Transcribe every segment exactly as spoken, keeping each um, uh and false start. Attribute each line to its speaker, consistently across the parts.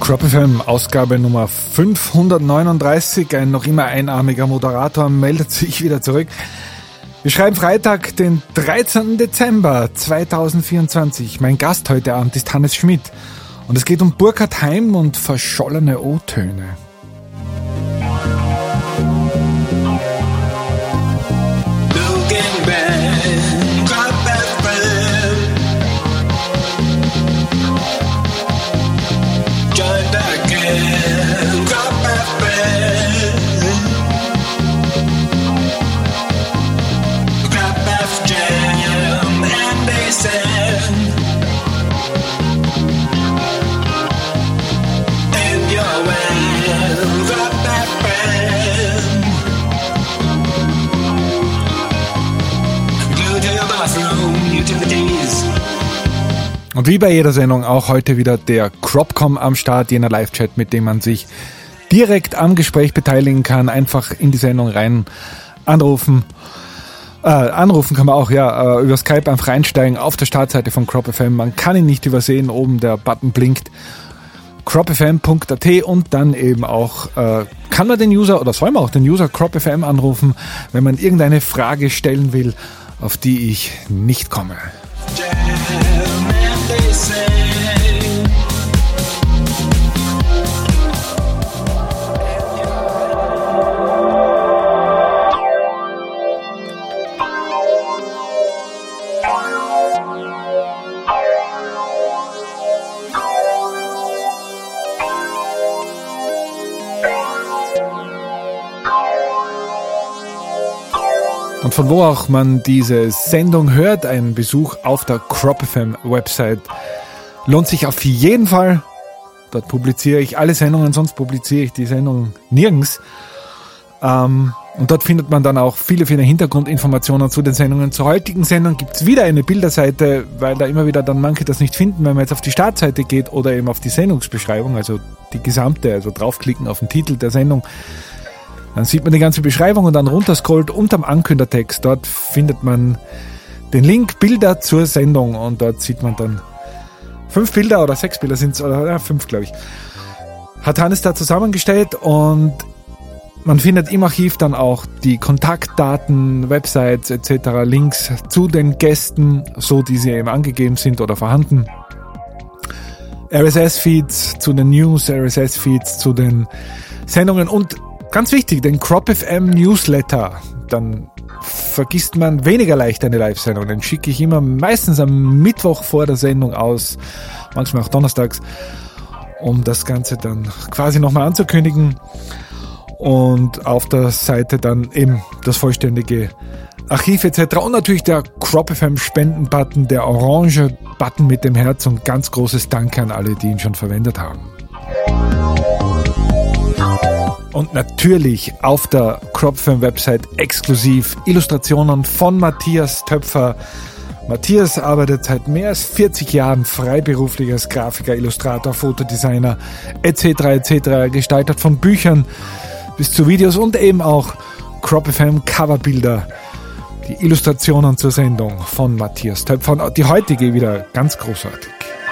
Speaker 1: Crop F M, Ausgabe Nummer fünfhundertneununddreißig. Ein noch immer einarmiger Moderator meldet sich wieder zurück. Wir schreiben Freitag, den dreizehnten Dezember zweitausendvierundzwanzig. Mein Gast heute Abend ist Hannes Schmidt. Und es geht um Burkhard Heim und verschollene O-Töne. Und wie bei jeder Sendung auch heute wieder der Cropcom am Start, jener Live-Chat, mit dem man sich direkt am Gespräch beteiligen kann. Einfach in die Sendung rein anrufen. Äh, anrufen kann man auch, ja, äh, über Skype einfach reinsteigen auf der Startseite von Crop F M. Man kann ihn nicht übersehen, oben der Button blinkt. crop f m punkt a t und dann eben auch äh, kann man den User oder soll man auch den User Crop F M anrufen, wenn man irgendeine Frage stellen will, auf die ich nicht komme. Und von wo auch man diese Sendung hört, ein Besuch auf der Crop F M Website lohnt sich auf jeden Fall. Dort publiziere ich alle Sendungen, sonst publiziere ich die Sendung nirgends. Ähm, und dort findet man dann auch viele, viele Hintergrundinformationen zu den Sendungen. Zur heutigen Sendung gibt es wieder eine Bilderseite, weil da immer wieder dann manche das nicht finden, wenn man jetzt auf die Startseite geht oder eben auf die Sendungsbeschreibung, also die gesamte, also draufklicken auf den Titel der Sendung. Dann sieht man die ganze Beschreibung und dann runterscrollt unterm Ankündertext. Dort findet man den Link Bilder zur Sendung und dort sieht man dann fünf Bilder oder sechs Bilder sind es, oder ja, fünf glaube ich. Hat Hannes da zusammengestellt und man findet im Archiv dann auch die Kontaktdaten, Websites et cetera, Links zu den Gästen, so die sie eben angegeben sind oder vorhanden. R S S-Feeds zu den News, R S S-Feeds zu den Sendungen und ganz wichtig, den Crop F M Newsletter. Dann vergisst man weniger leicht eine Live-Sendung. Den schicke ich immer meistens am Mittwoch vor der Sendung aus, manchmal auch donnerstags, um das Ganze dann quasi nochmal anzukündigen. Und auf der Seite dann eben das vollständige Archiv et cetera. Und natürlich der Crop F M Spenden-Button, der orange Button mit dem Herz und ganz großes Danke an alle, die ihn schon verwendet haben. Und natürlich auf der Crop F M Website exklusiv Illustrationen von Matthias Töpfer. Matthias arbeitet seit mehr als vierzig Jahren freiberuflich als Grafiker, Illustrator, Fotodesigner et cetera et cetera. Gestaltet von Büchern bis zu Videos und eben auch Crop F M Coverbilder. Die Illustrationen zur Sendung von Matthias Töpfer. Und die heutige wieder ganz großartig.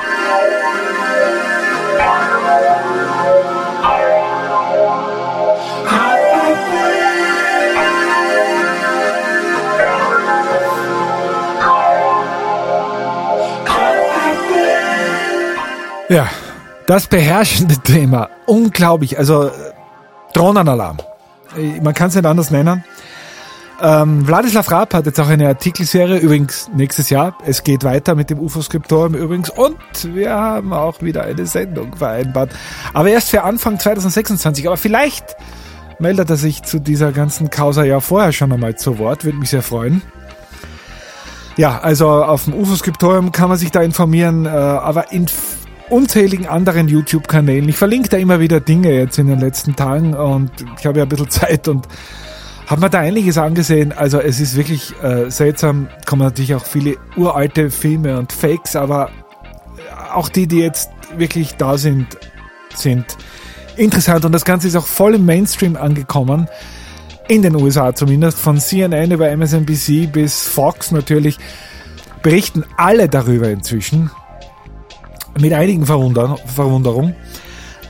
Speaker 1: Ja, das beherrschende Thema. Unglaublich. Also Drohnenalarm. Man kann es nicht anders nennen. Ähm, Wladislav Raab hat jetzt auch eine Artikelserie, übrigens nächstes Jahr. Es geht weiter mit dem U F O-Skriptorium übrigens. Und wir haben auch wieder eine Sendung vereinbart. Aber erst für Anfang zweitausendsechsundzwanzig. Aber vielleicht meldet er sich zu dieser ganzen Causa ja vorher schon einmal zu Wort. Würde mich sehr freuen. Ja, also auf dem U F O-Skriptorium kann man sich da informieren. Äh, aber in unzähligen anderen YouTube-Kanälen. Ich verlinke da immer wieder Dinge jetzt in den letzten Tagen und ich habe ja ein bisschen Zeit und habe mir da einiges angesehen. Also es ist wirklich äh, seltsam, kommen natürlich auch viele uralte Filme und Fakes, aber auch die, die jetzt wirklich da sind, sind interessant und das Ganze ist auch voll im Mainstream angekommen. In den U S A zumindest, von C N N über M S N B C bis Fox natürlich, berichten alle darüber inzwischen. Mit einigen Verwunder- Verwunderung.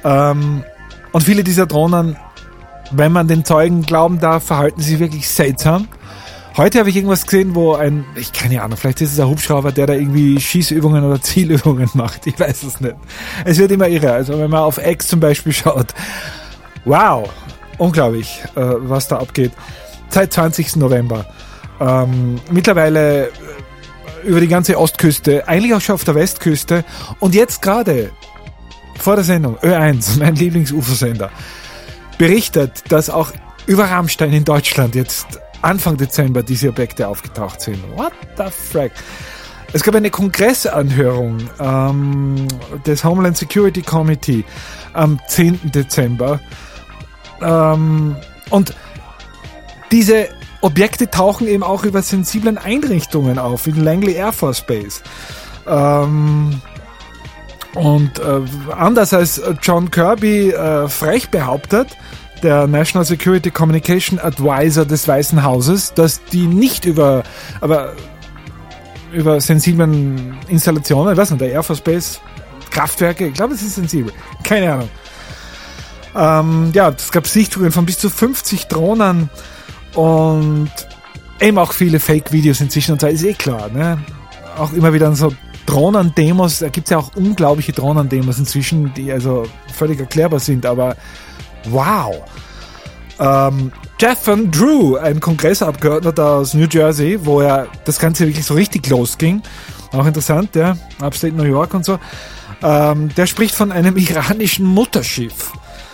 Speaker 1: Ähm, und viele dieser Drohnen, wenn man den Zeugen glauben darf, verhalten sich wirklich seltsam. Heute habe ich irgendwas gesehen, wo ein, ich keine Ahnung, vielleicht ist es ein Hubschrauber, der da irgendwie Schießübungen oder Zielübungen macht. Ich weiß es nicht. Es wird immer irre. Also wenn man auf X zum Beispiel schaut. Wow, unglaublich, äh, was da abgeht. Seit zwanzigsten November. Ähm, mittlerweile über die ganze Ostküste, eigentlich auch schon auf der Westküste. Und jetzt gerade vor der Sendung, Ö eins, mein Lieblingsufersender, berichtet, dass auch über Rammstein in Deutschland jetzt Anfang Dezember diese Objekte aufgetaucht sind. What the frack? Es gab eine Kongressanhörung ähm, des Homeland Security Committee am zehnten Dezember. Ähm, und diese Objekte tauchen eben auch über sensiblen Einrichtungen auf, wie den Langley Air Force Base. Ähm, und äh, anders als John Kirby äh, frech behauptet, der National Security Communication Advisor des Weißen Hauses, dass die nicht über, aber über sensiblen Installationen, ich weiß nicht, der Air Force Base, Kraftwerke, ich glaube, es ist sensibel, keine Ahnung. Ähm, ja, es gab Sichtungen von bis zu fünfzig Drohnen und eben auch viele Fake-Videos inzwischen, und da ist eh klar, ne? Auch immer wieder so Drohnen-Demos, da gibt es ja auch unglaubliche Drohnen-Demos inzwischen, die also völlig erklärbar sind, aber wow. Ähm, Jeff Van Drew, ein Kongressabgeordneter aus New Jersey, wo ja das Ganze wirklich so richtig losging, auch interessant, ja, Upstate New York und so, ähm, der spricht von einem iranischen Mutterschiff.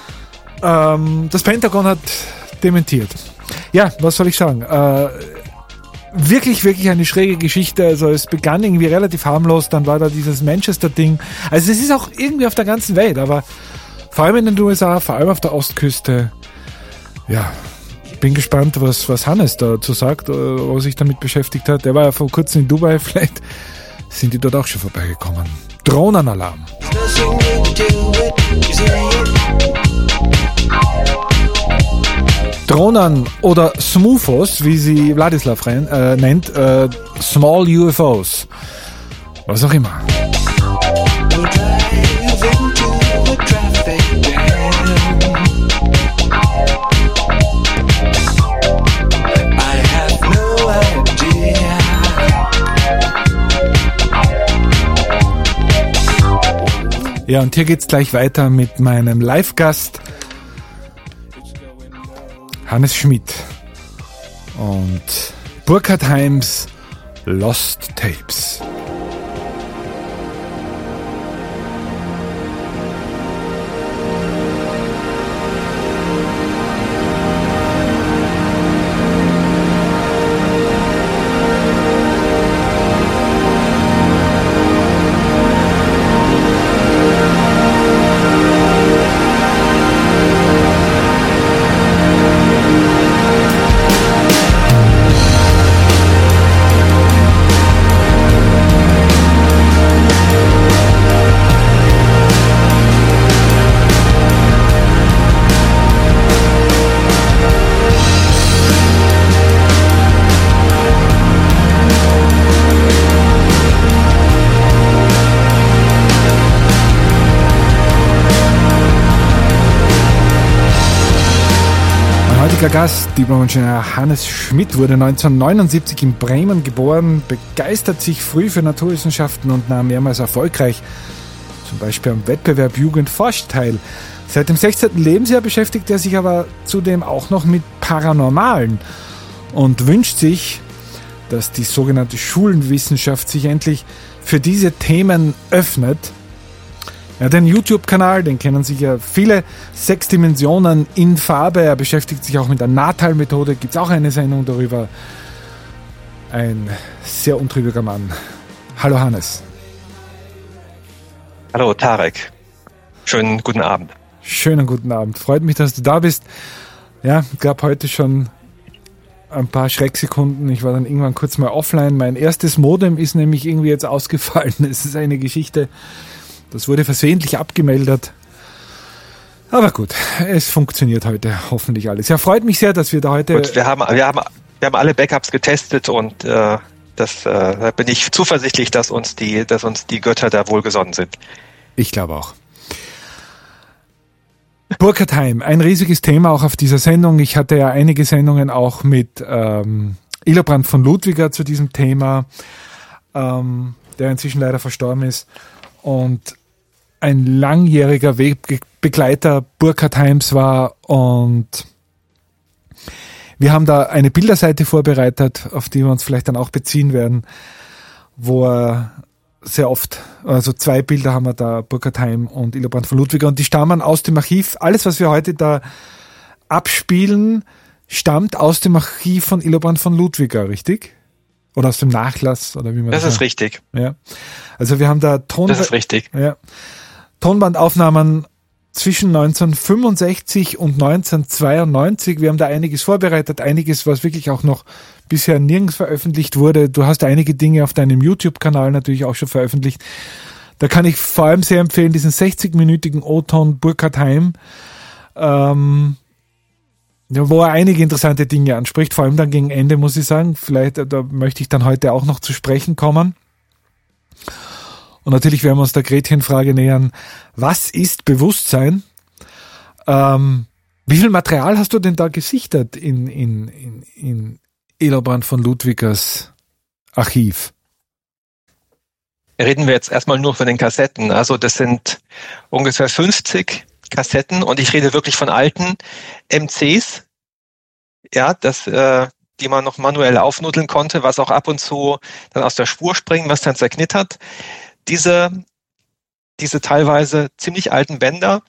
Speaker 1: Ähm, das Pentagon hat dementiert. Ja, was soll ich sagen? Äh, wirklich, wirklich eine schräge Geschichte. Also es begann irgendwie relativ harmlos, dann war da dieses Manchester-Ding. Also es ist auch irgendwie auf der ganzen Welt, aber vor allem in den U S A, vor allem auf der Ostküste. Ja, bin gespannt, was, was Hannes dazu sagt, wo er sich damit beschäftigt hat. Der war ja vor kurzem in Dubai, vielleicht sind die dort auch schon vorbeigekommen. Drohnenalarm. Drohnen oder Smufos, wie sie Wladislav äh, nennt, äh, Small U F Os, was auch immer. Ja, und hier geht's gleich weiter mit meinem Live-Gast Hannes Schmidt und Burkhard Heims Lost Tapes. Gast, Diplom-Ingenieur Hannes Schmidt, wurde neunzehnhundertneunundsiebzig in Bremen geboren, begeistert sich früh für Naturwissenschaften und nahm mehrmals erfolgreich, zum Beispiel am Wettbewerb Jugend forscht teil. Seit dem sechzehnten Lebensjahr beschäftigt er sich aber zudem auch noch mit Paranormalen und wünscht sich, dass die sogenannte Schulenwissenschaft sich endlich für diese Themen öffnet. Er hat einen YouTube-Kanal, den kennen sicher viele, sechs Dimensionen in Farbe. Er beschäftigt sich auch mit der Natal-Methode, gibt es auch eine Sendung darüber. Ein sehr untrübiger Mann. Hallo Hannes.
Speaker 2: Hallo Tarek. Schönen guten Abend.
Speaker 1: Schönen guten Abend. Freut mich, dass du da bist. Ja, gab heute schon ein paar Schrecksekunden. Ich war dann irgendwann kurz mal offline. Mein erstes Modem ist nämlich irgendwie jetzt ausgefallen. Es ist eine Geschichte. Das wurde versehentlich abgemeldet. Aber gut, es funktioniert heute hoffentlich alles. Ja, freut mich sehr, dass wir da heute...
Speaker 2: Gut, wir haben, wir haben, wir haben alle Backups getestet und äh, das, äh, da bin ich zuversichtlich, dass uns, die, dass uns die Götter da wohlgesonnen sind.
Speaker 1: Ich glaube auch. Burkhardt-Heim, ein riesiges Thema auch auf dieser Sendung. Ich hatte ja einige Sendungen auch mit ähm, Illobrand von Ludwiger zu diesem Thema, ähm, der inzwischen leider verstorben ist. Und ein langjähriger Wegbegleiter Burkhardt-Heims war, und wir haben da eine Bilderseite vorbereitet, auf die wir uns vielleicht dann auch beziehen werden, wo er sehr oft, also zwei Bilder haben wir da, Burkhardt-Heim und Illobrand von Ludwiger, und die stammen aus dem Archiv. Alles, was wir heute da abspielen, stammt aus dem Archiv von Illobrand von Ludwiger, richtig? Oder aus dem Nachlass, oder wie man
Speaker 2: das
Speaker 1: das
Speaker 2: ist sagt. Richtig.
Speaker 1: Ja. Also wir haben da Ton-
Speaker 2: das ist richtig.
Speaker 1: Ja. Tonbandaufnahmen zwischen neunzehnhundertfünfundsechzig und neunzehnhundertzweiundneunzig. Wir haben da einiges vorbereitet, einiges, was wirklich auch noch bisher nirgends veröffentlicht wurde. Du hast einige Dinge auf deinem YouTube-Kanal natürlich auch schon veröffentlicht. Da kann ich vor allem sehr empfehlen, diesen sechzig-minütigen O-Ton Burkhardt-Heim, ähm, wo er einige interessante Dinge anspricht, vor allem dann gegen Ende, muss ich sagen. Vielleicht, da möchte ich dann heute auch noch zu sprechen kommen. Und natürlich werden wir uns der Gretchenfrage nähern. Was ist Bewusstsein? Ähm, wie viel Material hast du denn da gesichtet in, in, in, in Illobrand von Ludwigers Archiv?
Speaker 2: Reden wir jetzt erstmal nur von den Kassetten. Also das sind ungefähr fünfzig Kassetten, und ich rede wirklich von alten M Cs, ja, das, äh, die man noch manuell aufnuddeln konnte, was auch ab und zu dann aus der Spur springen, was dann zerknittert. Diese, diese teilweise ziemlich alten Bänder,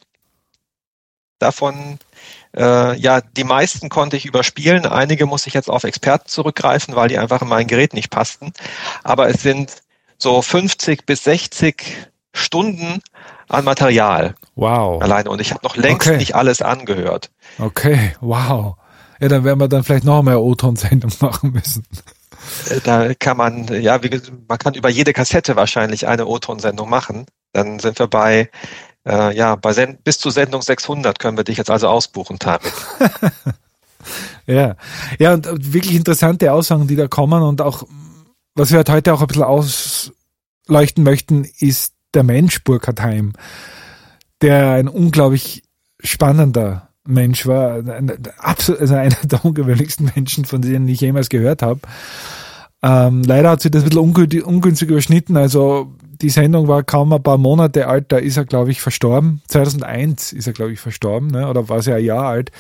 Speaker 2: davon, äh, ja, die meisten konnte ich überspielen. Einige muss ich jetzt auf Experten zurückgreifen, weil die einfach in mein Gerät nicht passten. Aber es sind so fünfzig bis sechzig Stunden an Material.
Speaker 1: Wow.
Speaker 2: Alleine. Und ich habe noch längst
Speaker 1: okay.
Speaker 2: nicht alles angehört.
Speaker 1: Okay, wow. Ja, dann werden wir dann vielleicht noch mehr O-Ton-Sendung machen müssen.
Speaker 2: Da kann man, ja, wie, man kann über jede Kassette wahrscheinlich eine O-Ton-Sendung machen. Dann sind wir bei, äh, ja, bei Send- bis zu Sendung sechshundert können wir dich jetzt also ausbuchen, Tarek.
Speaker 1: ja, ja, und wirklich interessante Aussagen, die da kommen, und auch, was wir halt heute auch ein bisschen ausleuchten möchten, ist der Mensch Burkhardt-Heim, der ein unglaublich spannender Mensch war, ein, absolut, also einer der ungewöhnlichsten Menschen, von denen ich jemals gehört habe. Ähm, leider hat sich das ein bisschen ungünstig, ungünstig überschnitten, also die Sendung war kaum ein paar Monate alt, da ist er, glaube ich, verstorben. zweitausendeins ist er, glaube ich, verstorben, ne? Oder war er ein Jahr alt.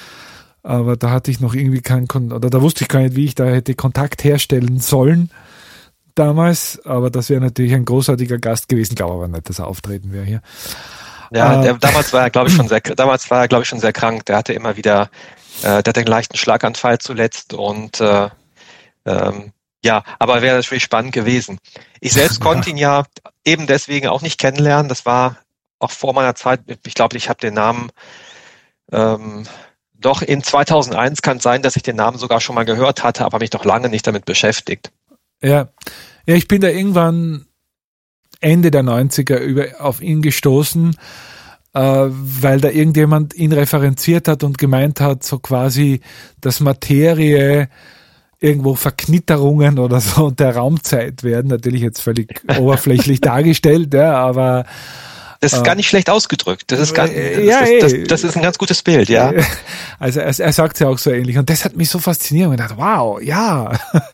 Speaker 1: Aber da hatte ich noch irgendwie keinen Kon- oder da wusste ich gar nicht, wie ich da hätte Kontakt herstellen sollen damals, aber das wäre natürlich ein großartiger Gast gewesen, glaube aber nicht, dass er auftreten wäre hier.
Speaker 2: Ja,
Speaker 1: äh,
Speaker 2: der, damals war er, glaube ich, schon sehr, damals war er, glaube ich, schon sehr krank. Der hatte immer wieder, äh, der hatte einen leichten Schlaganfall zuletzt, und äh, ähm, ja, aber wäre natürlich spannend gewesen. Ich selbst konnte ihn ja eben deswegen auch nicht kennenlernen. Das war auch vor meiner Zeit. Ich glaube, ich habe den Namen ähm, doch in zweitausendeins, kann es sein, dass ich den Namen sogar schon mal gehört hatte, aber mich doch lange nicht damit beschäftigt.
Speaker 1: Ja, ja, ich bin da irgendwann Ende der neunziger über, auf ihn gestoßen, äh, weil da irgendjemand ihn referenziert hat und gemeint hat, so quasi, dass Materie irgendwo Verknitterungen oder so der Raumzeit werden, natürlich jetzt völlig oberflächlich dargestellt, ja, aber
Speaker 2: das ist äh, gar nicht schlecht ausgedrückt. Das ist, gar, das,
Speaker 1: ja,
Speaker 2: ist, das, das ist ein ganz gutes Bild, ja.
Speaker 1: Also er, er sagt es ja auch so ähnlich, und das hat mich so fasziniert und ich dachte, wow, ja.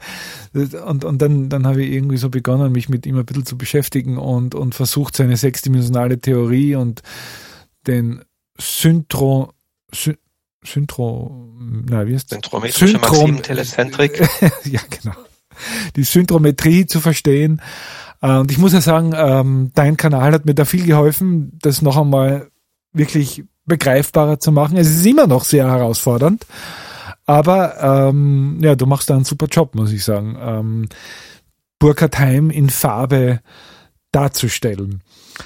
Speaker 1: Und, und dann, dann habe ich irgendwie so begonnen, mich mit ihm ein bisschen zu beschäftigen und, und versucht, seine sechsdimensionale Theorie und den Syntro, Sy, Syntro, na, wie heißt das?
Speaker 2: Syntrometrische
Speaker 1: Syntrom,
Speaker 2: Maximum-Telezentrik.
Speaker 1: Ja, genau. Die Syntrometrie zu verstehen. Und ich muss ja sagen, dein Kanal hat mir da viel geholfen, das noch einmal wirklich begreifbarer zu machen. Es ist immer noch sehr herausfordernd. Aber ähm, ja, du machst da einen super Job, muss ich sagen, ähm, Burkhardt-Heim in Farbe darzustellen.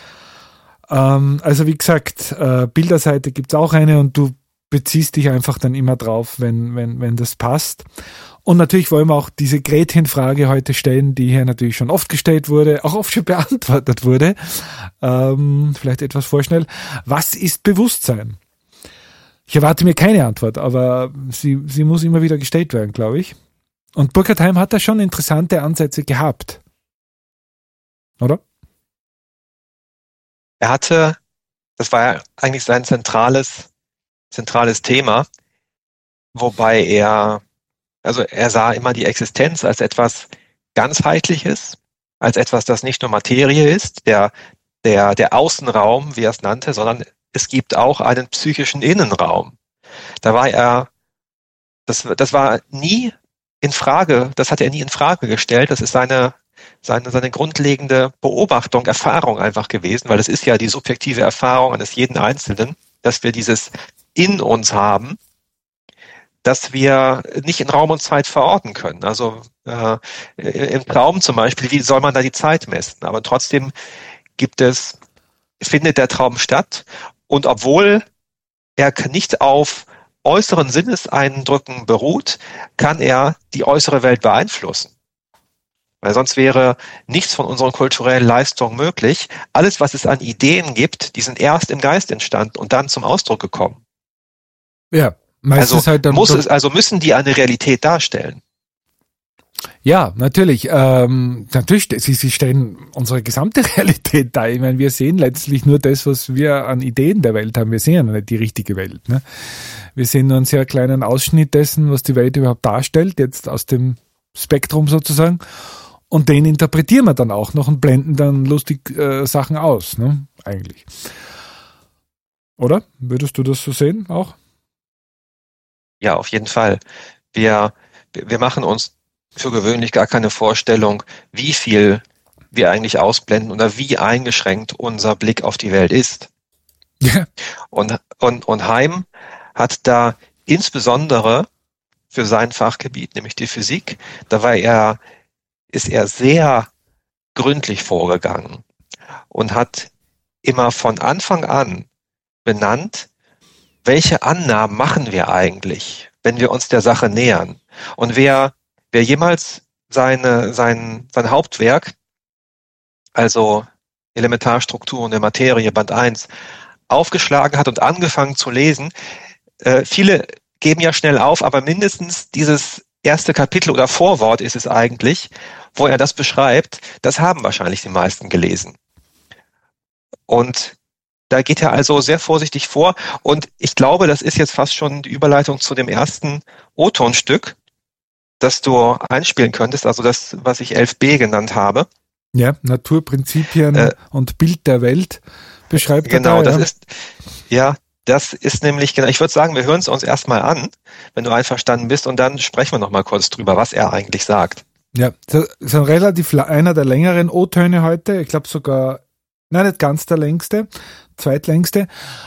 Speaker 1: Ähm, also wie gesagt, äh, Bilderseite gibt's auch eine, und du beziehst dich einfach dann immer drauf, wenn wenn wenn das passt. Und natürlich wollen wir auch diese Gretchenfrage heute stellen, die hier natürlich schon oft gestellt wurde, auch oft schon beantwortet wurde. Ähm, vielleicht etwas vorschnell. Was ist Bewusstsein? Ich erwarte mir keine Antwort, aber sie, sie muss immer wieder gestellt werden, glaube ich. Und Burkhardt-Heim hat da schon interessante Ansätze gehabt. Oder?
Speaker 2: Er hatte das war ja eigentlich sein zentrales, zentrales Thema, wobei er, also er sah immer die Existenz als etwas Ganzheitliches, als etwas, das nicht nur Materie ist, der, der, der Außenraum, wie er es nannte, sondern es gibt auch einen psychischen Innenraum. Da war er, das, das war nie in Frage, das hat er nie in Frage gestellt, das ist seine, seine, seine grundlegende Beobachtung, Erfahrung einfach gewesen, weil es ist ja die subjektive Erfahrung eines jeden Einzelnen, dass wir dieses in uns haben, dass wir nicht in Raum und Zeit verorten können. Also äh, im Traum zum Beispiel, wie soll man da die Zeit messen? Aber trotzdem gibt es, findet der Traum statt. Und obwohl er nicht auf äußeren Sinneseindrücken beruht, kann er die äußere Welt beeinflussen. Weil sonst wäre nichts von unseren kulturellen Leistungen möglich. Alles, was es an Ideen gibt, die sind erst im Geist entstanden und dann zum Ausdruck gekommen.
Speaker 1: Ja, meistens
Speaker 2: also
Speaker 1: halt dann
Speaker 2: muss es, also müssen die eine Realität darstellen.
Speaker 1: Ja, natürlich. Ähm, natürlich, sie, sie stellen unsere gesamte Realität dar. Ich meine, wir sehen letztlich nur das, was wir an Ideen der Welt haben. Wir sehen ja nicht die richtige Welt. Ne? Wir sehen nur einen sehr kleinen Ausschnitt dessen, was die Welt überhaupt darstellt, jetzt aus dem Spektrum sozusagen. Und den interpretieren wir dann auch noch und blenden dann lustig äh, Sachen aus, ne? Eigentlich. Oder? Würdest du das so sehen auch?
Speaker 2: Ja, auf jeden Fall. Wir, wir machen uns für gewöhnlich gar keine Vorstellung, wie viel wir eigentlich ausblenden oder wie eingeschränkt unser Blick auf die Welt ist.
Speaker 1: Ja.
Speaker 2: Und, und, und Heim hat da insbesondere für sein Fachgebiet, nämlich die Physik, da war er, ist er sehr gründlich vorgegangen und hat immer von Anfang an benannt, welche Annahmen machen wir eigentlich, wenn wir uns der Sache nähern. Und wer, wer jemals seine, sein, sein Hauptwerk, also Elementarstrukturen der Materie, Band eins, aufgeschlagen hat und angefangen zu lesen, äh, viele geben ja schnell auf, aber mindestens dieses erste Kapitel oder Vorwort ist es eigentlich, wo er das beschreibt, das haben wahrscheinlich die meisten gelesen. Und da geht er also sehr vorsichtig vor und ich glaube, das ist jetzt fast schon die Überleitung zu dem ersten O-Ton-Stück, das du einspielen könntest, also das, was ich elf b genannt habe.
Speaker 1: Ja, Naturprinzipien
Speaker 2: äh,
Speaker 1: und Bild der Welt beschreibt
Speaker 2: genau,
Speaker 1: er da.
Speaker 2: Genau, das
Speaker 1: ja.
Speaker 2: ist, ja, das ist nämlich, genau, ich würde sagen, wir hören es uns erstmal an, wenn du einverstanden bist und dann sprechen wir nochmal kurz drüber, was er eigentlich sagt.
Speaker 1: Ja, das ist ein relativ einer der längeren O-Töne heute, ich glaube sogar, nein, nicht ganz der längste, zweitlängste.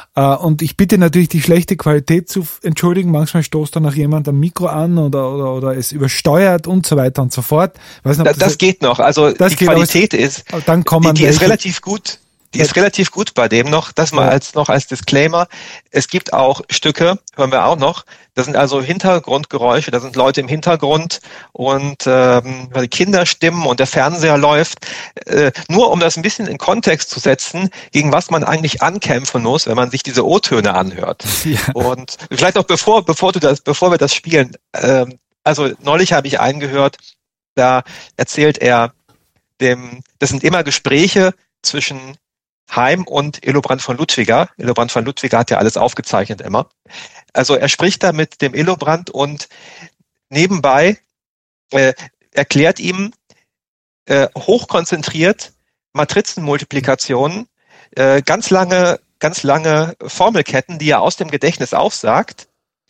Speaker 1: Und ich bitte natürlich, die schlechte Qualität zu entschuldigen. Manchmal stoßt dann auch jemand am Mikro an oder, oder, oder es übersteuert und so weiter und so fort. Weiß nicht,
Speaker 2: das, das, das geht noch. Also die geht, Qualität ist,
Speaker 1: dann kommen
Speaker 2: die, die ist relativ gut. Die ist relativ gut bei dem noch, das mal als noch als Disclaimer. Es gibt auch Stücke, hören wir auch noch, das sind also Hintergrundgeräusche, da sind Leute im Hintergrund und ähm, die Kinderstimmen und der Fernseher läuft. Äh, nur um das ein bisschen in Kontext zu setzen, gegen was man eigentlich ankämpfen muss, wenn man sich diese O-Töne anhört. Ja. Und vielleicht auch bevor, bevor du das, bevor wir das spielen, ähm, also neulich habe ich einen gehört, da erzählt er dem, das sind immer Gespräche zwischen Heim und Illobrand von Ludwiger. Illobrand von Ludwiger hat ja alles aufgezeichnet immer. Also er spricht da mit dem Illobrand und nebenbei äh, erklärt ihm äh, hochkonzentriert Matrizenmultiplikationen, äh, ganz lange, ganz lange Formelketten, die er aus dem Gedächtnis aufsagt,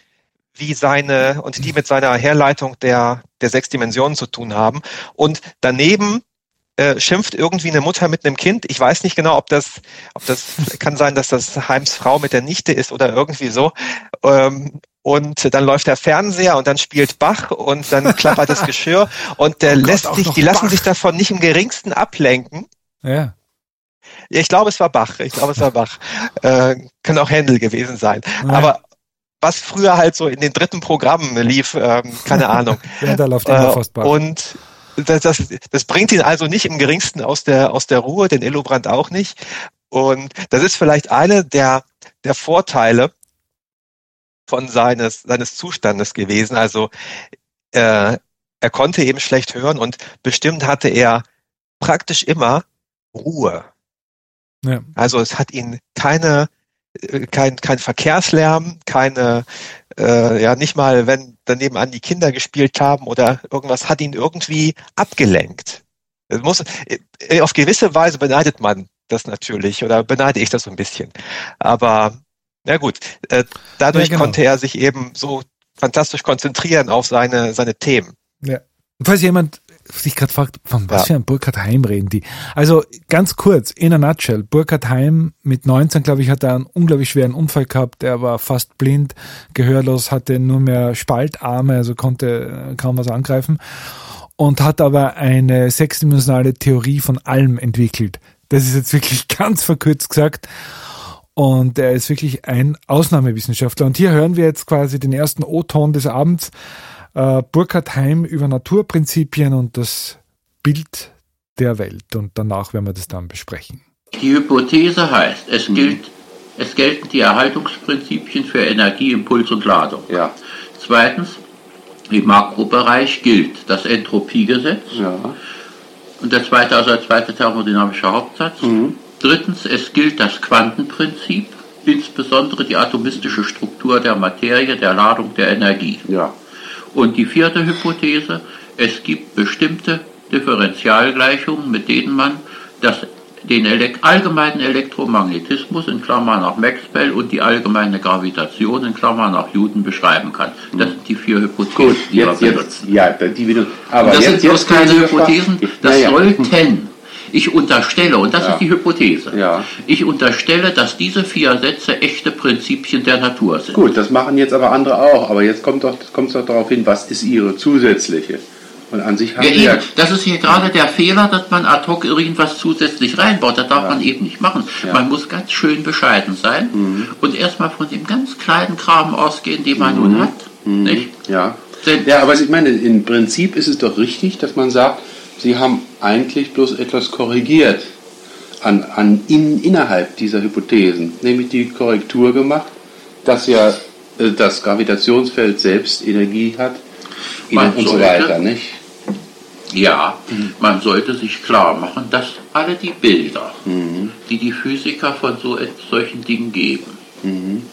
Speaker 2: wie seine und die mit seiner Herleitung der der sechs Dimensionen zu tun haben. Und daneben Äh, schimpft irgendwie eine Mutter mit einem Kind. Ich weiß nicht genau, ob das, ob das kann sein, dass das Heims Frau mit der Nichte ist oder irgendwie so. Ähm, und dann läuft der Fernseher und dann spielt Bach und dann klappert das Geschirr und der oh lässt Gott, sich, die lassen Bach. sich davon nicht im geringsten ablenken.
Speaker 1: Ja.
Speaker 2: Ich glaube, es war Bach. Ich glaube, es war Bach. Äh, kann auch Händel gewesen sein. Ja. Aber was früher halt so in den dritten Programmen lief, ähm, keine Ahnung.
Speaker 1: Ja, da läuft immer fast Bach.
Speaker 2: Und Das, das, das bringt ihn also nicht im geringsten aus der, aus der Ruhe, den Illobrand auch nicht. Und das ist vielleicht eine der, der Vorteile von seines, seines Zustandes gewesen. Also, äh, er konnte eben schlecht hören und bestimmt hatte er praktisch immer Ruhe.
Speaker 1: Ja.
Speaker 2: Also es hat ihn keine, kein, kein Verkehrslärm, keine, äh, ja nicht mal, wenn daneben an die Kinder gespielt haben oder irgendwas, hat ihn irgendwie abgelenkt. Es muss, auf gewisse Weise beneidet man das natürlich oder beneide ich das so ein bisschen. Aber na gut, äh, dadurch
Speaker 1: ja, genau.
Speaker 2: konnte er sich eben so fantastisch konzentrieren auf seine, seine Themen.
Speaker 1: Ja. Falls jemand sich gerade fragt, von was
Speaker 2: Ja.
Speaker 1: für ein Burkhard Heim reden die? Also ganz kurz, in a nutshell, Burkhard Heim mit neunzehn, glaube ich, hat er einen unglaublich schweren Unfall gehabt. Er war fast blind, gehörlos, hatte nur mehr Spaltarme, also konnte kaum was angreifen und hat aber eine sechsdimensionale Theorie von allem entwickelt. Das ist jetzt wirklich ganz verkürzt gesagt. Und er ist wirklich ein Ausnahmewissenschaftler. Und hier hören wir jetzt quasi den ersten O-Ton des Abends. Uh, Burkhard Heim über Naturprinzipien und das Bild der Welt. Und danach werden wir das dann besprechen.
Speaker 3: Die Hypothese heißt, es gilt, es gelten die Erhaltungsprinzipien für Energie, Impuls und Ladung.
Speaker 4: Ja.
Speaker 3: Zweitens, im Makrobereich gilt das Entropiegesetz.
Speaker 4: Ja.
Speaker 3: Und der zweite, also der zweite thermodynamische Hauptsatz.
Speaker 4: Mhm.
Speaker 3: Drittens, es gilt das Quantenprinzip, insbesondere die atomistische Struktur der Materie, der Ladung, der Energie.
Speaker 4: Ja.
Speaker 3: Und die vierte Hypothese, es gibt bestimmte Differentialgleichungen, mit denen man das, den Elek- allgemeinen Elektromagnetismus in Klammern nach Maxwell und die allgemeine Gravitation in Klammern nach Newton beschreiben kann. Das sind die vier Hypothesen,
Speaker 4: Gut,
Speaker 3: die
Speaker 4: jetzt,
Speaker 3: wir
Speaker 4: jetzt,
Speaker 3: benutzen.
Speaker 4: ja, die wieder, aber
Speaker 3: Und das
Speaker 4: jetzt,
Speaker 3: sind bloß
Speaker 4: jetzt
Speaker 3: keine
Speaker 4: wir
Speaker 3: Hypothesen,
Speaker 4: fragen.
Speaker 3: das
Speaker 4: Naja.
Speaker 3: sollten. Ich unterstelle, und das
Speaker 4: Ja.
Speaker 3: ist die Hypothese,
Speaker 4: Ja.
Speaker 3: ich unterstelle, dass diese vier Sätze echte Prinzipien der Natur sind.
Speaker 4: Gut, das machen jetzt aber andere auch, aber jetzt kommt doch, kommt es doch darauf hin, was ist ihre zusätzliche? Und an sich haben
Speaker 3: Ja,
Speaker 4: wir ja,
Speaker 3: eben. Das ist hier gerade der Fehler, dass man ad hoc irgendwas zusätzlich reinbaut. Das darf
Speaker 4: Ja.
Speaker 3: man eben nicht machen.
Speaker 4: Ja.
Speaker 3: Man muss ganz schön bescheiden sein
Speaker 4: Mhm.
Speaker 3: und erstmal von dem ganz kleinen Kram ausgehen, den man nun hat.
Speaker 4: Mhm.
Speaker 3: Nicht?
Speaker 4: ja.
Speaker 3: Denn,
Speaker 4: Ja, aber ich meine, im Prinzip ist es doch richtig, dass man sagt, Sie haben eigentlich bloß etwas korrigiert an, an in, innerhalb dieser Hypothesen, nämlich die Korrektur gemacht, dass ja äh, das Gravitationsfeld selbst Energie hat
Speaker 3: Man
Speaker 4: und so
Speaker 3: sollte-
Speaker 4: weiter, nicht?
Speaker 3: ja, man sollte sich klar machen, dass alle die Bilder,
Speaker 4: Mhm.
Speaker 3: die die Physiker von so et- solchen Dingen geben,
Speaker 4: Mhm.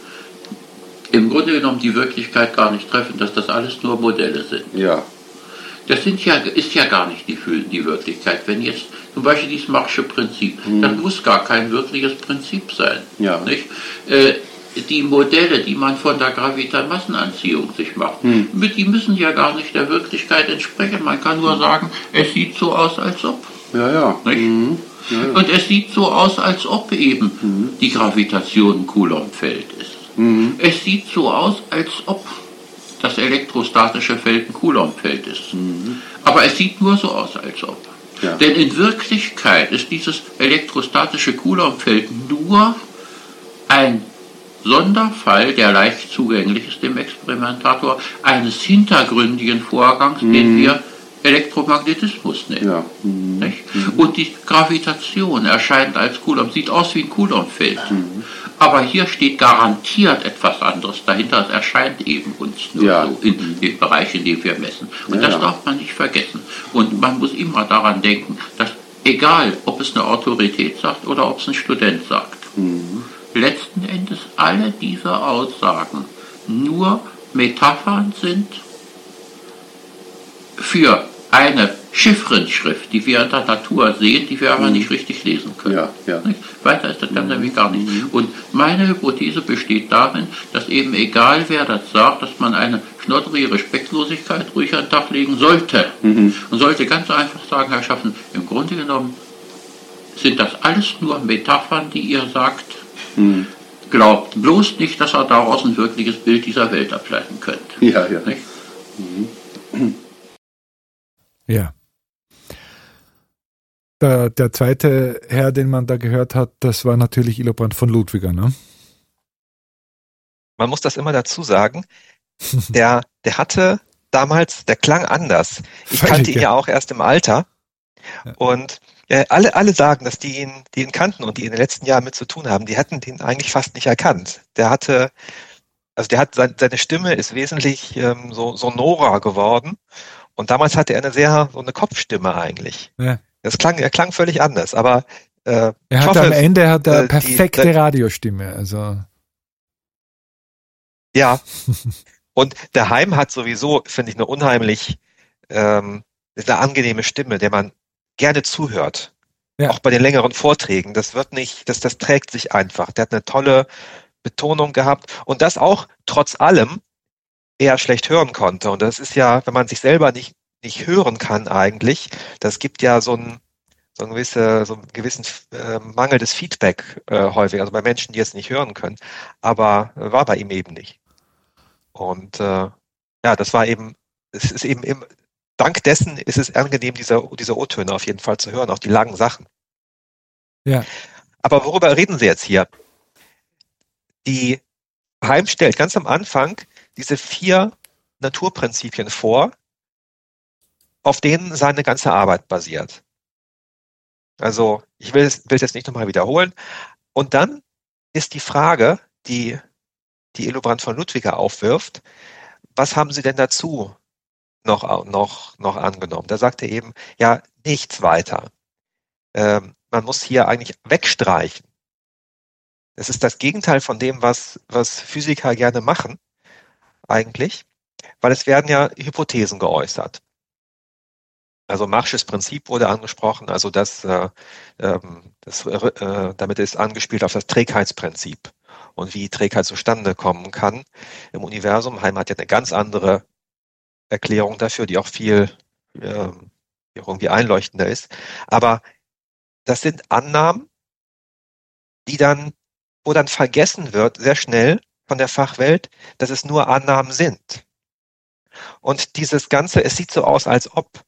Speaker 3: im Grunde genommen die Wirklichkeit gar nicht treffen, dass das alles nur Modelle sind.
Speaker 4: Ja.
Speaker 3: Das sind ja, ist ja gar nicht die, die Wirklichkeit. Wenn jetzt zum Beispiel dieses Machsche Prinzip, das muss gar kein wirkliches Prinzip sein.
Speaker 4: Ja.
Speaker 3: Nicht? Äh, die Modelle, die man von der Gravitasmassenanziehung sich macht,
Speaker 4: Hm.
Speaker 3: mit, die müssen ja gar nicht der Wirklichkeit entsprechen. Man kann nur sagen, es sieht so aus, als ob.
Speaker 4: Ja, ja.
Speaker 3: Nicht?
Speaker 4: Mhm. Ja, ja.
Speaker 3: Und es sieht so aus, als ob eben die Gravitation ein Coulombfeld ist.
Speaker 4: Mhm.
Speaker 3: Es sieht so aus, als ob das elektrostatische Feld ein Coulombfeld ist. Aber es sieht nur so aus, als ob.
Speaker 4: Ja.
Speaker 3: Denn in Wirklichkeit ist dieses elektrostatische Coulombfeld nur ein Sonderfall, der leicht zugänglich ist dem Experimentator, eines hintergründigen Vorgangs, den wir Elektromagnetismus nennen.
Speaker 4: Ja. Mhm.
Speaker 3: Nicht? Und die Gravitation erscheint als Coulomb, sieht aus wie ein Coulombfeld. Aber hier steht garantiert etwas anderes dahinter. Es erscheint eben uns nur
Speaker 4: Ja.
Speaker 3: so in dem Bereich, in dem wir messen. Und
Speaker 4: Ja,
Speaker 3: das
Speaker 4: ja.
Speaker 3: darf man nicht vergessen. Und man muss immer daran denken, dass egal, ob es eine Autorität sagt oder ob es ein Student sagt, letzten Endes alle diese Aussagen nur Metaphern sind für eine Chiffrenschrift, die wir in der Natur sehen, die wir aber nicht richtig lesen können.
Speaker 4: Ja, ja.
Speaker 3: Nicht? Weiter ist das dann nämlich gar nicht. Und meine Hypothese besteht darin, dass eben egal wer das sagt, dass man eine schnotterige Respektlosigkeit ruhig an den Tag legen sollte.
Speaker 4: Mhm.
Speaker 3: Und sollte ganz einfach sagen, Herr Schaffen, im Grunde genommen sind das alles nur Metaphern, die ihr sagt.
Speaker 4: Mhm.
Speaker 3: Glaubt bloß nicht, dass ihr daraus ein wirkliches Bild dieser Welt ableiten könnt.
Speaker 4: Ja, ja.
Speaker 3: Nicht?
Speaker 1: Ja. Der, der zweite Herr, den man da gehört hat, das war natürlich Illobrand von Ludwiger, ne?
Speaker 2: Man muss das immer dazu sagen, der, der hatte damals, der klang anders. Ich
Speaker 1: Völlig,
Speaker 2: kannte ihn
Speaker 1: ja.
Speaker 2: ja auch erst im Alter.
Speaker 1: Ja.
Speaker 2: Und äh, alle, alle sagen, dass die ihn, die ihn kannten und die in den letzten Jahren mit zu tun haben, die hatten den eigentlich fast nicht erkannt. Der hatte, also der hat, seine Stimme ist wesentlich ähm, so sonorer geworden. Und damals hatte er eine sehr, so eine Kopfstimme eigentlich.
Speaker 1: Ja.
Speaker 2: Das klang, er klang völlig anders, aber Äh,
Speaker 1: er hat
Speaker 2: hoffe,
Speaker 1: am Ende hat er
Speaker 2: äh,
Speaker 1: perfekte
Speaker 2: die,
Speaker 1: Radiostimme. Also
Speaker 2: ja. Und der Heim hat sowieso, finde ich, eine unheimlich, ähm, eine angenehme Stimme, der man gerne zuhört. Ja. Auch bei den längeren Vorträgen. Das wird nicht, das, das trägt sich einfach. Der hat eine tolle Betonung gehabt und das auch trotz allem eher schlecht hören konnte. Und das ist ja, wenn man sich selber nicht, nicht hören kann eigentlich, das gibt ja so ein so einen gewisse, so einen gewissen äh, Mangel des Feedback äh, häufig, also bei Menschen, die es nicht hören können. Aber äh, war bei ihm eben nicht. Und äh, ja, das war eben, es ist eben, im, dank dessen ist es angenehm, diese, diese O-Töne auf jeden Fall zu hören, auch die langen Sachen.
Speaker 1: Ja.
Speaker 2: Aber worüber reden Sie jetzt hier? Die Heim stellt ganz am Anfang diese vier Naturprinzipien vor, auf denen seine ganze Arbeit basiert. Also ich will es, will es jetzt nicht nochmal wiederholen. Und dann ist die Frage, die die Illobrand von Ludwiger aufwirft, was haben Sie denn dazu noch, noch, noch angenommen? Da sagt er eben, ja, nichts weiter. Ähm, man muss hier eigentlich wegstreichen. Das ist das Gegenteil von dem, was, was Physiker gerne machen, eigentlich, weil es werden ja Hypothesen geäußert. Also Marshs Prinzip wurde angesprochen, also das, äh, das äh, damit ist angespielt auf das Trägheitsprinzip und wie Trägheit zustande kommen kann im Universum. Heim hat ja eine ganz andere Erklärung dafür, die auch viel äh, irgendwie einleuchtender ist. Aber das sind Annahmen, die dann, wo dann vergessen wird, sehr schnell von der Fachwelt, dass es nur Annahmen sind. Und dieses Ganze, es sieht so aus, als ob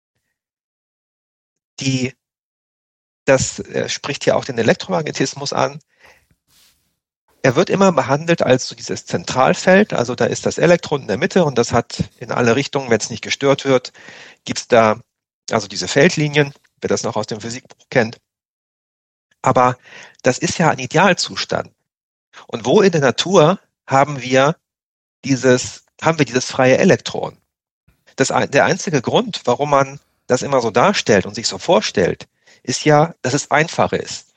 Speaker 2: die, das äh, spricht ja auch den Elektromagnetismus an. Er wird immer behandelt als so dieses Zentralfeld, also da ist das Elektron in der Mitte und das hat in alle Richtungen, wenn es nicht gestört wird, gibt es da also diese Feldlinien, wer das noch aus dem Physikbuch kennt. Aber das ist ja ein Idealzustand. Und wo in der Natur haben wir dieses, haben wir dieses freie Elektron? Das, der einzige Grund, warum man das immer so darstellt und sich so vorstellt, ist ja, dass es einfacher ist.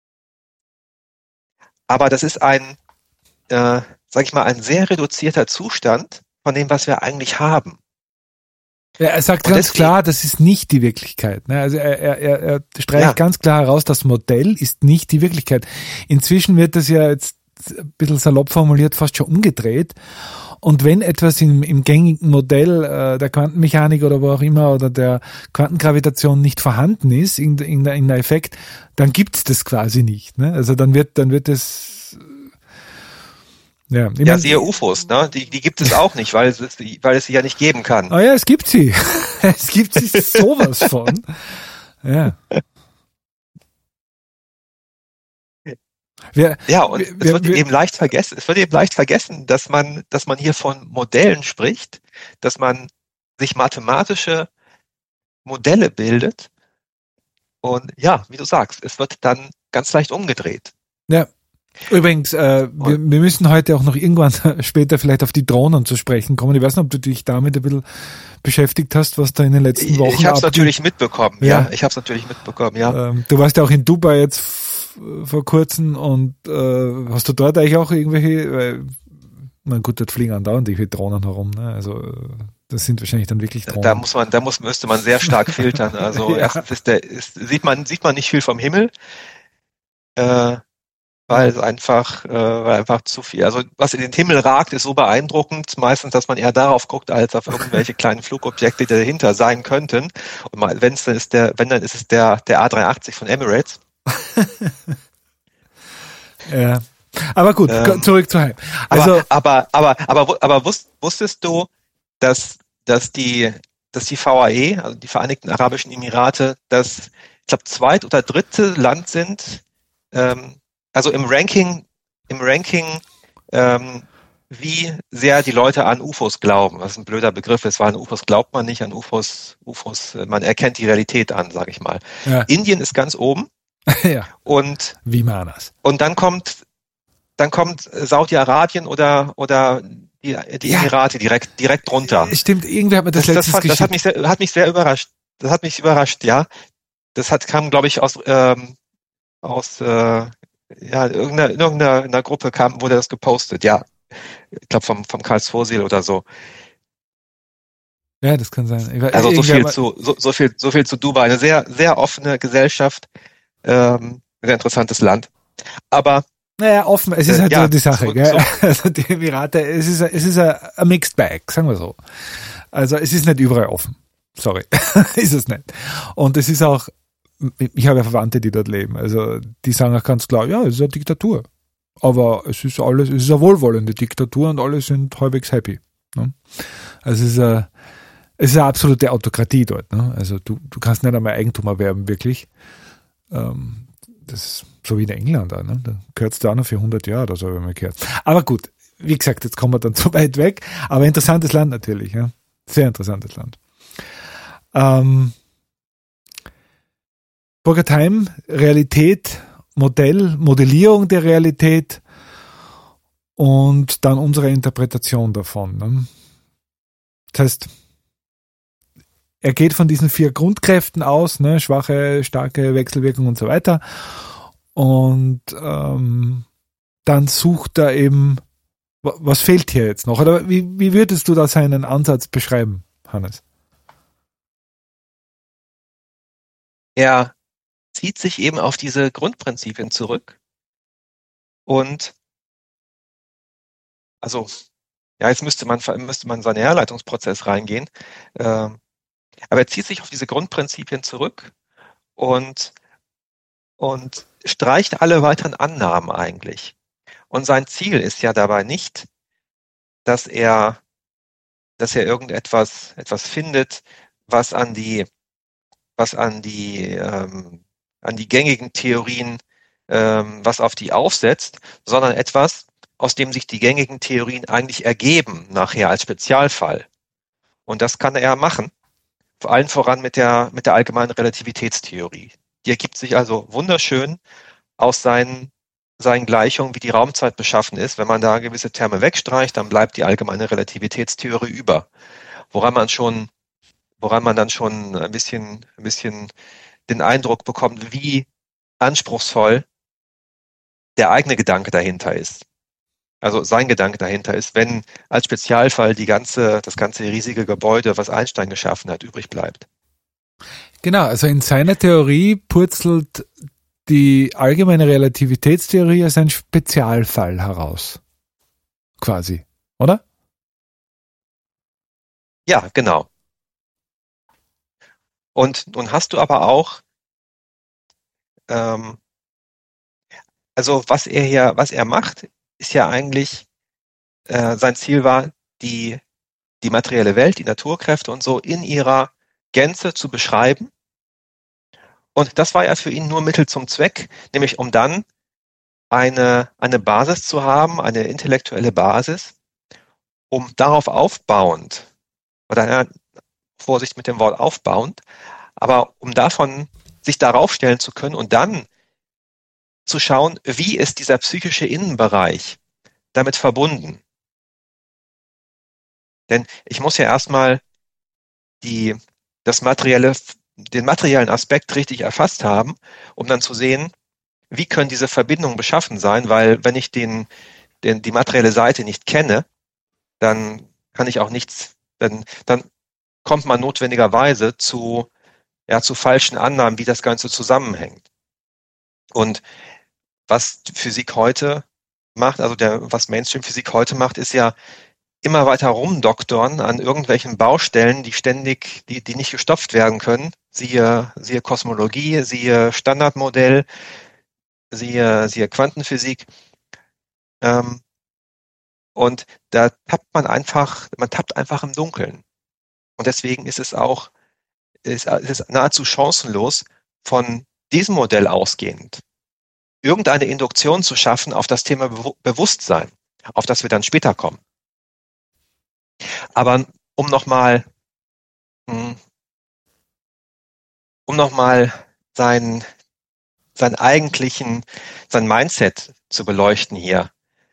Speaker 2: Aber das ist ein, äh, sag ich mal, ein sehr reduzierter Zustand von dem, was wir eigentlich haben.
Speaker 1: Ja, er sagt
Speaker 2: und
Speaker 1: ganz
Speaker 2: deswegen,
Speaker 1: klar, das ist nicht die Wirklichkeit. Ne? Also er, er, er, er streicht ja. ganz klar heraus, das Modell ist nicht die Wirklichkeit. Inzwischen wird das ja jetzt ein bisschen salopp formuliert, fast schon umgedreht. Und wenn etwas im, im gängigen Modell äh, der Quantenmechanik oder wo auch immer oder der Quantengravitation nicht vorhanden ist, in, in, in der Effekt, dann gibt's das quasi nicht. Ne? Also dann wird dann wird es ja,
Speaker 2: ja mein, siehe U F Os, ne? Die, die gibt es auch nicht, weil es, weil es sie ja nicht geben kann.
Speaker 1: Ah ja, es gibt sie. Es gibt sie sowas von. Ja.
Speaker 2: Wir, ja, und wir, es wird wir, eben leicht vergessen, es wird eben leicht vergessen, dass man, dass man hier von Modellen spricht, dass man sich mathematische Modelle bildet. Und ja, wie du sagst, es wird dann ganz leicht umgedreht.
Speaker 1: Ja. Übrigens, äh, wir, wir müssen heute auch noch irgendwann später vielleicht auf die Drohnen zu sprechen kommen. Ich weiß nicht, ob du dich damit ein bisschen beschäftigt hast, was da in den letzten Wochen
Speaker 2: Ich, ich habe es natürlich mitbekommen, ja. ja ich habe es natürlich mitbekommen, ja.
Speaker 1: Ähm, du warst ja auch in Dubai jetzt vor kurzem und äh, hast du dort eigentlich auch irgendwelche, weil, na gut, dort fliegen andauernd irgendwelche Drohnen herum, ne? Also das sind wahrscheinlich dann wirklich Drohnen.
Speaker 2: Da muss man, da muss, müsste man sehr stark filtern. Also ja. erstens ist der, ist, sieht man, sieht man nicht viel vom Himmel, äh, weil es einfach, äh, weil einfach zu viel. Also was in den Himmel ragt, ist so beeindruckend, meistens, dass man eher darauf guckt, als auf irgendwelche kleinen Flugobjekte, die dahinter sein könnten. Und wenn es dann ist der, wenn dann ist es der der A dreihundertachtzig von Emirates.
Speaker 1: Ja. Aber gut, ähm, zurück zu Heim.
Speaker 2: Also, aber, aber, aber, aber, aber wusstest du, dass, dass die, dass die V A E, also die Vereinigten Arabischen Emirate, das, ich glaube, zweit- oder dritte Land sind, ähm, also im Ranking, im Ranking, ähm, wie sehr die Leute an U F Os glauben. Was ein blöder Begriff ist, weil an U F Os glaubt man nicht, an U F Os, U F Os, man erkennt die Realität an, sage ich mal. Ja. Indien ist ganz oben.
Speaker 1: Ja.
Speaker 2: Und
Speaker 1: wie man das?
Speaker 2: Und dann kommt, dann kommt Saudi-Arabien oder oder die, die ja. Emirate direkt direkt drunter.
Speaker 1: Stimmt, irgendwie hat man das, das letztes
Speaker 2: das, das hat mich sehr, hat mich sehr überrascht. Das hat mich überrascht, ja. Das hat kam, glaube ich, aus ähm, aus, äh, ja, irgendeiner, in irgendeiner Gruppe kam, wurde das gepostet, ja. Ich glaube vom, vom Karl Svosil oder so.
Speaker 1: Ja, das kann sein. Ich,
Speaker 2: also so viel
Speaker 1: mal,
Speaker 2: zu, so, so viel, so viel zu Dubai. Eine sehr, sehr offene Gesellschaft, ähm, ein sehr interessantes Land. Aber
Speaker 1: naja, offen, es ist
Speaker 2: äh,
Speaker 1: halt
Speaker 2: ja,
Speaker 1: so die Sache,
Speaker 2: so,
Speaker 1: gell?
Speaker 2: so.
Speaker 1: Also die Emirate, es ist, es ist ein, ein Mixed Bag, sagen wir so. Also es ist nicht überall offen. Sorry, ist es nicht. Und es ist auch, ich habe ja Verwandte, die dort leben. Also die sagen auch ganz klar, ja, es ist eine Diktatur. Aber es ist alles, es ist eine wohlwollende Diktatur und alle sind halbwegs happy. Ne? Also es ist eine, es ist eine absolute Autokratie dort. Ne? Also du, du kannst nicht einmal Eigentum erwerben, wirklich. Ähm, das ist so wie in England. Auch, ne? Da gehört es da auch noch für hundert Jahre oder so, habe ich mal gehört. Aber gut, wie gesagt, jetzt kommen wir dann zu weit weg. Aber interessantes Land natürlich. Ja? Sehr interessantes Land. Ähm, Burgertheim, Realität, Modell, Modellierung der Realität und dann unsere Interpretation davon. Ne? Das heißt, er geht von diesen vier Grundkräften aus, ne? Schwache, starke Wechselwirkung und so weiter. Und ähm, dann sucht er eben, was fehlt hier jetzt noch? Oder wie, wie würdest du da seinen Ansatz beschreiben, Hannes?
Speaker 2: Er zieht sich eben auf diese Grundprinzipien zurück und also ja, jetzt müsste man müsste man in seinen Herleitungsprozess reingehen, ähm, aber er zieht sich auf diese Grundprinzipien zurück und und streicht alle weiteren Annahmen eigentlich. Und sein Ziel ist ja dabei nicht, dass er dass er irgendetwas etwas findet, was an die was an die ähm, an die gängigen Theorien, ähm, was auf die aufsetzt, sondern etwas, aus dem sich die gängigen Theorien eigentlich ergeben, nachher als Spezialfall. Und das kann er machen, vor allem voran mit der, mit der allgemeinen Relativitätstheorie. Die ergibt sich also wunderschön aus seinen, seinen Gleichungen, wie die Raumzeit beschaffen ist. Wenn man da gewisse Terme wegstreicht, dann bleibt die allgemeine Relativitätstheorie über. Woran man schon, woran man dann schon ein bisschen, ein bisschen den Eindruck bekommt, wie anspruchsvoll der eigene Gedanke dahinter ist. Also sein Gedanke dahinter ist, wenn als Spezialfall die ganze, das ganze riesige Gebäude, was Einstein geschaffen hat, übrig bleibt.
Speaker 1: Genau, also in seiner Theorie purzelt die allgemeine Relativitätstheorie als ein Spezialfall heraus. Quasi, oder?
Speaker 2: Ja, genau. Und nun hast du aber auch, ähm, also was er hier, was er macht, ist ja eigentlich, äh, sein Ziel war, die, die materielle Welt, die Naturkräfte und so in ihrer Gänze zu beschreiben. Und das war ja für ihn nur Mittel zum Zweck, nämlich um dann eine, eine Basis zu haben, eine intellektuelle Basis, um darauf aufbauend, oder ja, Vorsicht mit dem Wort aufbauend, aber um davon sich darauf stellen zu können und dann zu schauen, wie ist dieser psychische Innenbereich damit verbunden. Denn ich muss ja erstmal die, das materielle, den materiellen Aspekt richtig erfasst haben, um dann zu sehen, wie können diese Verbindungen beschaffen sein, weil wenn ich den, den, die materielle Seite nicht kenne, dann kann ich auch nichts, dann, dann kommt man notwendigerweise zu, ja, zu falschen Annahmen, wie das Ganze zusammenhängt. Und was Physik heute macht, also der, was Mainstream-Physik heute macht, ist ja immer weiter rumdoktern an irgendwelchen Baustellen, die ständig, die, die nicht gestopft werden können. Siehe, siehe Kosmologie, siehe Standardmodell, siehe, siehe Quantenphysik. Ähm, und da tappt man einfach, man tappt einfach im Dunkeln. Und deswegen ist es auch, ist, ist es nahezu chancenlos, von diesem Modell ausgehend irgendeine Induktion zu schaffen auf das Thema Be- Bewusstsein, auf das wir dann später kommen. Aber um nochmal, um nochmal seinen, seinen eigentlichen, sein Mindset zu beleuchten hier.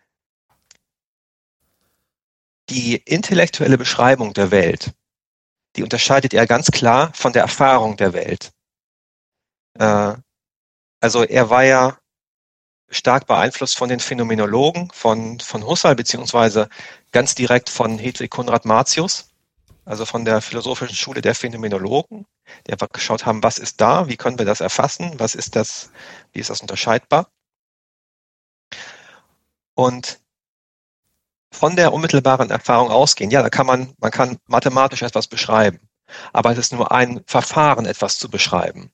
Speaker 2: Die intellektuelle Beschreibung der Welt, die unterscheidet er ganz klar von der Erfahrung der Welt. Äh, also er war ja stark beeinflusst von den Phänomenologen, von, von Husserl, beziehungsweise ganz direkt von Hedwig Konrad Martius, also von der philosophischen Schule der Phänomenologen, die einfach geschaut haben, was ist da, wie können wir das erfassen, was ist das, wie ist das unterscheidbar. Und von der unmittelbaren Erfahrung ausgehen, ja, da kann man, man kann mathematisch etwas beschreiben, aber es ist nur ein Verfahren, etwas zu beschreiben.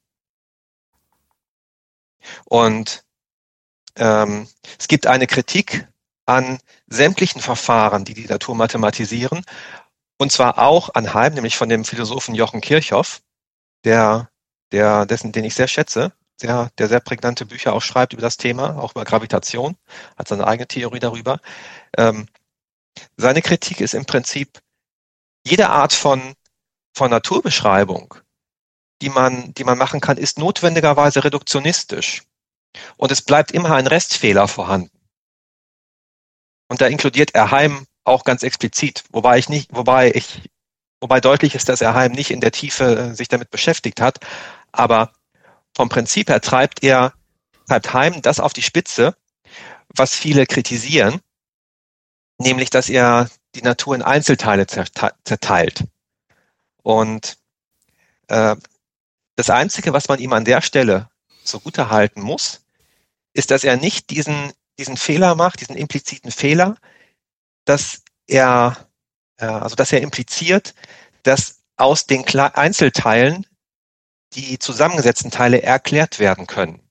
Speaker 2: Und ähm, es gibt eine Kritik an sämtlichen Verfahren, die die Natur mathematisieren, und zwar auch an Heim, nämlich von dem Philosophen Jochen Kirchhoff, der, der, dessen, den ich sehr schätze, der, der sehr prägnante Bücher auch schreibt über das Thema, auch über Gravitation, hat seine eigene Theorie darüber. Ähm, seine Kritik ist im Prinzip jede Art von, von Naturbeschreibung, die man, die man machen kann, ist notwendigerweise reduktionistisch. Und es bleibt immer ein Restfehler vorhanden. Und da inkludiert er Heim auch ganz explizit, wobei ich nicht, wobei ich, wobei deutlich ist, dass er Heim nicht in der Tiefe sich damit beschäftigt hat, aber vom Prinzip her treibt er, treibt Heim das auf die Spitze, was viele kritisieren, nämlich, dass er die Natur in Einzelteile zerteilt. Und äh, das Einzige, was man ihm an der Stelle zugutehalten muss, ist, dass er nicht diesen, diesen Fehler macht, diesen impliziten Fehler, dass er, äh, also dass er impliziert, dass aus den Kle- Einzelteilen die zusammengesetzten Teile erklärt werden können.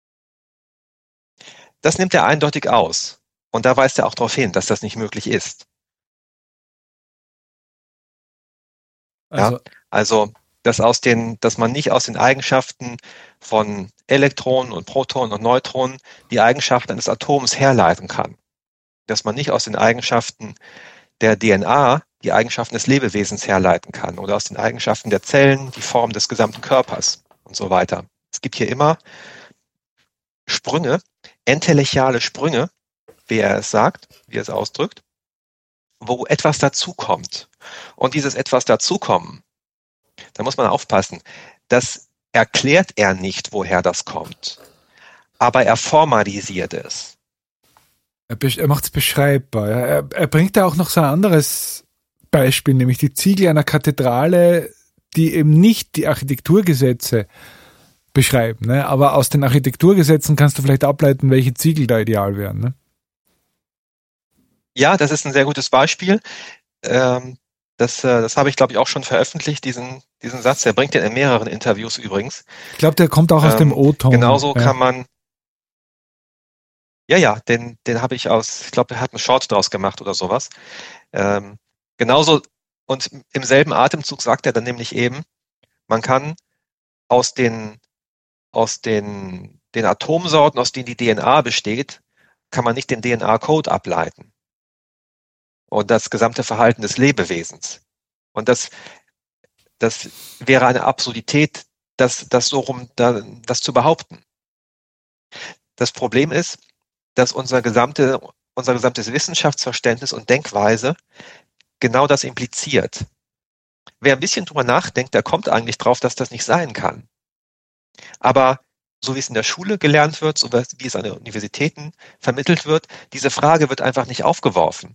Speaker 2: Das nimmt er eindeutig aus. Und da weist er auch darauf hin, dass das nicht möglich ist.
Speaker 1: Also,
Speaker 2: ja, also dass, aus den, dass man nicht aus den Eigenschaften von Elektronen und Protonen und Neutronen die Eigenschaften eines Atoms herleiten kann. Dass man nicht aus den Eigenschaften der D N A die Eigenschaften des Lebewesens herleiten kann oder aus den Eigenschaften der Zellen die Form des gesamten Körpers und so weiter. Es gibt hier immer Sprünge, entelechale Sprünge, wie er es sagt, wie er es ausdrückt, wo etwas dazukommt. Und dieses etwas dazukommen, da muss man aufpassen, das erklärt er nicht, woher das kommt, aber er formalisiert es.
Speaker 1: Er, er macht es beschreibbar. Er, er bringt da auch noch so ein anderes Beispiel, nämlich die Ziegel einer Kathedrale, die eben nicht die Architekturgesetze beschreiben, ne? Aber aus den Architekturgesetzen kannst du vielleicht ableiten, welche Ziegel da ideal wären. Ne?
Speaker 2: Ja, das ist ein sehr gutes Beispiel. Ähm, das äh, das habe ich, glaube ich, auch schon veröffentlicht, diesen, diesen Satz. Der bringt den in mehreren Interviews übrigens.
Speaker 1: Ich glaube, der kommt auch aus
Speaker 2: ähm,
Speaker 1: dem O-Ton.
Speaker 2: Genauso
Speaker 1: ja.
Speaker 2: kann man Ja, ja, den, den habe ich aus, ich glaube, er hat einen Short draus gemacht oder sowas. Ähm, genauso, und im selben Atemzug sagt er dann nämlich eben, man kann aus den, aus den, den Atomsorten, aus denen die D N A besteht, kann man nicht den D N A-Code ableiten. Und das gesamte Verhalten des Lebewesens. Und das, das wäre eine Absurdität, das, das so rum, das zu behaupten. Das Problem ist, dass unser gesamte, unser gesamtes Wissenschaftsverständnis und Denkweise genau das impliziert. Wer ein bisschen drüber nachdenkt, der kommt eigentlich drauf, dass das nicht sein kann. Aber so wie es in der Schule gelernt wird, so wie es an den Universitäten vermittelt wird, diese Frage wird einfach nicht aufgeworfen.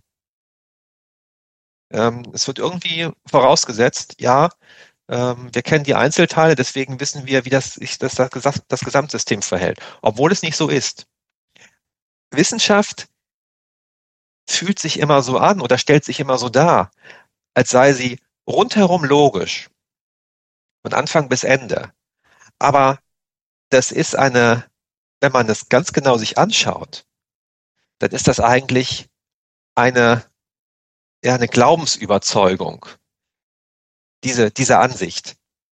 Speaker 2: Ähm, es wird irgendwie vorausgesetzt, ja, ähm, wir kennen die Einzelteile, deswegen wissen wir, wie das, sich das, das, das Gesamtsystem verhält, obwohl es nicht so ist. Wissenschaft fühlt sich immer so an oder stellt sich immer so dar, als sei sie rundherum logisch, von Anfang bis Ende. Aber das ist eine, wenn man das ganz genau sich anschaut, dann ist das eigentlich eine, ja, eine Glaubensüberzeugung, diese, diese Ansicht.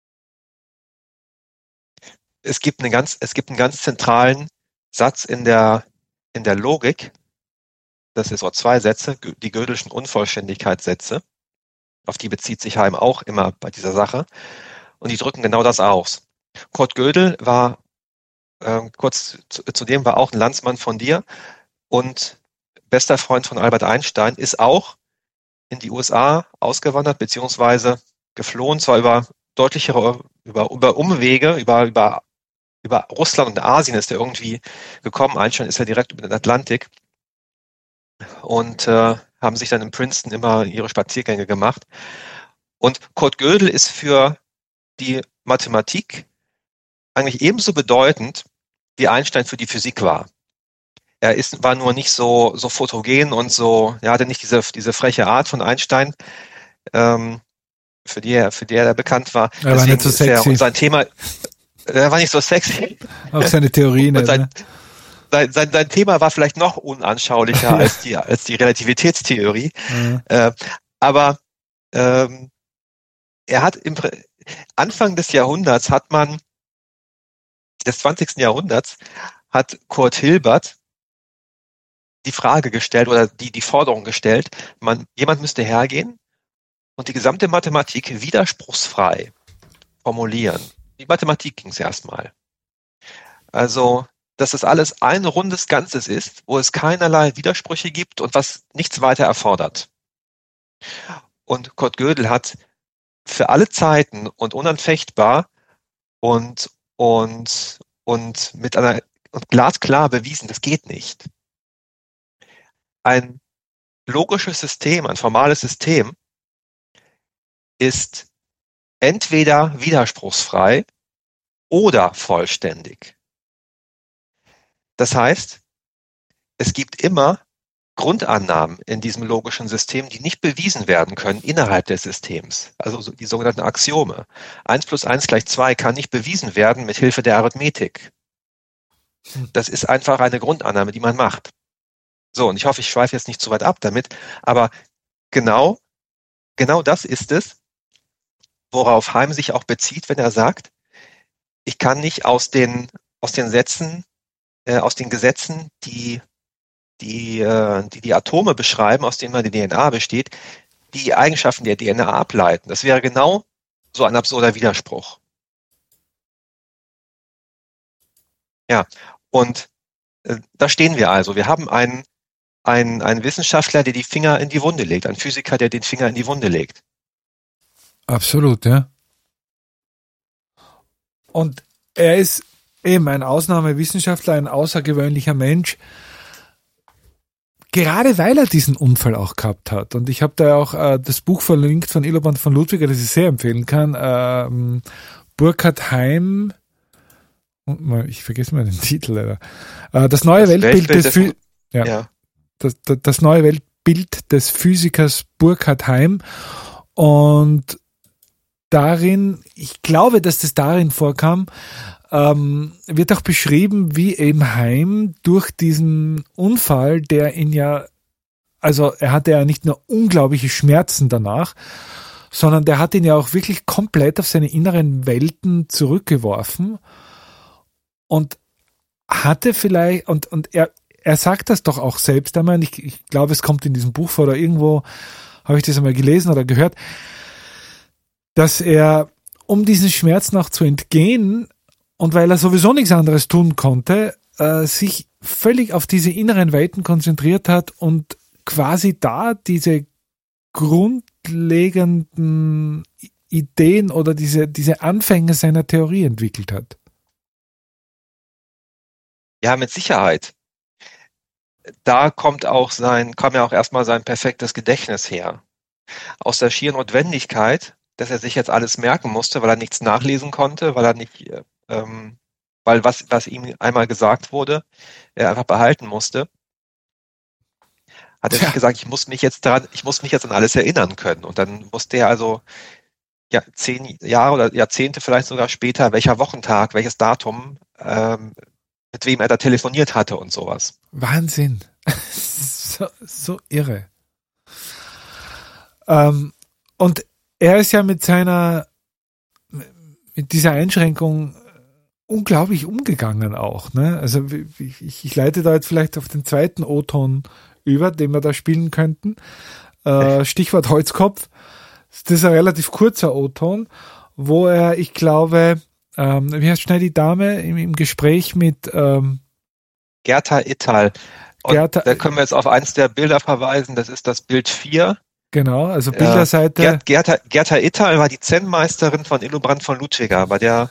Speaker 2: Es gibt einen ganz, es gibt einen ganz zentralen Satz in der, in der Logik. Das sind so zwei Sätze, die Gödelschen Unvollständigkeitssätze. Auf die bezieht sich Heim auch immer bei dieser Sache. Und die drücken genau das aus. Kurt Gödel war, äh, kurz zu, zudem war auch ein Landsmann von dir und bester Freund von Albert Einstein, ist auch in die U S A ausgewandert, beziehungsweise geflohen, zwar über deutlichere, über, über Umwege, über, über über Russland und Asien ist er irgendwie gekommen. Einstein ist ja direkt über den Atlantik und äh, haben sich dann in Princeton immer ihre Spaziergänge gemacht. Und Kurt Gödel ist für die Mathematik eigentlich ebenso bedeutend, wie Einstein für die Physik war. Er ist, war nur nicht so, so fotogen und so, er hatte nicht diese, diese freche Art von Einstein, ähm, für die er, für die er bekannt war.
Speaker 1: Er war nicht so sexy.
Speaker 2: Er, und sein Thema, er war nicht so sexy.
Speaker 1: Auch seine Theorien.
Speaker 2: Und sein,
Speaker 1: ne?
Speaker 2: sein, sein, sein Thema war vielleicht noch unanschaulicher als die, als die Relativitätstheorie. Mhm. Äh, aber, ähm, er hat im Anfang des Jahrhunderts hat man, des zwanzigsten Jahrhunderts, hat Kurt Hilbert die Frage gestellt oder die, die Forderung gestellt, man, jemand müsste hergehen und die gesamte Mathematik widerspruchsfrei formulieren. Die Mathematik ging es erstmal. Also, dass das alles ein rundes Ganzes ist, wo es keinerlei Widersprüche gibt und was nichts weiter erfordert. Und Kurt Gödel hat für alle Zeiten und unanfechtbar und, und, und mit einer, und glasklar bewiesen, das geht nicht. Ein logisches System, ein formales System ist entweder widerspruchsfrei oder vollständig. Das heißt, es gibt immer Grundannahmen in diesem logischen System, die nicht bewiesen werden können innerhalb des Systems. Also die sogenannten Axiome. eins plus eins gleich zwei kann nicht bewiesen werden mit Hilfe der Arithmetik. Das ist einfach eine Grundannahme, die man macht. So, und ich hoffe, ich schweife jetzt nicht zu weit ab damit, aber genau, genau das ist es, worauf Heim sich auch bezieht, wenn er sagt, ich kann nicht aus den, aus den Sätzen, äh, aus den Gesetzen, die die, äh, die die Atome beschreiben, aus denen die D N A besteht, die Eigenschaften der D N A ableiten. Das wäre genau so ein absurder Widerspruch. Ja, und äh, da stehen wir also. Wir haben einen Ein, ein Wissenschaftler, der die Finger in die Wunde legt, ein Physiker, der den Finger in die Wunde legt.
Speaker 1: Absolut, ja. Und er ist eben ein Ausnahmewissenschaftler, ein außergewöhnlicher Mensch, gerade weil er diesen Unfall auch gehabt hat. Und ich habe da auch äh, das Buch verlinkt von Illobrand von Ludwiger, das ich sehr empfehlen kann. Ähm, Burkhard Heim, ich vergesse mal den Titel leider. Äh, das neue das Weltbild, Weltbild des, des ja. ja. Das, das, das neue Weltbild des Physikers Burkhard Heim. Und darin, ich glaube, dass das darin vorkam, ähm, wird auch beschrieben, wie eben Heim durch diesen Unfall, der ihn ja, also er hatte ja nicht nur unglaubliche Schmerzen danach, sondern der hat ihn ja auch wirklich komplett auf seine inneren Welten zurückgeworfen und hatte vielleicht, und, und er Er sagt das doch auch selbst einmal, ich, ich glaube, es kommt in diesem Buch vor oder irgendwo habe ich das einmal gelesen oder gehört, dass er, um diesen Schmerzen auch zu entgehen und weil er sowieso nichts anderes tun konnte, äh, sich völlig auf diese inneren Welten konzentriert hat und quasi da diese grundlegenden Ideen oder diese, diese Anfänge seiner Theorie entwickelt hat.
Speaker 2: Ja, mit Sicherheit. Da kommt auch sein, kam ja auch erstmal sein perfektes Gedächtnis her. Aus der schieren Notwendigkeit, dass er sich jetzt alles merken musste, weil er nichts nachlesen konnte, weil er nicht, ähm, weil was, was ihm einmal gesagt wurde, er einfach behalten musste, hat er ja. sich gesagt, ich muss mich jetzt dran, ich muss mich jetzt an alles erinnern können. Und dann musste er also ja zehn Jahre oder Jahrzehnte vielleicht sogar später, welcher Wochentag, welches Datum, ähm, mit wem er da telefoniert hatte und sowas.
Speaker 1: Wahnsinn. so, so irre. Ähm, und er ist ja mit seiner, mit dieser Einschränkung unglaublich umgegangen auch. Ne? Also ich, ich leite da jetzt vielleicht auf den zweiten O-Ton über, den wir da spielen könnten. Äh, Stichwort Holzkopf. Das ist ein relativ kurzer O-Ton, wo er, ich glaube, Ähm, wie heißt schnell die Dame im, im Gespräch mit ähm,
Speaker 2: Gerta Ittal. Und Gerta, da können wir jetzt auf eins der Bilder verweisen, das ist das Bild vier.
Speaker 1: Genau, also Bilderseite.
Speaker 2: Äh, Gerta, Gerta Ittal war die Zen-Meisterin von Illobrand von Ludwiger, bei der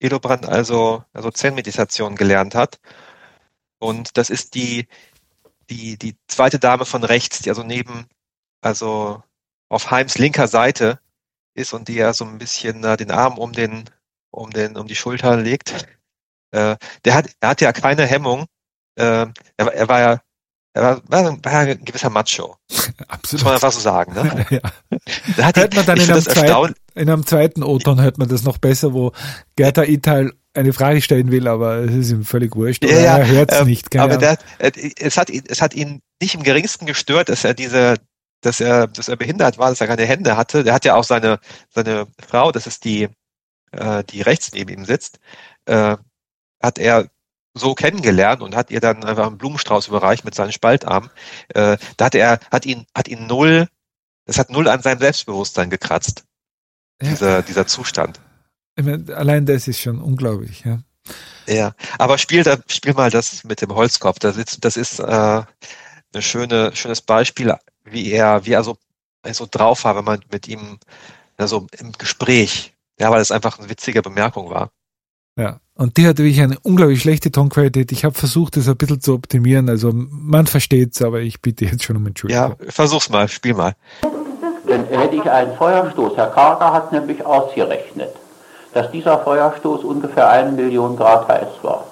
Speaker 2: Hildebrand also, also Zen-Meditation gelernt hat. Und das ist die, die, die zweite Dame von rechts, die also neben, also auf Heims linker Seite ist und die ja so ein bisschen äh, den Arm um den, um den, um die Schulter legt. Äh, der hat, er hat ja keine Hemmung. Äh, er, er war ja, er war, war, war ja ein gewisser Macho.
Speaker 1: Absolut.
Speaker 2: Muss man einfach so sagen, ne?
Speaker 1: Ja.
Speaker 2: Da hat
Speaker 1: Hört man dann
Speaker 2: ich
Speaker 1: in einem,
Speaker 2: finde das erstaun-
Speaker 1: zweiten, in einem zweiten O-Ton hört man das noch besser, wo Gerda Ital eine Frage stellen will, aber es ist ihm völlig wurscht. Oder
Speaker 2: Ja, ja,
Speaker 1: er hört es
Speaker 2: ähm,
Speaker 1: nicht. Keine
Speaker 2: aber
Speaker 1: Ahnung.
Speaker 2: der, äh, es hat ihn, es hat ihn nicht im geringsten gestört, dass er diese, dass er, dass er behindert war, dass er keine Hände hatte. Der hat ja auch seine, seine Frau, das ist die, äh, die rechts neben ihm sitzt, äh, hat er so kennengelernt und hat ihr dann einfach einen Blumenstrauß überreicht mit seinen Spaltarmen. Äh, da hat er, hat ihn, hat ihn null, das hat null an seinem Selbstbewusstsein gekratzt.
Speaker 1: Ja.
Speaker 2: Dieser, dieser Zustand.
Speaker 1: Ich meine, allein das ist schon unglaublich. Ja.
Speaker 2: Ja, aber spiel da, spiel mal das mit dem Holzkopf. Das ist, das ist äh, eine schöne, schönes Beispiel, wie er, wie er so, er so drauf war, wenn man mit ihm, also im Gespräch, ja, weil es einfach eine witzige Bemerkung war.
Speaker 1: Ja, und die hat wirklich eine unglaublich schlechte Tonqualität. Ich habe versucht, das ein bisschen zu optimieren. Also man versteht's, aber ich bitte jetzt schon um Entschuldigung.
Speaker 2: Ja, versuch's mal, spiel mal.
Speaker 3: Denn hätte ich einen Feuerstoß, Herr Karger hat nämlich ausgerechnet, dass dieser Feuerstoß ungefähr eine Million Grad heiß war.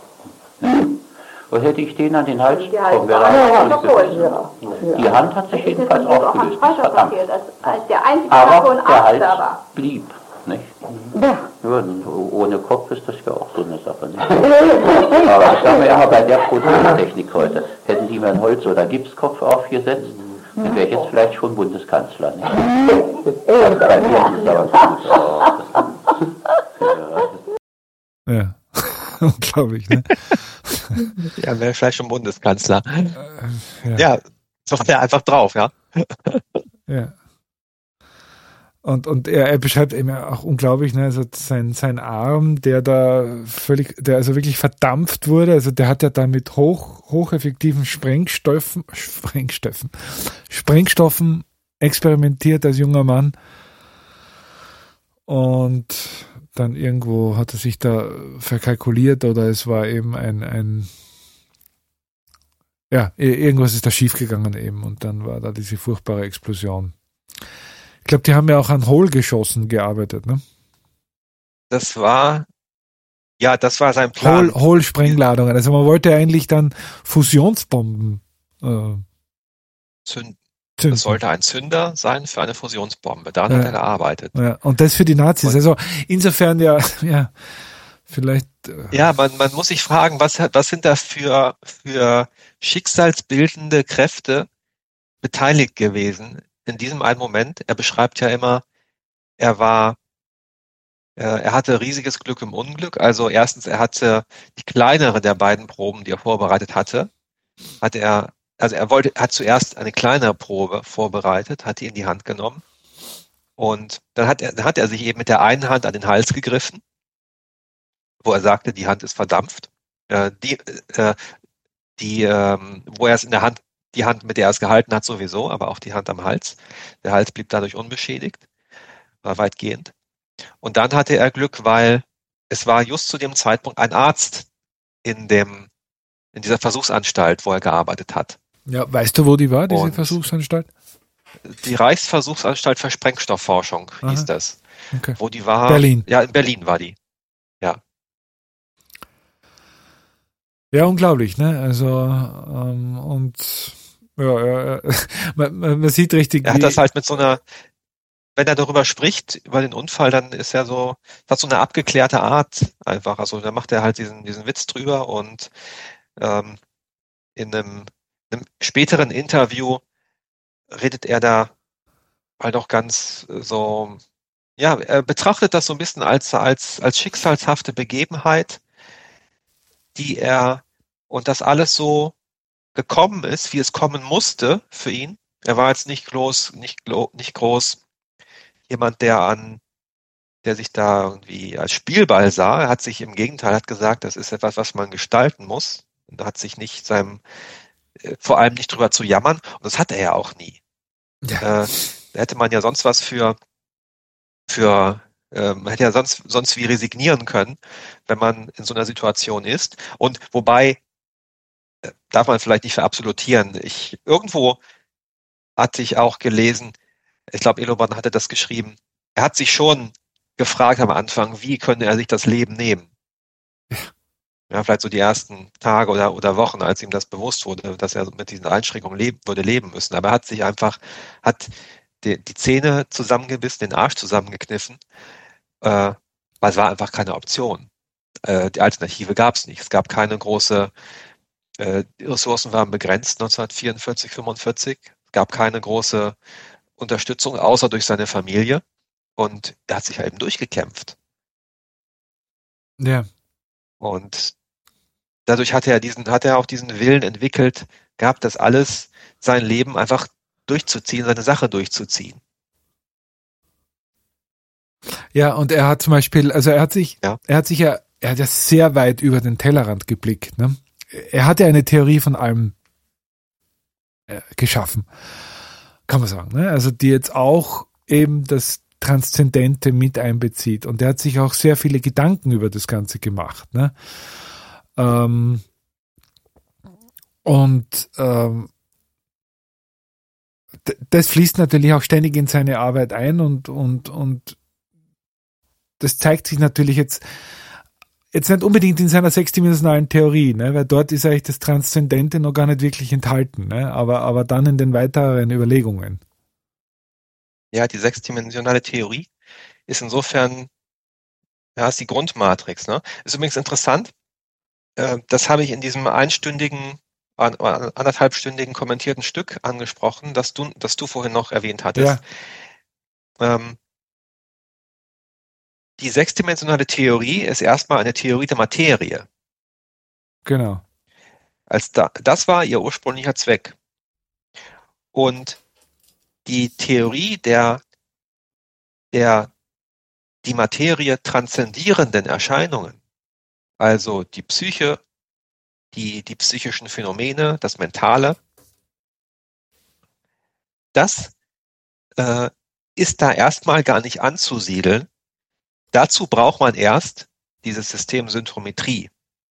Speaker 3: Und hätte ich den an den Hals bekommen, wäre er aufgelöst. Die Hand hat sich jedenfalls aufgelöst. Verdammt. Aber der Hals blieb. Nicht? Ja. Ohne Kopf ist das ja auch so eine Sache. Nicht? Aber ich sage ja, bei der Protestechnik heute, hätten die mir einen Holz- oder Gipskopf aufgesetzt, dann wäre ich jetzt vielleicht schon Bundeskanzler. Nicht? Also bei mir ist es aber gut.
Speaker 1: Ja, unglaublich, ne?
Speaker 2: Ja, wäre vielleicht schon Bundeskanzler.
Speaker 1: Äh, ja.
Speaker 2: Ja, so war der einfach drauf, ja.
Speaker 1: Ja. Und, und er, er beschreibt eben auch unglaublich, ne, also sein, sein Arm, der da völlig, der also wirklich verdampft wurde, also der hat ja da mit hoch, hocheffektiven Sprengstoffen, Sprengstoffen, Sprengstoffen experimentiert als junger Mann. Und dann irgendwo hat er sich da verkalkuliert oder es war eben ein, ein, ja, irgendwas ist da schiefgegangen eben und dann war da diese furchtbare Explosion. Ich glaube, die haben ja auch an Hohlgeschossen gearbeitet, ne?
Speaker 2: Das war, ja, das war sein Plan.
Speaker 1: Hohl, Hohlsprengladungen. Also man wollte eigentlich dann Fusionsbomben äh,
Speaker 2: Zünd,
Speaker 1: zünden.
Speaker 2: das sollte ein Zünder sein für eine Fusionsbombe. Daran
Speaker 1: Ja.
Speaker 2: hat er gearbeitet.
Speaker 1: Ja, und das für die Nazis.
Speaker 2: Und-
Speaker 1: Also insofern ja, ja, vielleicht. Äh,
Speaker 2: Ja, man, man muss sich fragen, was, hat- was sind da für, für schicksalsbildende Kräfte beteiligt gewesen in diesem einen Moment? Er beschreibt ja immer, er war, äh, er hatte riesiges Glück im Unglück. Also erstens, er hatte die kleinere der beiden Proben, die er vorbereitet hatte, hat er, also er wollte, hat zuerst eine kleinere Probe vorbereitet, hat die in die Hand genommen und dann hat er, dann hat er sich eben mit der einen Hand an den Hals gegriffen, wo er sagte, die Hand ist verdampft. Äh, die, äh, die, ähm, wo er es in der Hand, die Hand, mit der er es gehalten hat, sowieso, aber auch die Hand am Hals. Der Hals blieb dadurch unbeschädigt, war weitgehend. Und dann hatte er Glück, weil es war just zu dem Zeitpunkt ein Arzt in dem, in dieser Versuchsanstalt, wo er gearbeitet hat.
Speaker 1: ja, weißt du, wo die war, diese
Speaker 2: Und-
Speaker 1: Versuchsanstalt?
Speaker 2: Die Reichsversuchsanstalt für Sprengstoffforschung hieß
Speaker 1: Aha.
Speaker 2: das.
Speaker 1: Okay.
Speaker 2: Wo die war?
Speaker 1: Berlin.
Speaker 2: Ja, in Berlin war die.
Speaker 1: Ja, unglaublich, ne? Also, ähm, und ja, ja, ja. man, man man sieht richtig,
Speaker 2: Er hat
Speaker 1: wie,
Speaker 2: das halt mit so einer, wenn er darüber spricht, über den Unfall, dann ist er so, hat so eine abgeklärte Art einfach. Also da macht er halt diesen, diesen Witz drüber und ähm, in einem, einem späteren Interview redet er da halt auch ganz äh, so, ja, er betrachtet das so ein bisschen als, als, als schicksalshafte Begebenheit, die er, und das alles so gekommen ist, wie es kommen musste für ihn. Er war jetzt nicht groß, nicht, glo- nicht groß jemand, der an, der sich da irgendwie als Spielball sah. Er hat sich im Gegenteil, hat gesagt, das ist etwas, was man gestalten muss. Und er hat sich nicht seinem, äh, vor allem nicht drüber zu jammern. Und das hat er ja auch nie.
Speaker 1: ja,
Speaker 2: Äh, da hätte man ja sonst was für, für äh, man hätte ja sonst, sonst wie resignieren können, wenn man in so einer Situation ist. Und wobei, äh, darf man vielleicht nicht verabsolutieren. Ich, irgendwo hatte ich auch gelesen, ich glaube, Elobrand hatte das geschrieben, er hat sich schon gefragt am Anfang, wie könnte er sich das Leben nehmen? Ja, vielleicht so die ersten Tage oder, oder Wochen, als ihm das bewusst wurde, dass er mit diesen Einschränkungen leben, würde leben müssen. Aber er hat sich einfach, hat die, die Zähne zusammengebissen, den Arsch zusammengekniffen, äh, weil es war einfach keine Option. Äh, die Alternative gab es nicht. Es gab keine große, äh, die Ressourcen waren begrenzt neunzehnhundertvierundvierzig, fünfundvierzig. Es gab keine große Unterstützung, außer durch seine Familie. Und er hat sich halt eben durchgekämpft.
Speaker 1: Ja.
Speaker 2: Und dadurch hat er diesen, hat er auch diesen Willen entwickelt, gehabt, das alles, sein Leben einfach durchzuziehen, seine Sache durchzuziehen.
Speaker 1: Ja, und er hat zum Beispiel, also er hat sich,
Speaker 2: Ja.
Speaker 1: er hat sich ja, er hat ja sehr weit über den Tellerrand geblickt, ne? Er hat ja eine Theorie von allem äh, geschaffen, kann man sagen, ne? Also die jetzt auch eben das Transzendente mit einbezieht. Und er hat sich auch sehr viele Gedanken über das Ganze gemacht, ne? Ähm, und ähm, d- das fließt natürlich auch ständig in seine Arbeit ein und, und, und das zeigt sich natürlich jetzt jetzt nicht unbedingt in seiner sechsdimensionalen Theorie, ne? Weil dort ist eigentlich das Transzendente noch gar nicht wirklich enthalten, ne? aber, aber dann in den weiteren Überlegungen.
Speaker 2: Ja, die sechsdimensionale Theorie ist insofern, ja, ist die Grundmatrix, ne? Ist übrigens interessant, äh, das habe ich in diesem einstündigen, an, anderthalbstündigen kommentierten Stück angesprochen, das du, das du vorhin noch erwähnt hattest. Ja. Ähm, die sechsdimensionale Theorie ist erstmal eine Theorie der Materie.
Speaker 1: Genau.
Speaker 2: Als da, das war ihr ursprünglicher Zweck. Und die Theorie der, der die Materie transzendierenden Erscheinungen, also die Psyche, die, die psychischen Phänomene, das Mentale, das äh, ist da erstmal gar nicht anzusiedeln. Dazu braucht man erst dieses System Synchrometrie,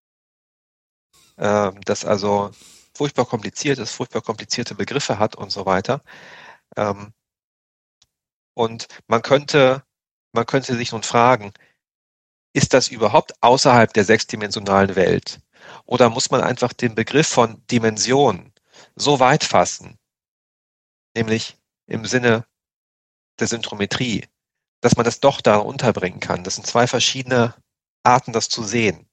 Speaker 2: äh, das also furchtbar kompliziert ist, furchtbar komplizierte Begriffe hat und so weiter. Ähm, und man könnte, man könnte sich nun fragen, ist das überhaupt außerhalb der sechsdimensionalen Welt? Oder muss man einfach den Begriff von Dimension so weit fassen, nämlich im Sinne der Synchrometrie, dass man das doch da unterbringen kann? Das sind zwei verschiedene Arten, das zu sehen.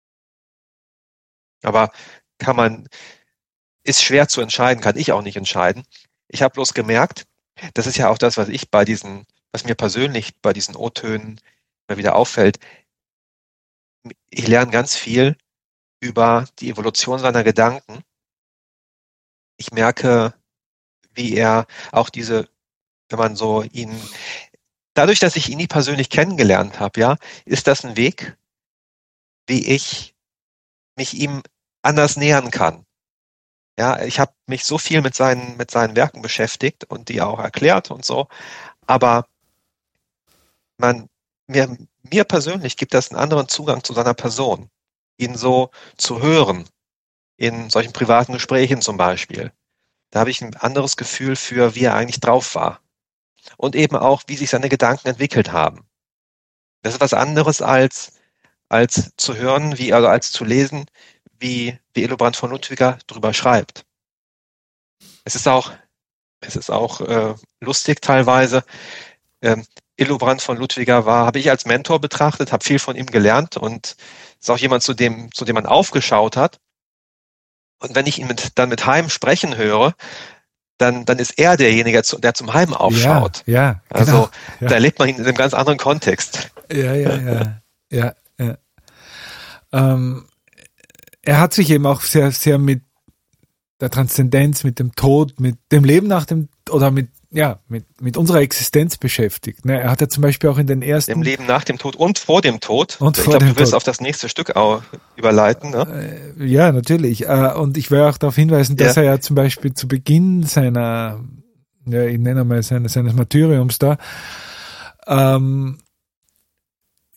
Speaker 2: Aber kann man, ist schwer zu entscheiden, kann ich auch nicht entscheiden. Ich habe bloß gemerkt, das ist ja auch das, was ich bei diesen, was mir persönlich bei diesen O-Tönen immer wieder auffällt. Ich lerne ganz viel über die Evolution seiner Gedanken. Ich merke, wie er auch diese, wenn man so ihn, dadurch, dass ich ihn nie persönlich kennengelernt habe, ja, ist das ein Weg, wie ich mich ihm anders nähern kann. Ja, ich habe mich so viel mit seinen, mit seinen Werken beschäftigt und die auch erklärt und so, aber man, mir, mir persönlich gibt das einen anderen Zugang zu seiner Person, ihn so zu hören, in solchen privaten Gesprächen zum Beispiel. Da habe ich ein anderes Gefühl für, wie er eigentlich drauf war. Und eben auch, wie sich seine Gedanken entwickelt haben. Das ist was anderes als, als zu hören, wie, also als zu lesen, wie, wie Elobrand von Ludwiger drüber schreibt. Es ist auch, es ist auch äh, lustig teilweise. Ähm, Elobrand von Ludwiger war, habe ich als Mentor betrachtet, habe viel von ihm gelernt und ist auch jemand, zu dem, zu dem man aufgeschaut hat. Und wenn ich ihn mit, dann mit Heim sprechen höre, dann, dann ist er derjenige, der zum Heim aufschaut.
Speaker 1: Ja, ja,
Speaker 2: also
Speaker 1: genau, ja.
Speaker 2: Da erlebt man ihn in einem ganz anderen Kontext.
Speaker 1: Ja, ja, ja, ja, ja. Ähm, er hat sich eben auch sehr, sehr mit der Transzendenz, mit dem Tod, mit dem Leben nach dem, oder mit, ja, mit, mit unserer Existenz beschäftigt. Ne? Er hat ja zum Beispiel auch in den ersten...
Speaker 2: Dem Leben nach dem Tod und vor dem Tod.
Speaker 1: Und
Speaker 2: ich
Speaker 1: vor
Speaker 2: glaube,
Speaker 1: dem
Speaker 2: du willst
Speaker 1: Tod.
Speaker 2: auf das nächste Stück auch überleiten. Ne?
Speaker 1: Äh, ja, natürlich. Äh, und ich will auch darauf hinweisen, dass
Speaker 2: ja.
Speaker 1: er ja zum Beispiel zu Beginn seiner, ja, ich nenne mal seines, seines Martyriums da, ähm,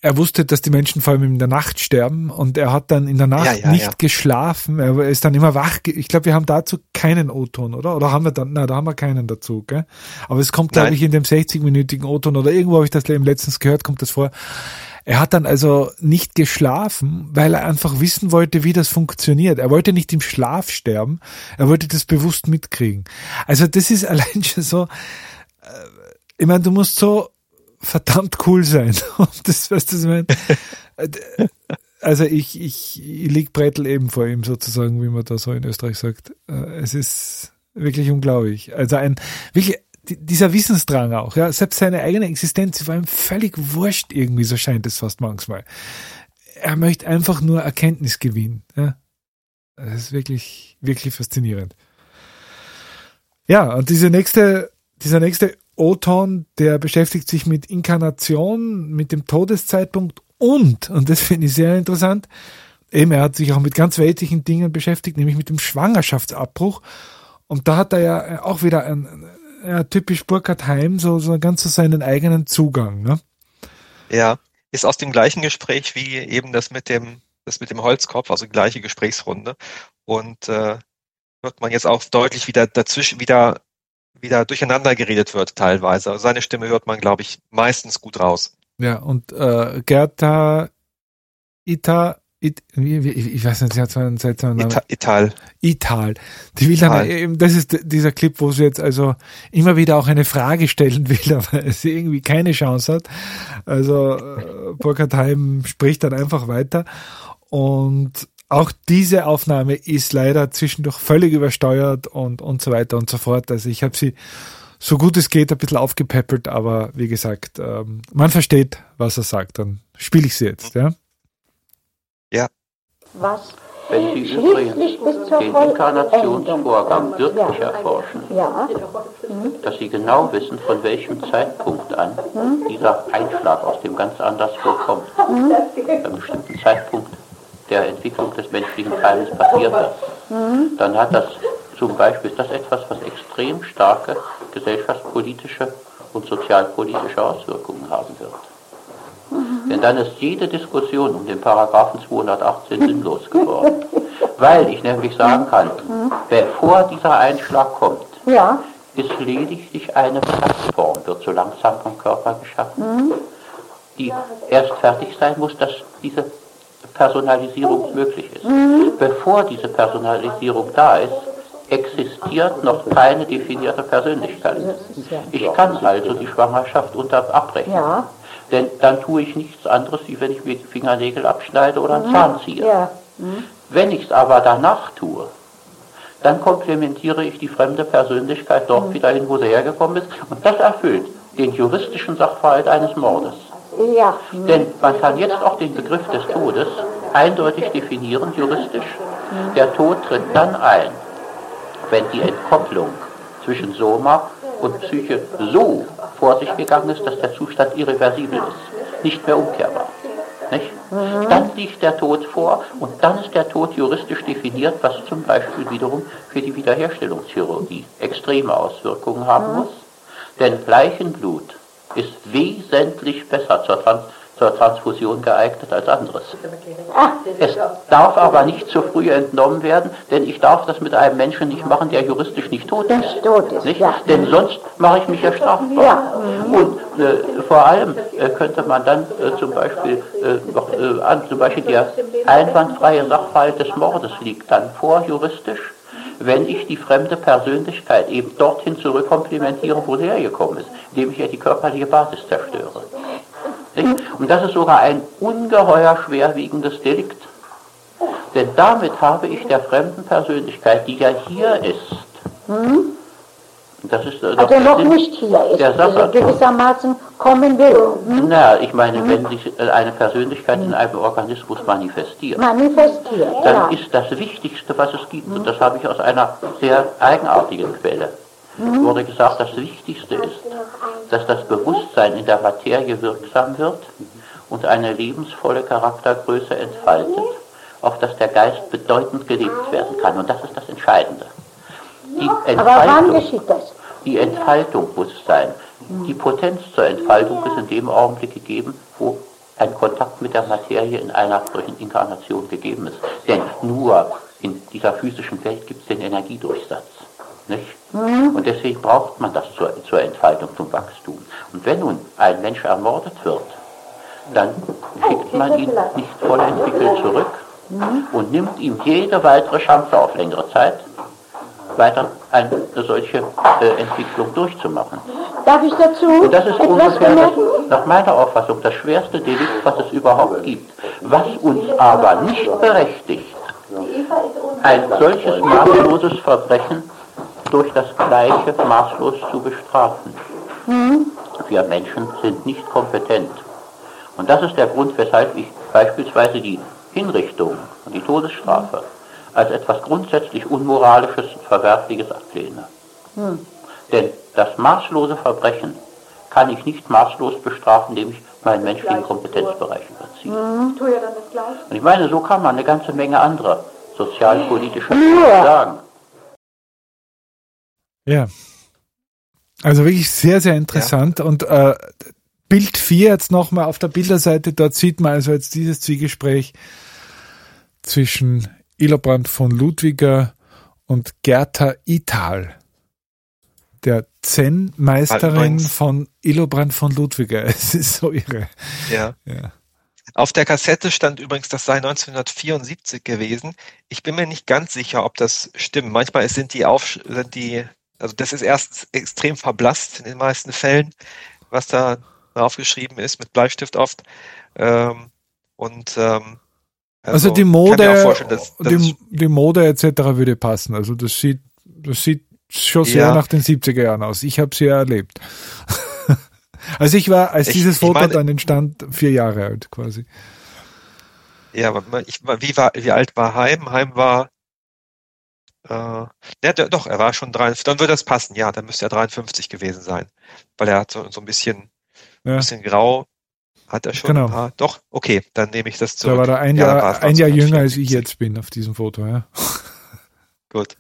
Speaker 1: er wusste, dass die Menschen vor allem in der Nacht sterben und er hat dann in der Nacht ja, ja, nicht ja. geschlafen. Er ist dann immer wach. Ich glaube, wir haben dazu keinen O-Ton, oder? Oder haben wir dann? Nein, da haben wir keinen dazu, gell? Aber es kommt, glaube ich, in dem sechzig-minütigen O-Ton oder irgendwo habe ich das letztens gehört, kommt das vor. Er hat dann also nicht geschlafen, weil er einfach wissen wollte, wie das funktioniert. Er wollte nicht im Schlaf sterben, er wollte das bewusst mitkriegen. Also das ist allein schon so, ich meine, du musst so verdammt cool sein. Das, weißt du, was ich meine? Also ich, ich, ich leg Brettel eben vor ihm sozusagen, wie man da so in Österreich sagt. Es ist wirklich unglaublich. Also ein, wirklich, dieser Wissensdrang auch, ja, selbst seine eigene Existenz war ihm völlig wurscht irgendwie, so scheint es fast manchmal. Er möchte einfach nur Erkenntnis gewinnen, ja. Das ist wirklich, wirklich faszinierend. Ja, und diese nächste, dieser nächste O-Ton, der beschäftigt sich mit Inkarnation, mit dem Todeszeitpunkt und, und das finde ich sehr interessant, eben, er hat sich auch mit ganz weltlichen Dingen beschäftigt, nämlich mit dem Schwangerschaftsabbruch. Und da hat er ja auch wieder ein, ja, typisch Burkhard Heim, so, so ganz so seinen eigenen Zugang, ne?
Speaker 2: Ja, ist aus dem gleichen Gespräch wie eben das mit dem, das mit dem Holzkopf, also gleiche Gesprächsrunde. Und äh, hört man jetzt auch deutlich wieder dazwischen, wieder, wieder durcheinander geredet wird teilweise. Also seine Stimme hört man, glaube ich, meistens gut raus.
Speaker 1: Ja, und äh, Gerda Ita It, wie, wie, ich weiß nicht, sie hat so einen seltsamen Namen.
Speaker 2: Ital.
Speaker 1: Ital. Die will dann eben, das ist dieser Clip, wo sie jetzt also immer wieder auch eine Frage stellen will, aber sie irgendwie keine Chance hat. Also äh, Burkhard Heim spricht dann einfach weiter. Und auch diese Aufnahme ist leider zwischendurch völlig übersteuert und, und so weiter und so fort. Also ich habe sie so gut es geht ein bisschen aufgepäppelt, aber wie gesagt, ähm, man versteht, was er sagt. Dann spiele ich sie jetzt, ja.
Speaker 2: Ja.
Speaker 3: Was wenn Sie übrigens den Inkarnationsvorgang wirklich erforschen, ja. dass Sie genau wissen, von welchem Zeitpunkt an dieser Einschlag aus dem ganz anderswo kommt, einem bestimmten Zeitpunkt der Entwicklung des menschlichen Teiles passiert ist, dann hat das zum Beispiel, ist das etwas, was extrem starke gesellschaftspolitische und sozialpolitische Auswirkungen haben wird. Mhm. Denn dann ist jede Diskussion um den Paragraphen zweihundertachtzehn sinnlos geworden. Weil ich nämlich sagen kann, mhm. bevor dieser Einschlag kommt, ja. ist lediglich eine Plattform, wird so langsam vom Körper geschaffen, mhm. die erst fertig sein muss, dass diese Personalisierung möglich ist. Mhm. Bevor diese Personalisierung da ist, existiert noch keine definierte Persönlichkeit. Ich kann also die Schwangerschaft unter abbrechen. Ja. Denn dann tue ich nichts anderes, wie wenn ich mir die Fingernägel abschneide oder einen Zahn ziehe. Ja. Mhm. Wenn ich es aber danach tue, dann komplementiere ich die fremde Persönlichkeit dort mhm. wieder hin, wo sie hergekommen ist. Und das erfüllt den juristischen Sachverhalt eines Mordes. Ja. Mhm. Denn man kann jetzt auch den Begriff des Todes eindeutig definieren, juristisch. Mhm. Der Tod tritt dann ein, wenn die Entkopplung zwischen Soma und Psyche so vor sich gegangen ist, dass der Zustand irreversibel ist, nicht mehr umkehrbar. Nicht? Mhm. Dann liegt der Tod vor und dann ist der Tod juristisch definiert, was zum Beispiel wiederum für die Wiederherstellungschirurgie extreme Auswirkungen haben mhm. muss. Denn Leichenblut ist wesentlich besser zur, Trans- zur Transfusion geeignet als anderes. Es darf aber nicht zu früh entnommen werden, denn ich darf das mit einem Menschen nicht machen, der juristisch nicht tot ist. Tot ist nicht? Ja. Denn sonst mache ich mich ja strafbar. Ja. Und äh, vor allem äh, könnte man dann äh, zum Beispiel, äh, noch, äh, an, zum Beispiel der einwandfreie Sachverhalt des Mordes liegt dann vor juristisch, wenn ich die fremde Persönlichkeit eben dorthin zurückkomplementiere, wo sie hergekommen ist, indem ich ja die körperliche Basis zerstöre. Und das ist sogar ein ungeheuer schwerwiegendes Delikt. Denn damit habe ich der fremden Persönlichkeit, die ja hier ist, hm? das ist äh,
Speaker 5: also noch nicht hier ist,
Speaker 2: der Sache,
Speaker 5: gewissermaßen kommen will. Hm?
Speaker 2: Na, ich meine, hm? wenn sich eine Persönlichkeit hm? in einem Organismus manifestiert,
Speaker 5: manifestiert
Speaker 2: dann
Speaker 5: ja.
Speaker 2: ist das Wichtigste, was es gibt, hm? und das habe ich aus einer sehr eigenartigen Quelle, hm? wurde gesagt, das Wichtigste ist, dass das Bewusstsein in der Materie wirksam wird und eine lebensvolle Charaktergröße entfaltet, auf dass der Geist bedeutend gelebt werden kann. Und das ist das Entscheidende. Die
Speaker 5: Aber wann geschieht das?
Speaker 2: Die Entfaltung muss es sein. Die Potenz zur Entfaltung ist in dem Augenblick gegeben, wo
Speaker 3: ein Kontakt mit der Materie in einer solchen Inkarnation gegeben ist. Denn nur in dieser physischen Welt gibt es den Energiedurchsatz. Nicht? Mhm. Und deswegen braucht man das zur, zur Entfaltung, zum Wachstum. Und wenn nun ein Mensch ermordet wird, dann schickt man ihn nicht voll entwickelt zurück mhm. und nimmt ihm jede weitere Chance auf längere Zeit, weiter eine solche äh, Entwicklung durchzumachen.
Speaker 5: Darf ich dazu
Speaker 3: Und das ist
Speaker 5: etwas
Speaker 3: ungefähr das,
Speaker 5: bemerken?
Speaker 3: nach meiner Auffassung das schwerste Delikt, was es überhaupt gibt. Was uns aber nicht berechtigt, ein solches maßloses Verbrechen durch das Gleiche maßlos zu bestrafen. Mhm. Wir Menschen sind nicht kompetent. Und das ist der Grund, weshalb ich beispielsweise die Hinrichtung und die Todesstrafe als etwas grundsätzlich Unmoralisches und Verwerfliches ablehne. Hm. Denn das maßlose Verbrechen kann ich nicht maßlos bestrafen, indem ich meinen menschlichen Kompetenzbereich überziehe.
Speaker 5: Hm, tu ja dann das Gleiche.
Speaker 3: Und ich meine, so kann man eine ganze Menge anderer sozialpolitischer Dinge ja. sagen.
Speaker 1: Ja. Also wirklich sehr, sehr interessant. Ja. Und äh, Bild vier jetzt nochmal auf der Bilderseite, dort sieht man also jetzt dieses Zwiegespräch zwischen Hillebrand von Ludwiger und Gerta Ital, der Zen-Meisterin von Hillebrand von Ludwiger. Es ist so irre.
Speaker 2: Ja. ja. Auf der Kassette stand übrigens, das sei neunzehnhundertvierundsiebzig gewesen. Ich bin mir nicht ganz sicher, ob das stimmt. Manchmal sind die, Auf, sind die also das ist erst extrem verblasst in den meisten Fällen, was da draufgeschrieben ist, mit Bleistift oft. Ähm, und ähm,
Speaker 1: Also, also die Mode, dass, dass die, die Mode et cetera würde passen. Also das sieht, das sieht schon sehr ja. nach den siebziger Jahren aus. Ich habe sie ja erlebt. Also ich war, als ich, dieses Foto meine, dann entstand, vier Jahre alt quasi.
Speaker 2: Ja, aber ich, wie, war, wie alt war Heim? Heim war, äh, ja, doch, er war schon dreiundfünfzig. Dann würde das passen, ja, dann müsste er dreiundfünfzig gewesen sein. Weil er hat so, so ein bisschen, ja. ein bisschen grau. Hat er schon
Speaker 1: genau.
Speaker 2: ein paar? Doch, okay, dann nehme ich das zurück.
Speaker 1: Da war er ein Jahr, ja, ein Jahr jünger, als ich jetzt bin auf diesem Foto, ja.
Speaker 2: Gut.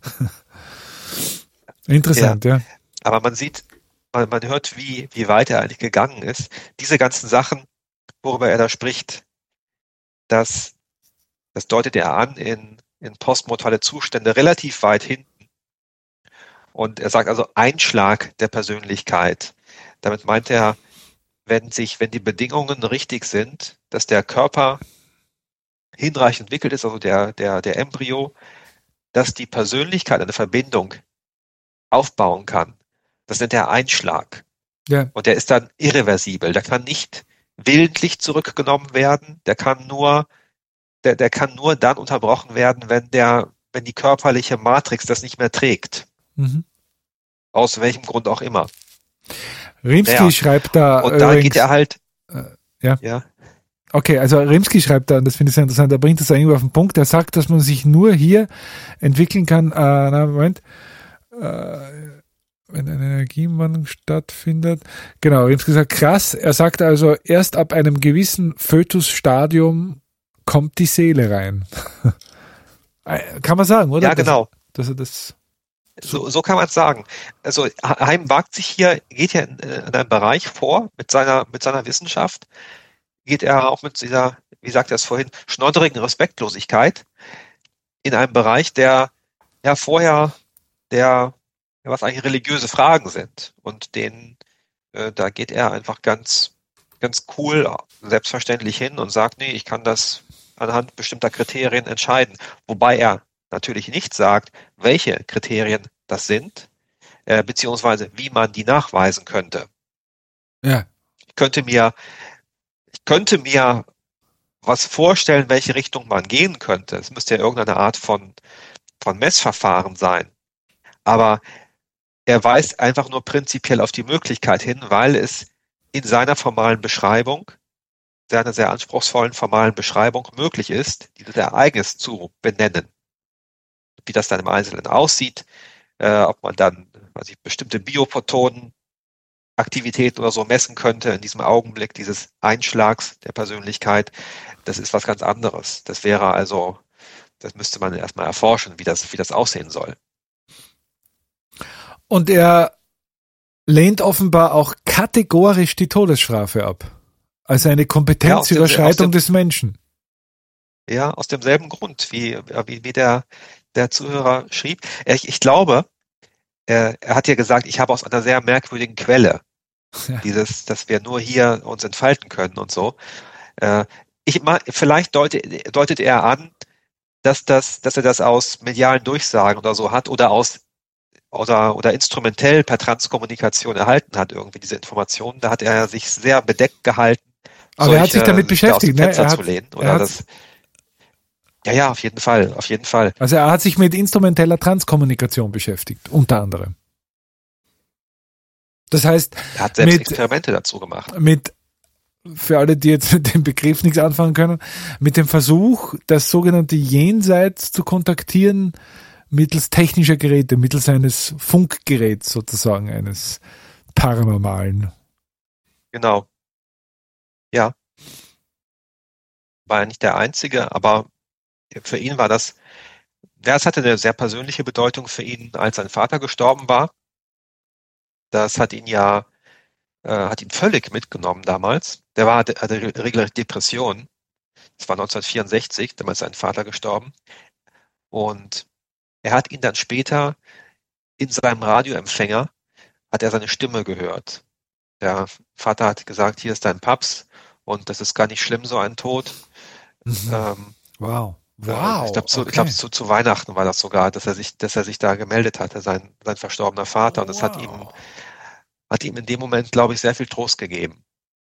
Speaker 1: Interessant, ja.
Speaker 2: ja. Aber man sieht, man, man hört, wie, wie weit er eigentlich gegangen ist. Diese ganzen Sachen, worüber er da spricht, das, das deutet er an in, in postmortale Zustände relativ weit hinten. Und er sagt also Einschlag der Persönlichkeit. Damit meint er, wenn sich, wenn die Bedingungen richtig sind, dass der Körper hinreichend entwickelt ist, also der, der, der Embryo, dass die Persönlichkeit eine Verbindung aufbauen kann. Das nennt er Einschlag.
Speaker 1: Ja.
Speaker 2: Und der ist dann irreversibel. Der kann nicht willentlich zurückgenommen werden. Der kann nur, der, der kann nur dann unterbrochen werden, wenn der, wenn die körperliche Matrix das nicht mehr trägt.
Speaker 1: Mhm.
Speaker 2: Aus welchem Grund auch immer.
Speaker 1: Rimsky ja. schreibt da.
Speaker 2: Und da übrigens, geht er halt.
Speaker 1: Äh, ja.
Speaker 2: ja.
Speaker 1: Okay, also Rimsky schreibt da, und das finde ich sehr interessant, er bringt das irgendwie auf den Punkt, er sagt, dass man sich nur hier entwickeln kann, äh, na, Moment, äh, wenn eine Energiewandlung stattfindet. Genau, Rimsky sagt, krass, er sagt also, erst ab einem gewissen Fötusstadium kommt die Seele rein. Kann man sagen, oder?
Speaker 2: Ja, genau.
Speaker 1: Dass, dass er das
Speaker 2: So, so kann man es sagen. Also Heim wagt sich hier, geht ja in, in einem Bereich vor mit seiner mit seiner Wissenschaft, geht er auch mit dieser, wie sagt er es vorhin, schnodderigen Respektlosigkeit in einem Bereich, der ja vorher der ja, was eigentlich religiöse Fragen sind und den äh, da geht er einfach ganz ganz cool, selbstverständlich hin und sagt, nee, ich kann das anhand bestimmter Kriterien entscheiden, wobei er natürlich nicht sagt, welche Kriterien das sind, äh, beziehungsweise wie man die nachweisen könnte.
Speaker 1: Ja.
Speaker 2: Ich könnte mir, ich könnte mir was vorstellen, welche Richtung man gehen könnte. Es müsste ja irgendeine Art von, von Messverfahren sein. Aber er weist einfach nur prinzipiell auf die Möglichkeit hin, weil es in seiner formalen Beschreibung, seiner sehr anspruchsvollen formalen Beschreibung möglich ist, dieses Ereignis zu benennen. Wie das dann im Einzelnen aussieht, äh, ob man dann weiß ich, bestimmte Bioprotonen-Aktivitäten oder so messen könnte in diesem Augenblick dieses Einschlags der Persönlichkeit, das ist was ganz anderes. Das wäre also, das müsste man erstmal erforschen, wie das, wie das aussehen soll.
Speaker 1: Und er lehnt offenbar auch kategorisch die Todesstrafe ab. Also eine Kompetenzüberschreitung
Speaker 2: ja,
Speaker 1: des Menschen.
Speaker 2: Ja, aus demselben Grund, wie, wie, wie der, der Zuhörer schrieb. Ich, ich glaube, er, er hat ja gesagt, ich habe aus einer sehr merkwürdigen Quelle
Speaker 1: Ja.
Speaker 2: dieses, dass wir nur hier uns entfalten können und so. Äh, ich, vielleicht deutet, deutet er an, dass das, dass er das aus medialen Durchsagen oder so hat oder aus oder, oder instrumentell per Transkommunikation erhalten hat, irgendwie diese Informationen. Da hat er sich sehr bedeckt gehalten.
Speaker 1: Aber
Speaker 2: solche,
Speaker 1: er hat sich damit
Speaker 2: sich da aus dem
Speaker 1: beschäftigt, ne?
Speaker 2: Fenster
Speaker 1: Er hat,
Speaker 2: zu lehnen.
Speaker 1: er
Speaker 2: Oder
Speaker 1: hat,
Speaker 2: das, ja, ja, auf jeden Fall, auf jeden Fall.
Speaker 1: also er hat sich mit instrumenteller Transkommunikation beschäftigt, unter anderem. Das heißt,
Speaker 2: Er hat selbst
Speaker 1: mit,
Speaker 2: Experimente dazu gemacht.
Speaker 1: mit, für alle, die jetzt mit dem Begriff nichts anfangen können, mit dem Versuch, das sogenannte Jenseits zu kontaktieren, mittels technischer Geräte, mittels eines Funkgeräts sozusagen, eines paranormalen.
Speaker 2: Genau. Ja. War ja nicht der einzige, aber für ihn war das, ja, es hatte eine sehr persönliche Bedeutung für ihn, als sein Vater gestorben war. Das hat ihn ja, äh, hat ihn völlig mitgenommen damals. Der war, hatte regelrecht Depressionen. Das war neunzehnhundertvierundsechzig, damals ist sein Vater gestorben. Und er hat ihn dann später in seinem Radioempfänger, hat er seine Stimme gehört. Der Vater hat gesagt, hier ist dein Paps und das ist gar nicht schlimm, so ein Tod.
Speaker 1: Mhm.
Speaker 2: Ähm,
Speaker 1: Wow.
Speaker 2: äh,
Speaker 1: Wow.
Speaker 2: ich glaube, zu,
Speaker 1: okay.
Speaker 2: ich glaub, zu, zu Weihnachten war das sogar, dass er sich, dass er sich da gemeldet hatte, sein, sein verstorbener Vater. Und das hat ihm,
Speaker 1: Wow.
Speaker 2: hat ihm in dem Moment, glaube ich, sehr viel Trost gegeben.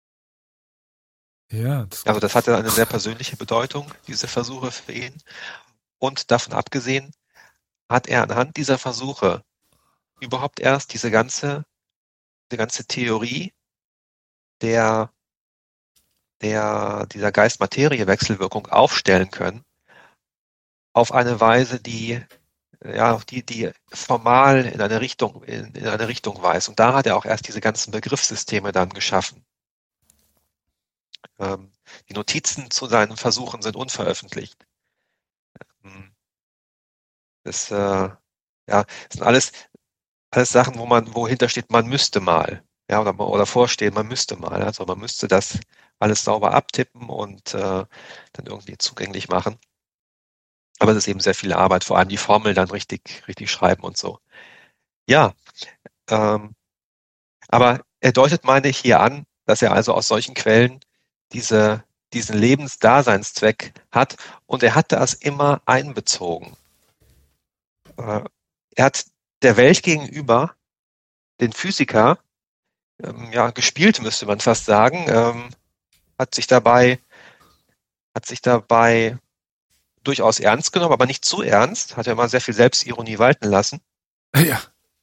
Speaker 1: Ja, das,
Speaker 2: Also das hatte eine sehr persönliche Bedeutung, diese Versuche für ihn. Und davon abgesehen hat er anhand dieser Versuche überhaupt erst diese ganze, die ganze Theorie der, der, dieser Geist-Materie-Wechselwirkung aufstellen können, auf eine Weise, die, ja, die, die formal in eine Richtung, in, in eine Richtung weist. Und da hat er auch erst diese ganzen Begriffssysteme dann geschaffen. Ähm, die Notizen zu seinen Versuchen sind unveröffentlicht. Das, äh, ja, das sind alles, alles Sachen, wo man, wo hinter steht, man müsste mal, ja, oder, oder vorstehen, man müsste mal, also man müsste das alles sauber abtippen und äh, dann irgendwie zugänglich machen. Aber es ist eben sehr viel Arbeit, vor allem die Formel dann richtig, richtig schreiben und so. Ja, ähm, aber er deutet, meine ich, hier an, dass er also aus solchen Quellen diese, diesen Lebensdaseinszweck hat und er hat das immer einbezogen. Äh, er hat der Welt gegenüber den Physiker ähm, ja, gespielt, müsste man fast sagen, ähm, hat sich dabei, hat sich dabei durchaus ernst genommen, aber nicht zu ernst, hat ja mal sehr viel Selbstironie walten lassen.
Speaker 1: Ja.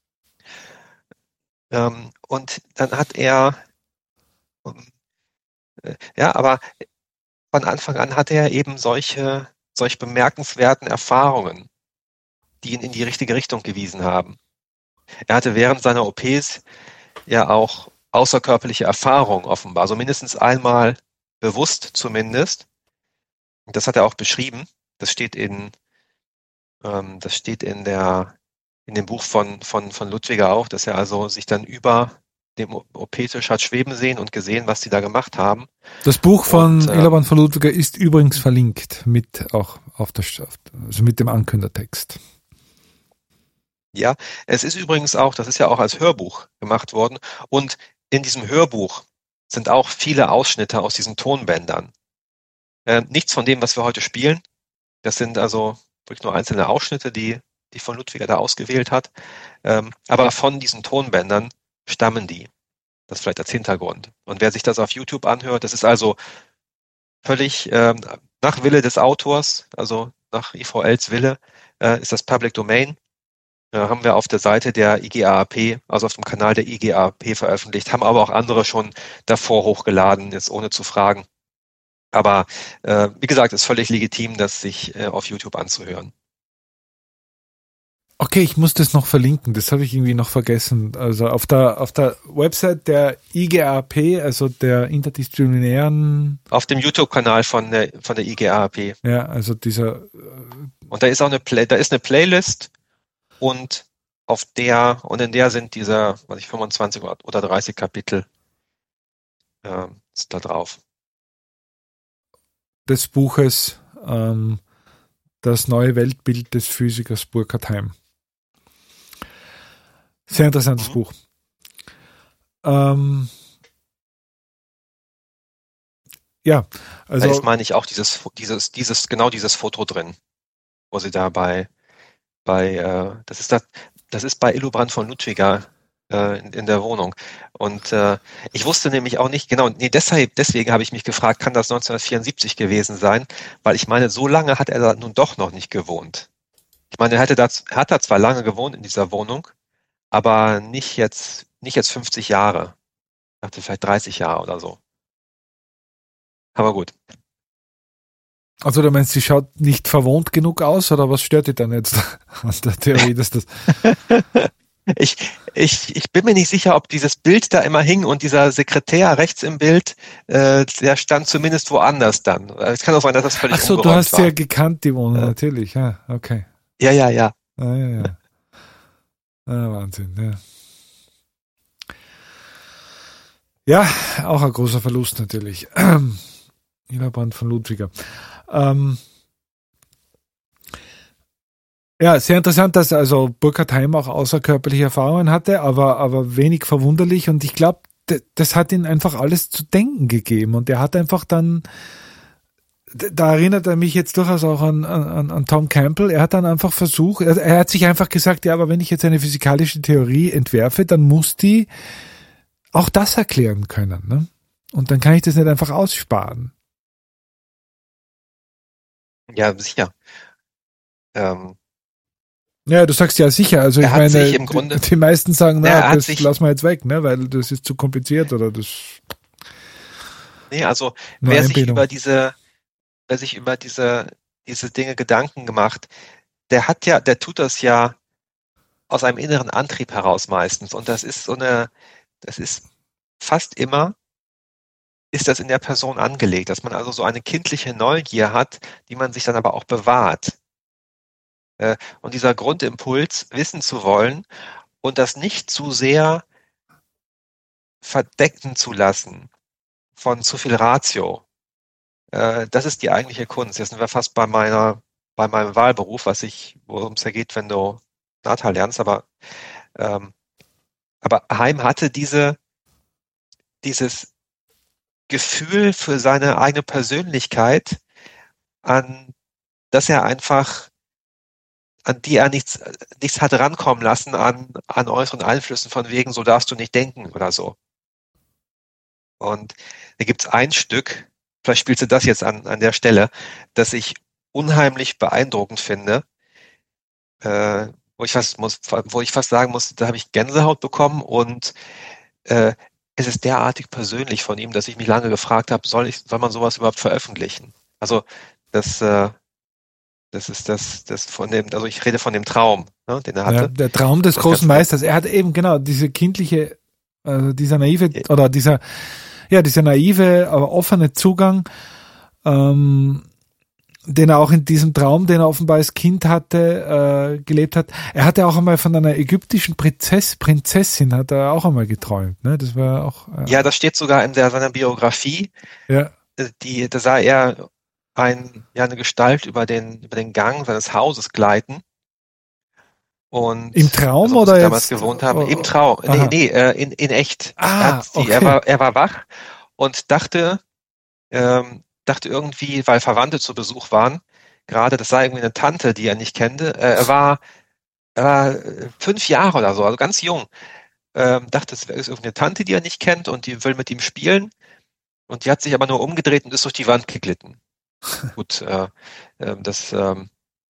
Speaker 2: Ähm, und dann hat er, ähm, äh, ja, aber von Anfang an hatte er eben solche, solch bemerkenswerten Erfahrungen, die ihn in die richtige Richtung gewiesen haben. Er hatte während seiner O Ps ja auch außerkörperliche Erfahrungen offenbar, so mindestens einmal bewusst zumindest. Das hat er auch beschrieben. Das steht in, ähm, das steht in der, in dem Buch von, von, von Ludwiger auch, dass er also sich dann über dem O P-Tisch hat schweben sehen und gesehen, was die da gemacht haben.
Speaker 1: Das Buch von
Speaker 2: Und, äh,
Speaker 1: Elaban von Ludwiger ist übrigens verlinkt mit auch auf der, also mit dem Ankündertext.
Speaker 2: Ja, es ist übrigens auch, das ist ja auch als Hörbuch gemacht worden und in diesem Hörbuch sind auch viele Ausschnitte aus diesen Tonbändern. Äh, nichts von dem, was wir heute spielen. Das sind also wirklich nur einzelne Ausschnitte, die, die von Ludwiger da ausgewählt hat. Ähm, aber von diesen Tonbändern stammen die. Das vielleicht als Hintergrund. Und wer sich das auf YouTube anhört, das ist also völlig ähm, nach Wille des Autors, also nach I V Ls Wille, äh, ist das Public Domain. Äh, haben wir auf der Seite der I G A A P, also auf dem Kanal der I G A A P veröffentlicht, haben aber auch andere schon davor hochgeladen, jetzt ohne zu fragen. Aber äh, wie gesagt, ist völlig legitim, das sich äh, auf YouTube anzuhören.
Speaker 1: Okay, ich muss das noch verlinken, das habe ich irgendwie noch vergessen. Also auf der auf der Website der I G A A P, also der interdisziplinären...
Speaker 2: Auf dem YouTube-Kanal von der, von der I G A A P.
Speaker 1: Ja, also dieser...
Speaker 2: Und da ist auch eine Play, da ist eine Playlist und auf der, und in der sind diese, was ich, fünfundzwanzig oder dreißig Kapitel äh, ist da drauf.
Speaker 1: des Buches ähm, Das neue Weltbild des Physikers Burkhard Heim. Sehr interessantes mhm. Buch. Ähm, ja, also.
Speaker 2: Da ist, meine ich, auch dieses, dieses, dieses, genau dieses Foto drin, wo sie da bei, bei, äh, das ist das, das ist bei Illobrand von Ludwiger äh, in, in der Wohnung. Und äh, ich wusste nämlich auch nicht, genau, nee, deshalb, deswegen habe ich mich gefragt, kann das neunzehnhundertvierundsiebzig gewesen sein? Weil ich meine, so lange hat er da nun doch noch nicht gewohnt. Ich meine, er hatte da, hat da zwar lange gewohnt in dieser Wohnung, aber nicht jetzt, nicht jetzt fünfzig Jahre. Ich dachte vielleicht dreißig Jahre oder so. Aber gut.
Speaker 1: Also du meinst, sie schaut nicht verwohnt genug aus, oder was stört dich dann jetzt an der Theorie, dass das...
Speaker 2: ich, ich, ich bin mir nicht sicher, ob dieses Bild da immer hing und dieser Sekretär rechts im Bild, äh, der stand zumindest woanders dann. Es kann auch sein, dass das völlig
Speaker 1: Ach so,
Speaker 2: ungeräumt
Speaker 1: du hast
Speaker 2: war.
Speaker 1: sie ja gekannt, die Wohnung,
Speaker 2: Ja.
Speaker 1: natürlich, ja, okay.
Speaker 2: Ja, ja, ja.
Speaker 1: Ah, ja, ja. Ah, Wahnsinn, ja. Ja, auch ein großer Verlust natürlich. Illobrand von Ludwiger. Ähm, ja, sehr interessant, dass also Burkhard Heim auch außerkörperliche Erfahrungen hatte, aber, aber wenig verwunderlich, und ich glaube, d- das hat ihn einfach alles zu denken gegeben, und er hat einfach dann, d- da erinnert er mich jetzt durchaus auch an, an, an Tom Campbell, er hat dann einfach versucht, er, er hat sich einfach gesagt, ja, aber wenn ich jetzt eine physikalische Theorie entwerfe, dann muss die auch das erklären können, ne? Und dann kann ich das nicht einfach aussparen.
Speaker 2: Ja, sicher. Ähm,
Speaker 1: Ja, du sagst ja sicher, also
Speaker 2: Er
Speaker 1: ich
Speaker 2: hat
Speaker 1: meine,
Speaker 2: sich im Grunde-
Speaker 1: die meisten sagen,
Speaker 2: Ja, er
Speaker 1: na,
Speaker 2: hat
Speaker 1: das
Speaker 2: sich-
Speaker 1: lassen wir jetzt weg, ne, weil das ist zu kompliziert oder das
Speaker 2: nee, also
Speaker 1: nur
Speaker 2: wer sich
Speaker 1: Einbildung.
Speaker 2: über diese, wer sich über diese, diese Dinge Gedanken gemacht, der hat ja, der tut das ja aus einem inneren Antrieb heraus meistens. Und das ist so eine, das ist fast immer, ist das in der Person angelegt, dass man also so eine kindliche Neugier hat, die man sich dann aber auch bewahrt. Äh, Und dieser Grundimpuls, wissen zu wollen und das nicht zu sehr verdecken zu lassen von zu viel Ratio, äh, das ist die eigentliche Kunst. Jetzt sind wir fast bei meiner, bei meinem Wahlberuf, was ich, worum es ja geht, wenn du Nata lernst, aber, ähm, aber Heim hatte diese, dieses Gefühl für seine eigene Persönlichkeit, an dass er einfach, an die er nichts, nichts hat rankommen lassen an, an äußeren Einflüssen von wegen, so darfst du nicht denken oder so. Und da gibt's ein Stück, vielleicht spielst du das jetzt an, an der Stelle, das ich unheimlich beeindruckend finde, äh, wo ich fast muss, wo ich fast sagen muss, da habe ich Gänsehaut bekommen, und äh, es ist derartig persönlich von ihm, dass ich mich lange gefragt habe, soll ich, soll man sowas überhaupt veröffentlichen? Also das, äh, das ist das, das von dem, also ich rede von dem Traum, ne, den er hatte.
Speaker 1: Ja, der Traum des
Speaker 2: Das
Speaker 1: großen
Speaker 2: Ganze-
Speaker 1: Meisters. Er hat eben genau diese kindliche, also dieser naive oder dieser, ja, dieser naive, aber offene Zugang, ähm, den er auch in diesem Traum, den er offenbar als Kind hatte, äh, gelebt hat. Er hatte auch einmal von einer ägyptischen Prinzess, Prinzessin, hat er auch einmal geträumt, ne? Das war auch. Äh,
Speaker 2: Ja, das steht sogar in der, seiner Biografie.
Speaker 1: ja.
Speaker 2: Die, da sah er ein, ja, eine Gestalt über den, über den Gang seines Hauses gleiten. Und
Speaker 1: Im Traum
Speaker 2: also, wo
Speaker 1: oder
Speaker 2: sie damals
Speaker 1: jetzt?
Speaker 2: gewohnt haben.
Speaker 1: Oh,
Speaker 2: Im Traum. Nee,
Speaker 1: aha.
Speaker 2: nee, äh, in, in echt.
Speaker 1: Ah,
Speaker 2: er, hat die,
Speaker 1: okay.
Speaker 2: er, war, er war wach und dachte, ähm, dachte irgendwie, weil Verwandte zu Besuch waren, gerade, das sei irgendwie eine Tante, die er nicht kannte. Äh, er war, er war äh, fünf Jahre oder so, also ganz jung. Ähm, dachte, es ist irgendeine Tante, die er nicht kennt, und die will mit ihm spielen. Und die hat sich aber nur umgedreht und ist durch die Wand geglitten. Gut, äh, äh, das ähm,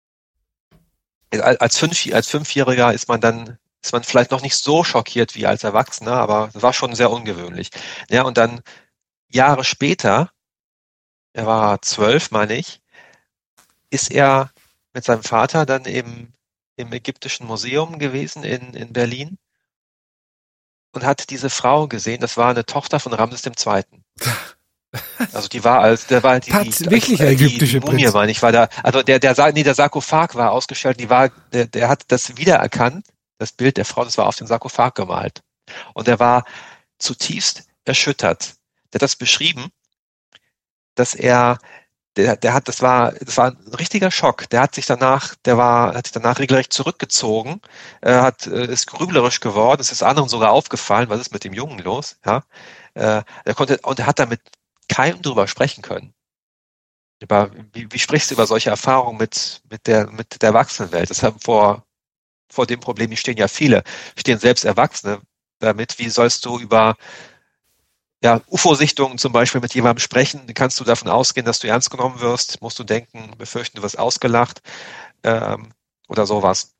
Speaker 2: als fünf, als Fünfjähriger ist man dann, ist man vielleicht noch nicht so schockiert wie als Erwachsener, aber das war schon sehr ungewöhnlich. Ja, und dann Jahre später, er war zwölf, meine ich, ist er mit seinem Vater dann im, im Ägyptischen Museum gewesen in, in Berlin und hat diese Frau gesehen. Das war eine Tochter von Ramses der Zweite. Also die war als, der war die,
Speaker 1: Tats-
Speaker 2: die,
Speaker 1: wirklich
Speaker 2: die,
Speaker 1: eine
Speaker 2: die,
Speaker 1: ägyptische
Speaker 2: die Mumie,
Speaker 1: Prinz-
Speaker 2: meine ich, war da, also der, der, Sa- nee, der Sarkophag war ausgestellt, die war, der, der hat das wiedererkannt, das Bild der Frau, das war auf dem Sarkophag gemalt. Und er war zutiefst erschüttert. Der hat das beschrieben, dass er, der, der hat, das war, das war ein richtiger Schock. Der hat sich danach, der war, hat sich danach regelrecht zurückgezogen, äh, hat, äh, ist grüblerisch geworden. Es ist anderen sogar aufgefallen, was ist mit dem Jungen los, ja. Äh, er konnte, und er hat damit keinem drüber sprechen können. Über, wie, wie sprichst du über solche Erfahrungen mit, mit der, mit der Erwachsenenwelt? Das haben vor, vor dem Problem stehen ja viele, stehen selbst Erwachsene damit. Wie sollst du über, ja, U F O-Sichtungen zum Beispiel mit jemandem sprechen? Kannst du davon ausgehen, dass du ernst genommen wirst? Musst du denken, befürchten, du wirst ausgelacht, ähm, oder sowas.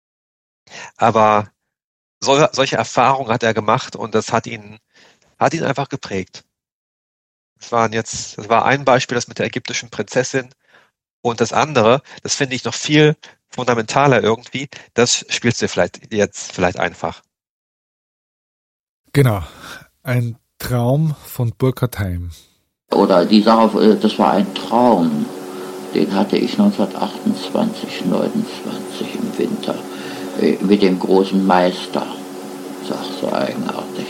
Speaker 2: Aber so, solche Erfahrungen hat er gemacht und das hat ihn, hat ihn einfach geprägt. Das waren jetzt, das war ein Beispiel, das mit der ägyptischen Prinzessin. Und das andere, das finde ich noch viel fundamentaler irgendwie, das spielst du vielleicht jetzt vielleicht einfach.
Speaker 1: Genau. Ein Traum von Burkhard Heim.
Speaker 3: Oder die Sache, das war ein Traum, den hatte ich neunzehnhundertachtundzwanzig, neunundzwanzig im Winter mit dem großen Meister. Das ist auch so eigenartig.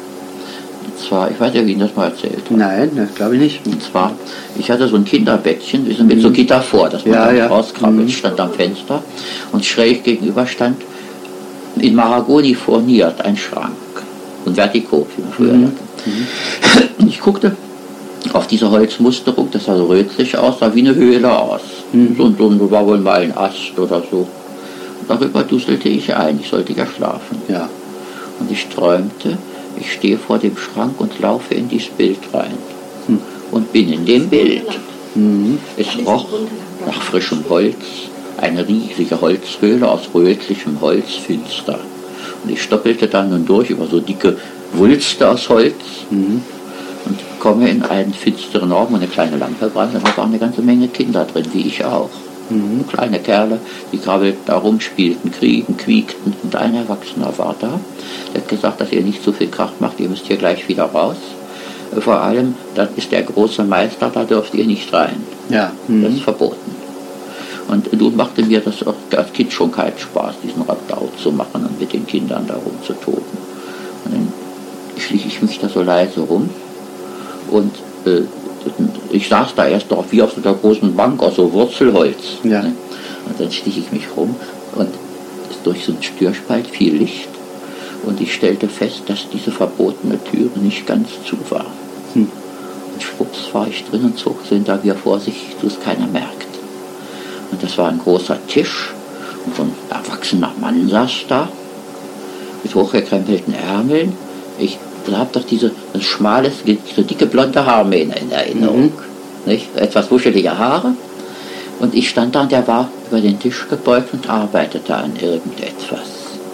Speaker 3: Und zwar, ich weiß ja, wie Ihnen das mal erzählt hat.
Speaker 4: Nein, das glaube ich nicht.
Speaker 3: Und zwar, ich hatte so ein Kinderbettchen, wir sind mit so Gitter vor, dass man
Speaker 4: Ja,
Speaker 3: da
Speaker 4: ja.
Speaker 3: rauskrabbelt,
Speaker 4: Mhm.
Speaker 3: stand am Fenster und schräg gegenüber stand in Mahagoni furniert ein Schrank und Vertikop, wie man früher
Speaker 4: Mhm.
Speaker 3: sagte. Und ich guckte auf diese Holzmusterung, das sah so rötlich aus, sah wie eine Höhle aus.
Speaker 4: Mhm.
Speaker 3: So, so, so war wohl mal ein Ast oder so. Und darüber dusselte ich ein, ich sollte ja schlafen.
Speaker 4: Ja.
Speaker 3: Und ich träumte, ich stehe vor dem Schrank und laufe in dieses Bild rein.
Speaker 4: Hm.
Speaker 3: Und bin in dem Bild.
Speaker 4: Mhm.
Speaker 3: Es roch nach frischem Holz, eine riesige Holzhöhle aus rötlichem Holz, finster. Und ich stoppelte dann nun durch über so dicke Wulste aus Holz
Speaker 4: Mhm.
Speaker 3: und komme in einen finsteren Raum, wo eine kleine Lampe brannte. Und da waren eine ganze Menge Kinder drin, wie ich auch.
Speaker 4: Mhm.
Speaker 3: Kleine Kerle, die krabbelten da rum, spielten, kriegen, quiekten. Und ein Erwachsener war da. Der hat gesagt, dass ihr nicht zu viel Krach macht, ihr müsst hier gleich wieder raus. Vor allem, das ist der große Meister, da dürft ihr nicht rein.
Speaker 4: Ja.
Speaker 3: Das ist
Speaker 4: Mhm.
Speaker 3: verboten. Und nun machte mir das auch als Kind schon keinen Spaß, diesen Radau zu machen und mit den Kindern da rumzutoben. Und dann schlich ich mich da so leise rum und äh, ich saß da erst drauf wie auf so einer großen Bank aus so Wurzelholz.
Speaker 4: Ja.
Speaker 3: Ne? Und dann schlich ich mich rum und durch so einen Störspalt viel Licht und ich stellte fest, dass diese verbotene Türe nicht ganz zu war.
Speaker 4: Hm.
Speaker 3: Und schwupps war ich drin und zog so hinter mir vor sich, so es keiner merkt. Und das war ein großer Tisch und so ein erwachsener Mann saß da mit hochgekrempelten Ärmeln. Ich habe doch diese das schmale, so dicke blonde Haarmähne in Erinnerung.
Speaker 4: Mhm.
Speaker 3: Nicht? Etwas wuschelige Haare. Und ich stand da und der war über den Tisch gebeugt und arbeitete an irgendetwas.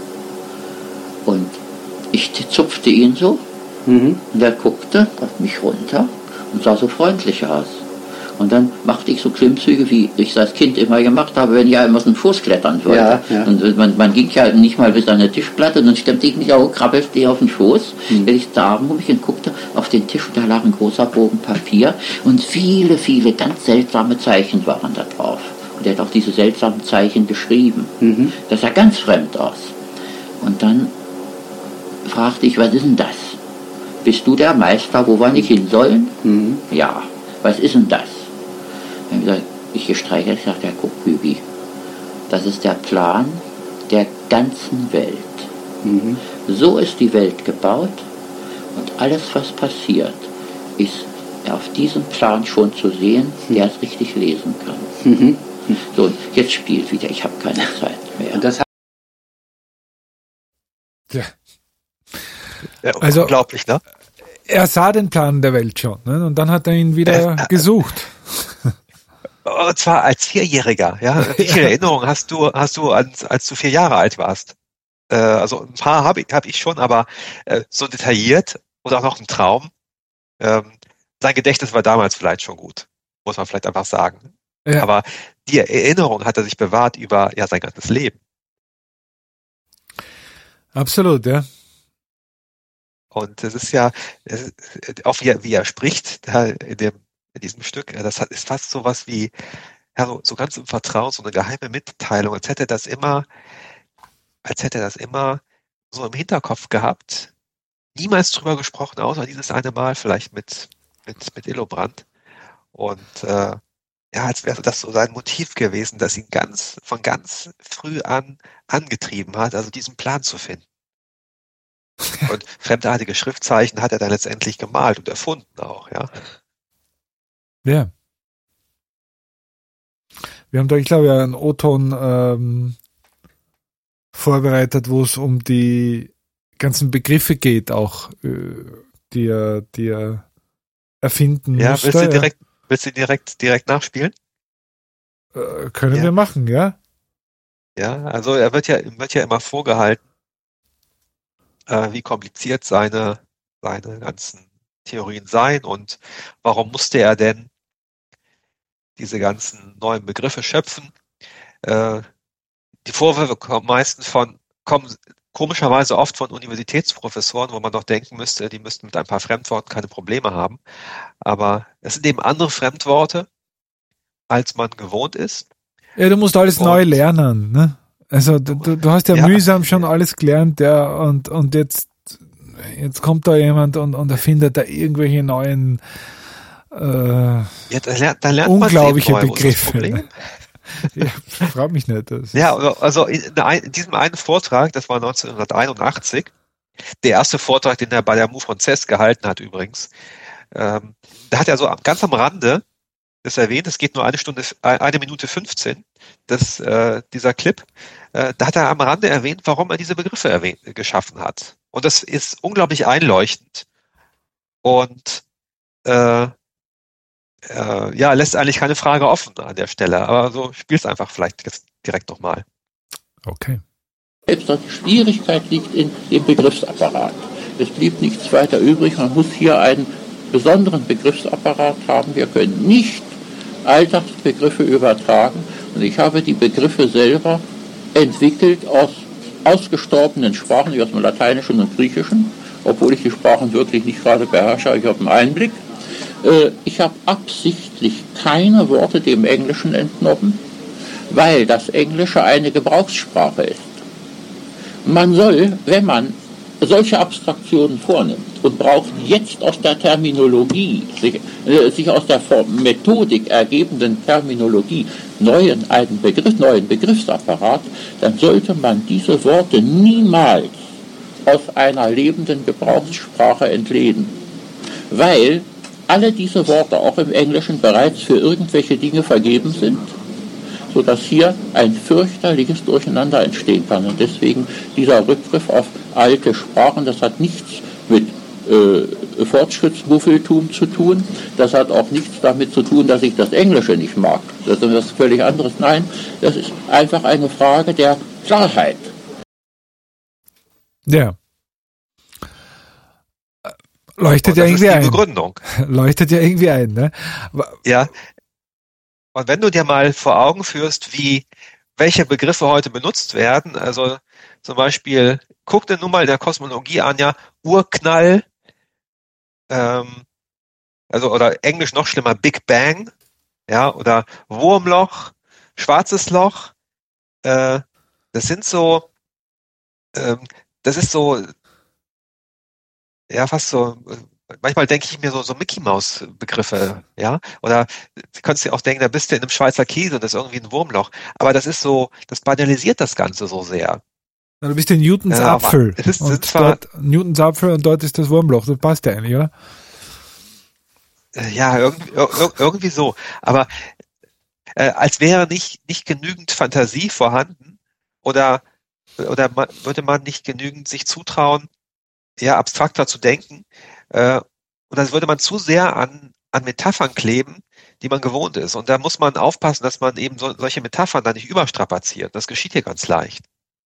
Speaker 3: Und ich zupfte ihn so
Speaker 4: Mhm.
Speaker 3: und er guckte auf mich runter und sah so freundlich aus. Und dann machte ich so Klimmzüge, wie ich es als Kind immer gemacht habe, wenn ich einmal aus dem Fuß klettern wollte.
Speaker 4: Ja, ja.
Speaker 3: Und man, man ging ja nicht mal bis an die Tischplatte, und dann stemmte ich mich auch, krabbelte auf den Fuß,
Speaker 4: Mhm.
Speaker 3: ich da Arm um mich und guckte auf den Tisch, und da lag ein großer Bogen Papier und viele, viele ganz seltsame Zeichen waren da drauf. Und er hat auch diese seltsamen Zeichen geschrieben.
Speaker 4: Mhm.
Speaker 3: Das sah ganz fremd aus. Und dann fragte ich, was ist denn das? Bist du der Meister, wo wir nicht hin sollen?
Speaker 4: Mhm.
Speaker 3: Ja. Was ist denn das? Dann habe ich gesagt, ich gestreichelt, ich sagte, ja, guck, Bübi, das ist der Plan der ganzen Welt.
Speaker 4: Mhm.
Speaker 3: So ist die Welt gebaut und alles, was passiert, ist auf diesem Plan schon zu sehen, der es richtig lesen kann.
Speaker 4: Mhm.
Speaker 3: So, und jetzt spielt wieder, ich habe keine Zeit mehr.
Speaker 4: Und das
Speaker 1: Ja.
Speaker 2: Ja,
Speaker 1: Also-
Speaker 2: unglaublich, ne?
Speaker 1: Er sah den Plan der Welt schon, ne? Und dann hat er ihn wieder gesucht.
Speaker 2: Und zwar als Vierjähriger, ja. Wie viele Erinnerungen hast du, hast du, als, als du vier Jahre alt warst? Äh, also ein paar habe ich, hab ich schon, aber äh, so detailliert und auch noch ein Traum. Ähm, sein Gedächtnis war damals vielleicht schon gut, muss man vielleicht einfach sagen.
Speaker 1: Ja.
Speaker 2: Aber die Erinnerung hat er sich bewahrt über ja sein ganzes Leben.
Speaker 1: Absolut, ja.
Speaker 2: Und es ist ja, es ist, auch wie er, wie er spricht, da in dem, in diesem Stück, das hat, ist fast so was wie, ja, so, so ganz im Vertrauen, so eine geheime Mitteilung, als hätte er das immer, als hätte er das immer so im Hinterkopf gehabt, niemals drüber gesprochen, außer dieses eine Mal vielleicht mit, mit, mit Illobrand. Und, äh, ja, als wäre das so sein Motiv gewesen, das ihn ganz, von ganz früh an angetrieben hat, also diesen Plan zu finden. Und fremdartige Schriftzeichen hat er dann letztendlich gemalt und erfunden auch, ja.
Speaker 1: Ja. Wir haben da, ich glaube, ja einen O-Ton ähm, vorbereitet, wo es um die ganzen Begriffe geht, auch äh, die er, die er erfinden
Speaker 2: ja,
Speaker 1: musste.
Speaker 2: Willst du direkt, ja. willst du direkt, direkt nachspielen?
Speaker 1: Äh, können
Speaker 2: ja.
Speaker 1: wir machen, ja.
Speaker 2: Ja, also er wird ja, wird ja immer vorgehalten, äh, wie kompliziert seine, seine ganzen Theorien seien und warum musste er denn diese ganzen neuen Begriffe schöpfen. Äh, die Vorwürfe kommen meistens von, kommen komischerweise oft von Universitätsprofessoren, wo man doch denken müsste, die müssten mit ein paar Fremdworten keine Probleme haben. Aber es sind eben andere Fremdworte, als man gewohnt ist.
Speaker 1: Ja, du musst alles und, neu lernen, ne? Also du, du hast ja, ja mühsam schon alles gelernt, ja, und, und jetzt, jetzt kommt da jemand und, und erfindet da irgendwelche neuen Äh,
Speaker 2: ja, da lernt, da lernt
Speaker 1: unglaubliche
Speaker 2: man
Speaker 1: Begriffe. Ja, frag mich nicht. Das
Speaker 2: ja, also in, in diesem einen Vortrag, das war neunzehnhunderteinundachtzig, der erste Vortrag, den er bei der Mou Francaise gehalten hat übrigens, ähm, da hat er so ganz am Rande das erwähnt, es geht nur eine Stunde, eine Minute fünfzehn, das, äh, dieser Clip, äh, da hat er am Rande erwähnt, warum er diese Begriffe erwähnt, geschaffen hat. Und das ist unglaublich einleuchtend und äh, Äh, ja, lässt eigentlich keine Frage offen an der Stelle, aber so spiel's einfach vielleicht jetzt direkt nochmal.
Speaker 1: Okay.
Speaker 3: Selbst die Schwierigkeit liegt in dem Begriffsapparat. Es blieb nichts weiter übrig, man muss hier einen besonderen Begriffsapparat haben. Wir können nicht Alltagsbegriffe übertragen und ich habe die Begriffe selber entwickelt aus ausgestorbenen Sprachen, wie aus dem Lateinischen und Griechischen, obwohl ich die Sprachen wirklich nicht gerade beherrsche, ich habe einen Einblick. Ich habe absichtlich keine Worte dem Englischen entnommen, weil das Englische eine Gebrauchssprache ist. Man soll, wenn man solche Abstraktionen vornimmt und braucht jetzt aus der Terminologie, sich, äh, sich aus der Methodik ergebenden Terminologie neuen, einen Begriff, neuen Begriffsapparat, dann sollte man diese Worte niemals aus einer lebenden Gebrauchssprache entleden, weil alle diese Worte auch im Englischen bereits für irgendwelche Dinge vergeben sind, sodass hier ein fürchterliches Durcheinander entstehen kann. Und deswegen dieser Rückgriff auf alte Sprachen, das hat nichts mit äh, Fortschrittsmuffeltum zu tun, das hat auch nichts damit zu tun, dass ich das Englische nicht mag. Das ist was völlig anderes. Nein, das ist einfach eine Frage der Klarheit.
Speaker 1: Ja. Leuchtet ja irgendwie ein.
Speaker 2: Begründung.
Speaker 1: Leuchtet ja irgendwie ein, ne?
Speaker 2: Ja. Und wenn du dir mal vor Augen führst, wie, welche Begriffe heute benutzt werden, also zum Beispiel, guck dir nun mal in der Kosmologie an, ja, Urknall, ähm, also, oder Englisch noch schlimmer, Big Bang, ja, oder Wurmloch, schwarzes Loch, äh, das sind so, ähm, das ist so, ja, fast so, manchmal denke ich mir so, so Mickey-Maus-Begriffe, ja, oder du könntest dir auch denken, da bist du in einem Schweizer Käse und das ist irgendwie ein Wurmloch, aber das ist so, das banalisiert das Ganze so sehr.
Speaker 1: Ja, du bist in Newtons
Speaker 2: ja,
Speaker 1: Apfel
Speaker 2: es ist,
Speaker 1: und
Speaker 2: zwar,
Speaker 1: dort, Newtons Apfel und dort ist das Wurmloch, das passt ja eigentlich, oder?
Speaker 2: Ja, irgendwie, irgendwie so, aber äh, als wäre nicht, nicht genügend Fantasie vorhanden oder, oder man, würde man nicht genügend sich zutrauen, ja, abstrakter zu denken, äh, und dann würde man zu sehr an, an Metaphern kleben, die man gewohnt ist. Und da muss man aufpassen, dass man eben so, solche Metaphern da nicht überstrapaziert. Das geschieht hier ganz leicht.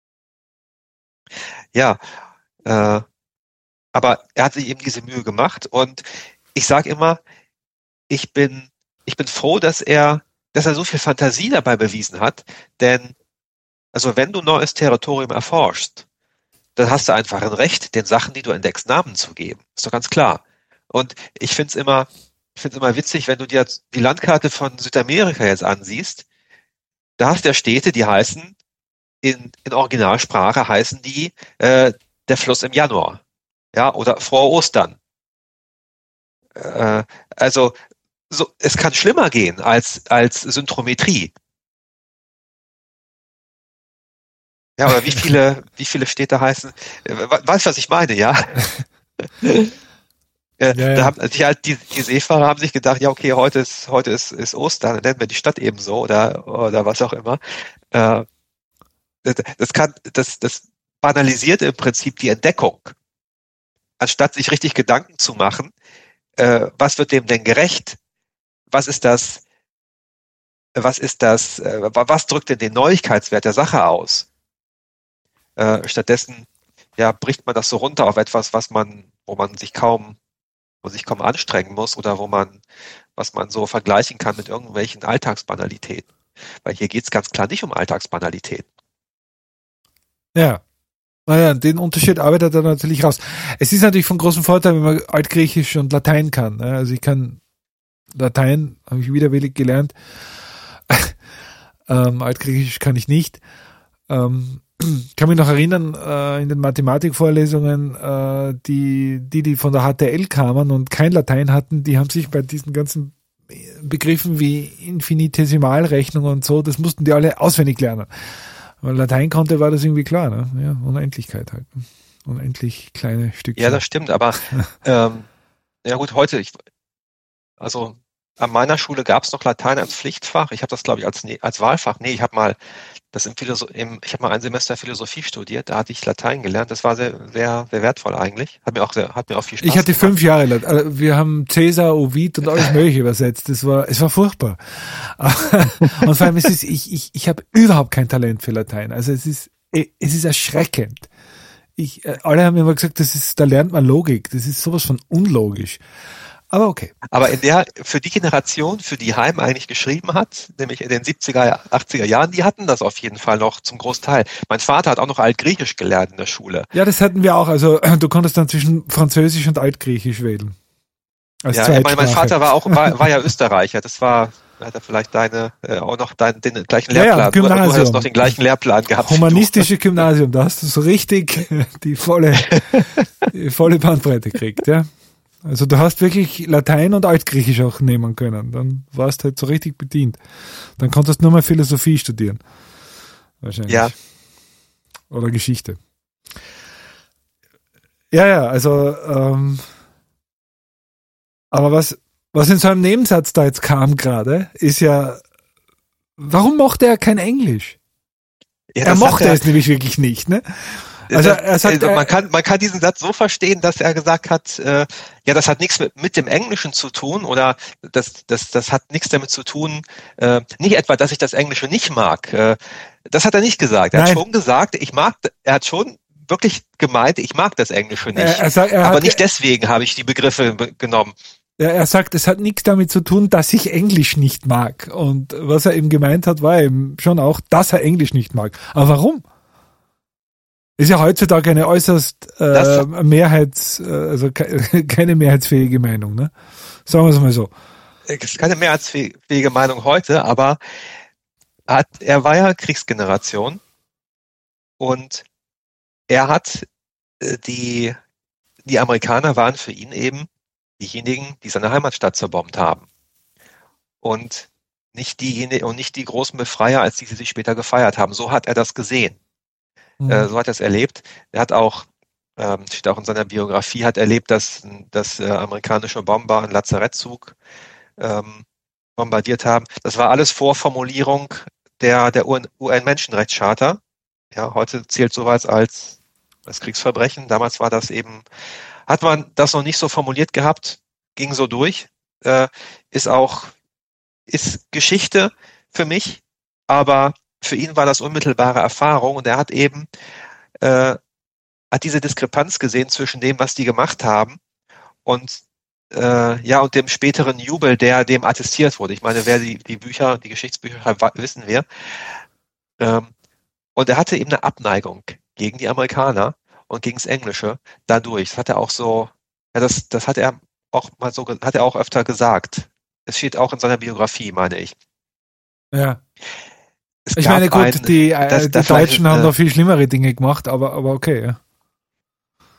Speaker 2: Ja, äh, aber er hat sich eben diese Mühe gemacht und ich sage immer, ich bin, ich bin froh, dass er, dass er so viel Fantasie dabei bewiesen hat, denn, also wenn du neues Territorium erforschst, dann hast du einfach ein Recht, den Sachen, die du entdeckst, Namen zu geben. Ist doch ganz klar. Und ich finde es immer, ich finde es immer witzig, wenn du dir die Landkarte von Südamerika jetzt ansiehst, da hast du ja Städte, die heißen, in, in Originalsprache heißen die, äh, der Fluss im Januar. Ja, oder frohe Ostern. Äh, also, so, es kann schlimmer gehen als, als Synchrometrie. Ja, oder wie viele, wie viele Städte heißen, weißt du, was ich meine, ja? äh,
Speaker 1: ja,
Speaker 2: da
Speaker 1: ja.
Speaker 2: haben die halt, die, die Seefahrer haben sich gedacht, ja, okay, heute ist, heute ist, ist Ostern, dann nennen wir die Stadt eben so, oder, oder was auch immer. Äh, das, das kann, das, das banalisiert im Prinzip die Entdeckung. Anstatt sich richtig Gedanken zu machen, äh, was wird dem denn gerecht? Was ist das, was ist das, äh, was drückt denn den Neuigkeitswert der Sache aus? Äh, stattdessen, ja, bricht man das so runter auf etwas, was man, wo man sich kaum, wo sich kaum anstrengen muss oder wo man, was man so vergleichen kann mit irgendwelchen Alltagsbanalitäten. Weil hier geht's ganz klar nicht um Alltagsbanalitäten.
Speaker 1: Ja. Naja, den Unterschied arbeitet er natürlich raus. Es ist natürlich von großem Vorteil, wenn man Altgriechisch und Latein kann. Also ich kann Latein, habe ich widerwillig gelernt. ähm, Altgriechisch kann ich nicht. Ähm, ich kann mich noch erinnern, äh, in den Mathematikvorlesungen, äh, die, die, die von der H T L kamen und kein Latein hatten, die haben sich bei diesen ganzen Begriffen wie Infinitesimalrechnung und so, das mussten die alle auswendig lernen. Weil Latein konnte, war das irgendwie klar, ne? Ja, Unendlichkeit halt. Unendlich kleine Stückchen.
Speaker 2: Ja, das stimmt, aber ähm, ja gut, heute, ich, also an meiner Schule gab es noch Latein als Pflichtfach. Ich habe das, glaube ich, als als Wahlfach. Nee, ich habe mal das im Philosoph im, ich habe mal ein Semester Philosophie studiert, da hatte ich Latein gelernt. Das war sehr, sehr, sehr wertvoll eigentlich. Hat mir auch sehr, hat mir auch viel Spaß
Speaker 1: Ich hatte
Speaker 2: gemacht.
Speaker 1: fünf Jahre Latein. Wir haben Cäsar, Ovid und alles Mögliche übersetzt. Das war, es war furchtbar. Und vor allem, es ist, ich, ich, ich habe überhaupt kein Talent für Latein. Also es ist, es ist erschreckend. Ich, alle haben immer gesagt, das ist, da lernt man Logik. Das ist sowas von unlogisch. Aber okay.
Speaker 2: Aber in der, für die Generation, für die Heim eigentlich geschrieben hat, nämlich in den siebziger, achtziger Jahren, die hatten das auf jeden Fall noch zum Großteil. Mein Vater hat auch noch Altgriechisch gelernt in der Schule.
Speaker 1: Ja, das hatten wir auch. Also du konntest dann zwischen Französisch und Altgriechisch wählen. Als
Speaker 2: Ja, ich meine, mein Vater war auch, war, war ja Österreicher. Das war, hat er vielleicht deine, äh, auch noch deinen, den gleichen
Speaker 1: Ja, ja,
Speaker 2: Lehrplan. Du,
Speaker 1: Gymnasium.
Speaker 2: du hast noch den gleichen Lehrplan gehabt.
Speaker 1: Humanistische Gymnasium, da hast du so richtig die volle, die volle Bandbreite gekriegt, ja. Also du hast wirklich Latein und Altgriechisch auch nehmen können. Dann warst du halt so richtig bedient. Dann konntest du nur mal Philosophie studieren. Wahrscheinlich.
Speaker 2: Ja.
Speaker 1: Oder Geschichte. Ja, ja, also ähm, aber was, was in so einem Nebensatz da jetzt kam gerade, ist ja, warum mochte er kein Englisch?
Speaker 2: Ja,
Speaker 1: er mochte
Speaker 2: er,
Speaker 1: es nämlich wirklich nicht, ne? Also er sagt,
Speaker 2: also man kann man kann diesen Satz so verstehen, dass er gesagt hat, äh, ja, das hat nichts mit, mit dem Englischen zu tun oder das das das hat nichts damit zu tun, äh, nicht etwa, dass ich das Englische nicht mag. Äh, das hat er nicht gesagt. Er
Speaker 1: Nein.
Speaker 2: hat schon gesagt, ich mag, er hat schon wirklich gemeint, ich mag das Englische nicht.
Speaker 1: Er, er sagt, er
Speaker 2: aber
Speaker 1: hat,
Speaker 2: nicht deswegen habe ich die Begriffe be- genommen.
Speaker 1: Er, er sagt, es hat nichts damit zu tun, dass ich Englisch nicht mag. Und was er eben gemeint hat, war eben schon auch, dass er Englisch nicht mag. Aber warum? Ist ja heutzutage eine äußerst äh, Mehrheits, äh, also ke- keine mehrheitsfähige Meinung, ne? Sagen wir es mal so.
Speaker 2: Es ist keine mehrheitsfähige Meinung heute, aber hat, er war ja Kriegsgeneration und er hat äh, die, die Amerikaner waren für ihn eben diejenigen, die seine Heimatstadt zerbombt haben. Und nicht diejenigen, und nicht die großen Befreier, als die sie sich später gefeiert haben. So hat er das gesehen.
Speaker 1: Mhm.
Speaker 2: Äh, so hat er es erlebt. Er hat auch, ähm, steht auch in seiner Biografie, hat erlebt, dass, dass äh, amerikanische Bomber einen Lazarettzug ähm, bombardiert haben. Das war alles Vorformulierung der, der U N-Menschenrechtscharta. Ja, heute zählt sowas als, als Kriegsverbrechen. Damals war das eben, hat man das noch nicht so formuliert gehabt, ging so durch, äh, ist auch, ist Geschichte für mich, aber für ihn war das unmittelbare Erfahrung und er hat eben, äh, hat diese Diskrepanz gesehen zwischen dem, was die gemacht haben und äh, ja, und dem späteren Jubel, der dem attestiert wurde. Ich meine, wer die, die Bücher, die Geschichtsbücher schreibt, wissen wir. Ähm, und er hatte eben eine Abneigung gegen die Amerikaner und gegen das Englische dadurch. Das hat er auch so, ja, das, das hat er auch mal so, hat er auch öfter gesagt. Es steht auch in seiner Biografie, meine ich.
Speaker 1: Ja.
Speaker 2: Es
Speaker 1: Ich
Speaker 2: gab
Speaker 1: meine, gut,
Speaker 2: einen,
Speaker 1: die, äh,
Speaker 2: das-
Speaker 1: die
Speaker 2: das
Speaker 1: Deutschen
Speaker 2: vielleicht,
Speaker 1: haben
Speaker 2: äh,
Speaker 1: noch viel schlimmere Dinge gemacht, aber, aber okay, ja.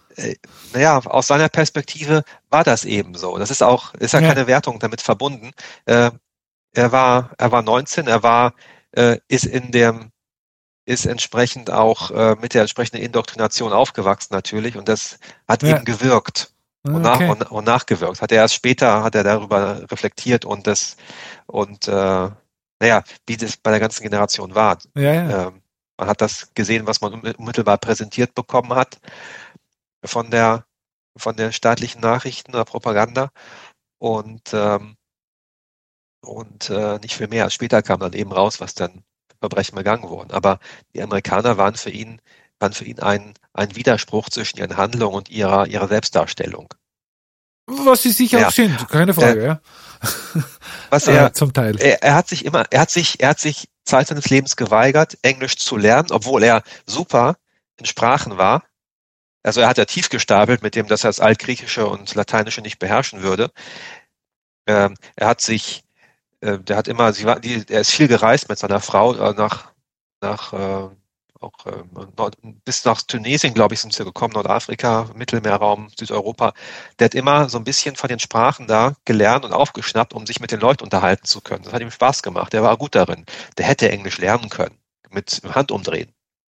Speaker 2: äh, naja, aus seiner Perspektive war das eben so. Das ist auch, ist ja,
Speaker 1: Ja.
Speaker 2: keine Wertung damit verbunden. Äh, er war, er war neunzehn, er war, äh, ist in dem, ist entsprechend auch äh, mit der entsprechenden Indoktrination aufgewachsen natürlich und das hat
Speaker 1: Ja.
Speaker 2: eben gewirkt und, nach,
Speaker 1: Okay.
Speaker 2: und, und nachgewirkt. Hat er erst später, hat er darüber reflektiert und das, und äh, naja, wie das bei der ganzen Generation war.
Speaker 1: Ja, ja.
Speaker 2: Ähm, man hat das gesehen, was man unmittelbar präsentiert bekommen hat von der, von der staatlichen Nachrichten oder Propaganda und, ähm, und äh, nicht viel mehr. Später kam dann eben raus, was dann für Verbrechen begangen wurden. Aber die Amerikaner waren für ihn, waren für ihn ein, ein Widerspruch zwischen ihren Handlungen und ihrer, ihrer Selbstdarstellung.
Speaker 1: Was sie sicher
Speaker 2: Ja.
Speaker 1: auch sind, keine Frage, ja.
Speaker 2: Was er,
Speaker 1: Äh, zum Teil.
Speaker 2: er, er hat sich immer, er hat sich, er hat sich Zeit seines Lebens geweigert, Englisch zu lernen, obwohl er super in Sprachen war. Also er hat ja tief gestapelt mit dem, dass er das Altgriechische und Lateinische nicht beherrschen würde. Ähm, er hat sich, äh, der hat immer, sie war, die, er ist viel gereist mit seiner Frau äh, nach, nach äh, auch äh, Nord, bis nach Tunesien, glaube ich, sind sie gekommen, Nordafrika, Mittelmeerraum, Südeuropa. Der hat immer so ein bisschen von den Sprachen da gelernt und aufgeschnappt, um sich mit den Leuten unterhalten zu können. Das hat ihm Spaß gemacht. Der war gut darin. Der hätte Englisch lernen können mit Handumdrehen.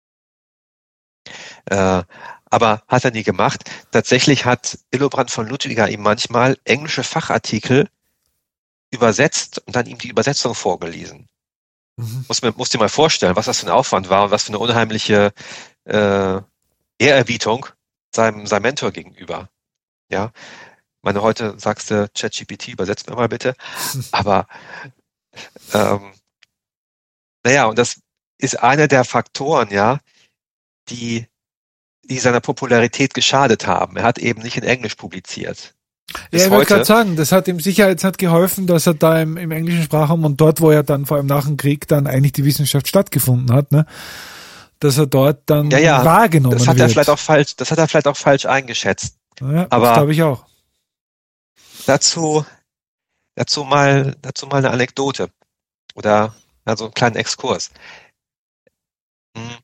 Speaker 2: Äh, aber hat er nie gemacht. Tatsächlich hat Illobrand von Ludwiger ihm manchmal englische Fachartikel übersetzt und dann ihm die Übersetzung vorgelesen.
Speaker 1: Mhm.
Speaker 2: Muss, mir, muss dir mal vorstellen, was das für ein Aufwand war und was für eine unheimliche äh, Ehrerbietung seinem, seinem Mentor gegenüber. Ja, ich meine, heute sagst du, ChatGPT, übersetzt mir mal bitte. Aber ähm, naja, und das ist einer der Faktoren, ja, die, die seiner Popularität geschadet haben. Er hat eben nicht in Englisch publiziert. Bis
Speaker 1: Ja, ich wollte
Speaker 2: heute.
Speaker 1: gerade sagen, das hat ihm sicher jetzt nicht geholfen, dass er da im, im englischen Sprachraum und dort, wo er dann vor allem nach dem Krieg dann eigentlich die Wissenschaft stattgefunden hat, ne, dass er dort dann
Speaker 2: Ja, ja,
Speaker 1: wahrgenommen
Speaker 2: das hat
Speaker 1: wird.
Speaker 2: er vielleicht auch falsch, das hat er vielleicht auch falsch eingeschätzt.
Speaker 1: Ja,
Speaker 2: aber
Speaker 1: das glaube ich auch.
Speaker 2: Dazu, dazu mal, dazu mal eine Anekdote oder also einen kleinen Exkurs. Hm.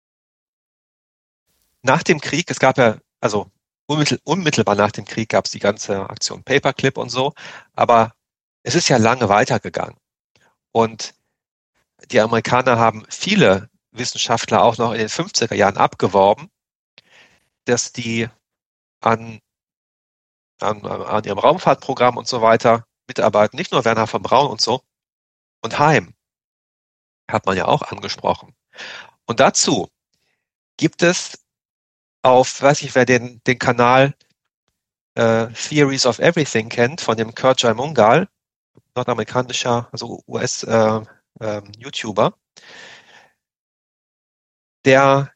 Speaker 2: Nach dem Krieg, es gab ja, also unmittel, unmittelbar nach dem Krieg gab es die ganze Aktion Paperclip und so, aber es ist ja lange weitergegangen. Und die Amerikaner haben viele Wissenschaftler auch noch in den fünfziger Jahren abgeworben, dass die an, an, an ihrem Raumfahrtprogramm und so weiter mitarbeiten. Nicht nur Wernher von Braun und so. Und Heim hat man ja auch angesprochen. Und dazu gibt es auf, weiß ich, wer den, den Kanal äh, Theories of Everything kennt, von dem Kurt Mungal, nordamerikanischer, also U S-YouTuber, äh, äh, der,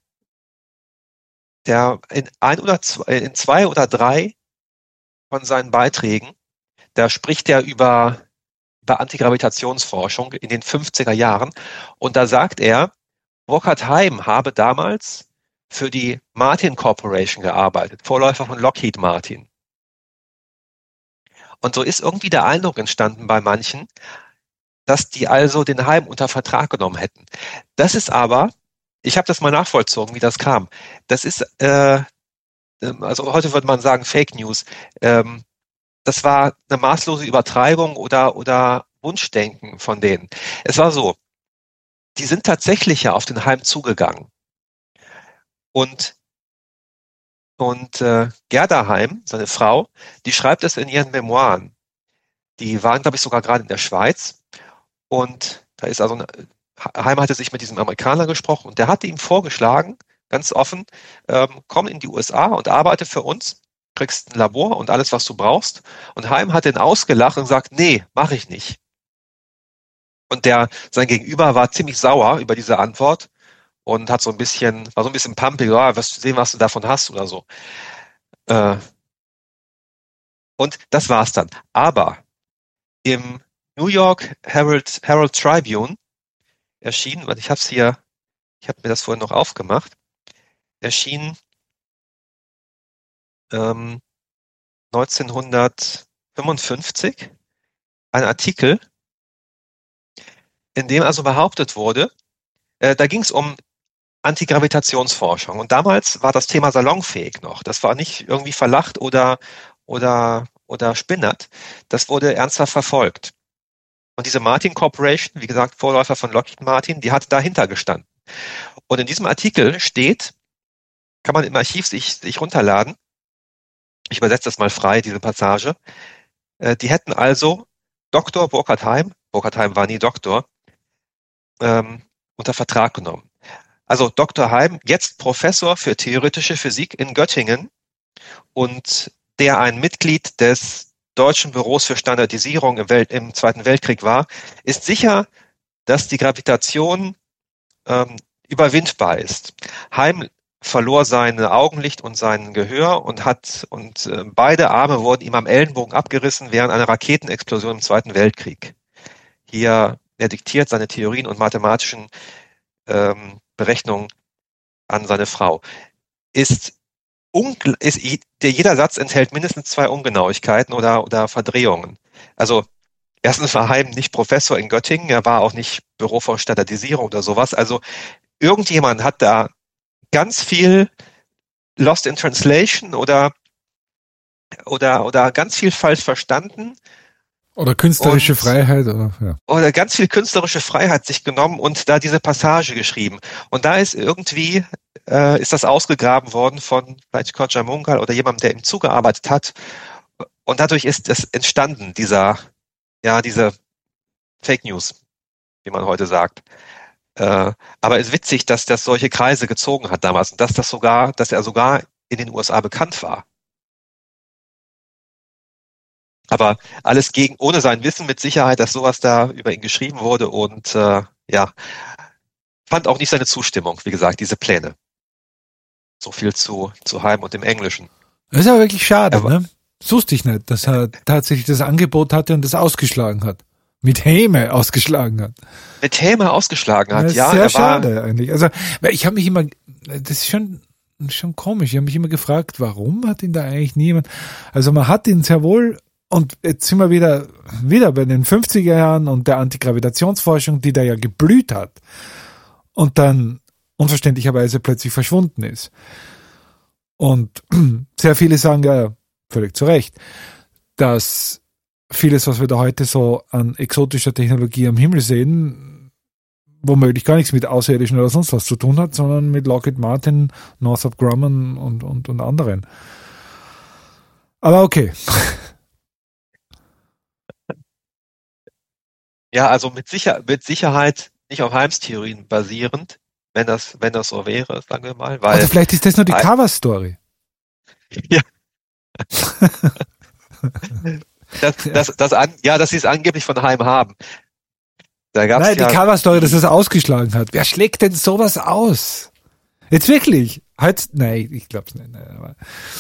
Speaker 2: der in ein oder zwei, in zwei oder drei von seinen Beiträgen, da spricht er über, über Antigravitationsforschung in den fünfziger Jahren und da sagt er, Burkhard Heim habe damals für die Martin Corporation gearbeitet, Vorläufer von Lockheed Martin. Und so ist irgendwie der Eindruck entstanden bei manchen, dass die also den Heim unter Vertrag genommen hätten. Das ist aber, ich habe das mal nachvollzogen, wie das kam. Das ist, äh, also heute würde man sagen Fake News. Ähm, das war eine maßlose Übertreibung oder, oder Wunschdenken von denen. Es war so, die sind tatsächlich ja auf den Heim zugegangen. Und, und äh, Gerda Heim, seine Frau, die schreibt es in ihren Memoiren. Die waren, glaube ich, sogar gerade in der Schweiz. Und da ist also, eine, Heim hatte sich mit diesem Amerikaner gesprochen und der hatte ihm vorgeschlagen, ganz offen, ähm, komm in die U S A und arbeite für uns, kriegst ein Labor und alles, was du brauchst. Und Heim hat den ausgelacht und gesagt, nee, mache ich nicht. Und der, sein Gegenüber war ziemlich sauer über diese Antwort und hat so ein bisschen, war so ein bisschen pumpig, ja, was sehen, was du davon hast oder so. Äh, und das war's dann. Aber im New York Herald, Herald Tribune erschien, weil ich hab's hier, ich habe mir das vorhin noch aufgemacht, erschien ähm, neunzehnhundertfünfundfünfzig ein Artikel, in dem also behauptet wurde, äh, da ging es um Antigravitationsforschung. Und damals war das Thema salonfähig noch. Das war nicht irgendwie verlacht oder, oder, oder spinnert. Das wurde ernsthaft verfolgt. Und diese Martin Corporation, wie gesagt, Vorläufer von Lockheed Martin, die hat dahinter gestanden. Und in diesem Artikel steht, kann man im Archiv sich, sich runterladen, ich übersetze das mal frei, diese Passage, äh, die hätten also Doktor Burkhard Heim, Burkhard Heim war nie Doktor, ähm, unter Vertrag genommen. Also Doktor Heim, jetzt Professor für theoretische Physik in Göttingen und der ein Mitglied des Deutschen Büros für Standardisierung im, Welt, im Zweiten Weltkrieg war, ist sicher, dass die Gravitation ähm, überwindbar ist. Heim verlor sein Augenlicht und sein Gehör und hat und äh, beide Arme wurden ihm am Ellenbogen abgerissen während einer Raketenexplosion im Zweiten Weltkrieg. Hier er diktiert seine Theorien und mathematischen ähm, Berechnungen an seine Frau. Ist, ungl- ist der, jeder Satz enthält mindestens zwei Ungenauigkeiten oder oder Verdrehungen. Also erstens war Heim nicht Professor in Göttingen, er war auch nicht Büro für Standardisierung oder sowas. Also irgendjemand hat da ganz viel Lost in Translation oder oder oder ganz viel falsch verstanden.
Speaker 1: Oder künstlerische
Speaker 2: Und,
Speaker 1: Freiheit. Oder, ja.
Speaker 2: oder ganz viel künstlerische Freiheit sich genommen und da diese Passage geschrieben. Und da ist irgendwie, äh, ist das ausgegraben worden von vielleicht Kodja Mungal oder jemandem, der ihm zugearbeitet hat. Und dadurch ist es entstanden, dieser, ja, diese Fake News, wie man heute sagt. Äh, aber es ist witzig, dass das solche Kreise gezogen hat damals und dass das sogar, dass er sogar in den U S A bekannt war. Aber alles gegen, ohne sein Wissen mit Sicherheit, dass sowas da über ihn geschrieben wurde und äh, ja, fand auch nicht seine Zustimmung, wie gesagt, diese Pläne. So viel zu, zu Heim und dem Englischen.
Speaker 1: Das ist aber wirklich schade,
Speaker 2: aber,
Speaker 1: ne? Das wusste ich nicht, dass er tatsächlich das Angebot hatte und das ausgeschlagen hat. Mit Häme ausgeschlagen hat.
Speaker 2: Mit Häme ausgeschlagen hat,
Speaker 1: das ist
Speaker 2: ja.
Speaker 1: Sehr
Speaker 2: er
Speaker 1: schade
Speaker 2: war,
Speaker 1: eigentlich. Also, weil ich habe mich immer, das ist schon, schon komisch, ich habe mich immer gefragt, warum hat ihn da eigentlich niemand, also man hat ihn sehr wohl. Und jetzt sind wir wieder, wieder bei den fünfziger Jahren und der Antigravitationsforschung, die da ja geblüht hat und dann unverständlicherweise plötzlich verschwunden ist. Und sehr viele sagen ja, völlig zu Recht, dass vieles, was wir da heute so an exotischer Technologie am Himmel sehen, womöglich gar nichts mit Außerirdischen oder sonst was zu tun hat, sondern mit Lockheed Martin, Northrop Grumman und, und, und anderen. Aber okay.
Speaker 2: Ja, also mit, Sicher- mit Sicherheit nicht auf Heims Theorien basierend, wenn das, wenn das so wäre, sagen wir mal. Weil,
Speaker 1: Oder vielleicht ist das nur die
Speaker 2: weil,
Speaker 1: Cover-Story.
Speaker 2: Ja. das, das, das an, ja, dass sie es angeblich von Heim haben. Da gab's
Speaker 1: Nein,
Speaker 2: ja,
Speaker 1: die Cover-Story, dass es ausgeschlagen hat. Wer schlägt denn sowas aus? Jetzt wirklich? Halt, nein, ich glaub's nicht. Nein,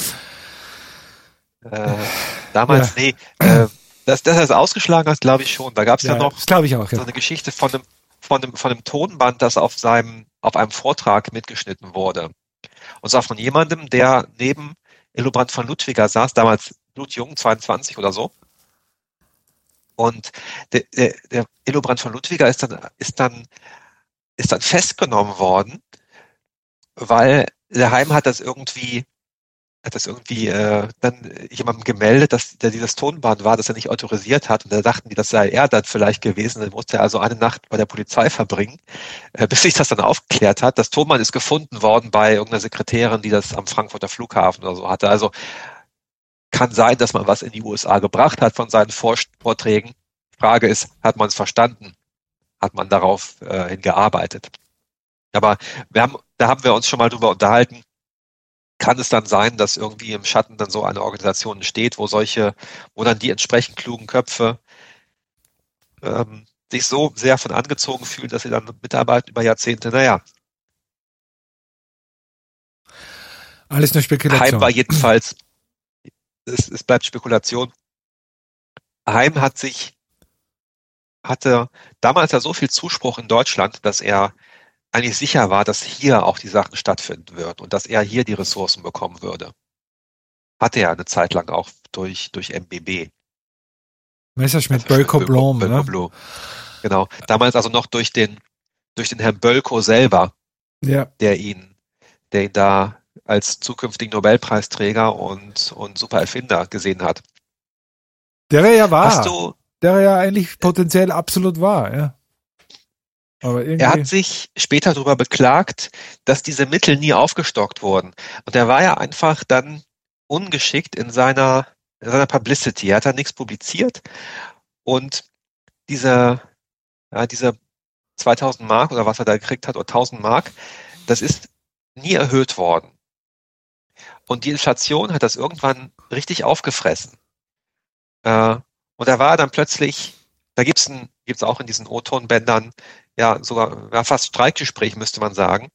Speaker 1: aber
Speaker 2: äh, damals,
Speaker 1: ja.
Speaker 2: nee, äh, dass, dass er es ausgeschlagen hat, glaube ich schon. Da gab es ja,
Speaker 1: ja
Speaker 2: noch
Speaker 1: das glaube ich auch, ja.
Speaker 2: so eine Geschichte von einem, von einem, von einem Tonband, das auf seinem, auf einem Vortrag mitgeschnitten wurde. Und zwar von jemandem, der neben Illobrand von Ludwiger saß, damals blutjung, zweiundzwanzig oder so. Und der, der, der Illobrand von Ludwiger ist dann, ist dann, ist dann festgenommen worden, weil der Heim hat das irgendwie hat das irgendwie äh, dann jemandem gemeldet, dass der dieses Tonband war, das er nicht autorisiert hat. Und da dachten die, das sei er dann vielleicht gewesen. Dann musste er also eine Nacht bei der Polizei verbringen, äh, bis sich das dann aufgeklärt hat. Das Tonband ist gefunden worden bei irgendeiner Sekretärin, die das am Frankfurter Flughafen oder so hatte. Also kann sein, dass man was in die U S A gebracht hat von seinen Vorträgen. Frage ist, hat man es verstanden? Hat man darauf äh, hingearbeitet? Aber wir haben, da haben wir uns schon mal drüber unterhalten. Kann es dann sein, dass irgendwie im Schatten dann so eine Organisation entsteht, wo solche, wo dann die entsprechend klugen Köpfe ähm, sich so sehr von angezogen fühlen, dass sie dann mitarbeiten über Jahrzehnte? Naja.
Speaker 1: Alles nur Spekulation.
Speaker 2: Heim war jedenfalls, es, es bleibt Spekulation. Heim hat sich, hatte damals ja so viel Zuspruch in Deutschland, dass er eigentlich sicher war, dass hier auch die Sachen stattfinden würden und dass er hier die Ressourcen bekommen würde. Hatte er eine Zeit lang auch durch, durch M B B.
Speaker 1: Messerschmitt,
Speaker 2: also
Speaker 1: Bölkow, Blom,
Speaker 2: Bölkow,
Speaker 1: ne?
Speaker 2: Blom. Genau. Damals also noch durch den, durch den Herrn Bölkow selber,
Speaker 1: ja.
Speaker 2: der ihn, der ihn da als zukünftigen Nobelpreisträger und, und super Erfinder gesehen hat.
Speaker 1: Der er ja war.
Speaker 2: Hast du,
Speaker 1: der er ja eigentlich potenziell absolut war, ja. Aber irgendwie.
Speaker 2: Er hat sich später darüber beklagt, dass diese Mittel nie aufgestockt wurden. Und er war ja einfach dann ungeschickt in seiner, in seiner Publicity. Er hat da nichts publiziert. Und diese, ja, diese zweitausend Mark oder was er da gekriegt hat, oder tausend Mark, das ist nie erhöht worden. Und die Inflation hat das irgendwann richtig aufgefressen. Äh, und da war er dann plötzlich, da gibt's ein, gibt's auch in diesen O-Ton-Bändern, ja, sogar, ja, fast Streikgespräch, müsste man sagen,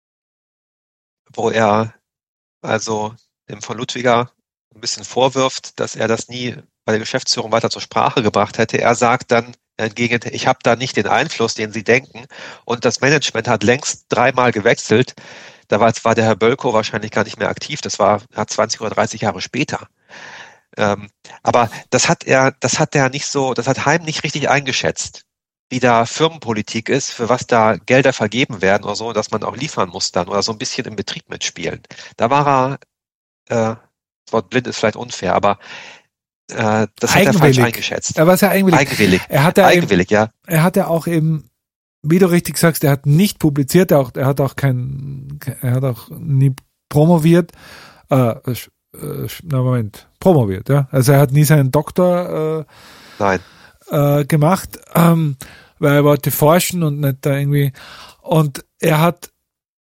Speaker 2: wo er also dem von Ludwiger ein bisschen vorwirft, dass er das nie bei der Geschäftsführung weiter zur Sprache gebracht hätte. Er sagt dann entgegen, ich habe da nicht den Einfluss, den Sie denken. Und das Management hat längst dreimal gewechselt. Da war, war der Herr Bölkow wahrscheinlich gar nicht mehr aktiv. Das war zwanzig oder dreißig Jahre später. Ähm, aber das hat er, das hat er nicht so, das hat Heim nicht richtig eingeschätzt, wie da Firmenpolitik ist, für was da Gelder vergeben werden oder so, dass man auch liefern muss dann oder so ein bisschen im Betrieb mitspielen. Da war er, äh, das Wort blind ist vielleicht unfair, aber äh, das hat er falsch eingeschätzt.
Speaker 1: Er war sehr eigenwillig.
Speaker 2: Eigenwillig.
Speaker 1: Er hat ja
Speaker 2: eigenwillig,
Speaker 1: eben,
Speaker 2: ja.
Speaker 1: Er hat ja auch eben, wie du richtig sagst, er hat nicht publiziert, er, auch, er hat auch kein, er hat auch nie promoviert, äh, äh, na Moment, promoviert, ja. Also er hat nie seinen Doktor äh,
Speaker 2: Nein.
Speaker 1: Äh, gemacht, ähm, weil er wollte forschen und nicht da irgendwie. Und er hat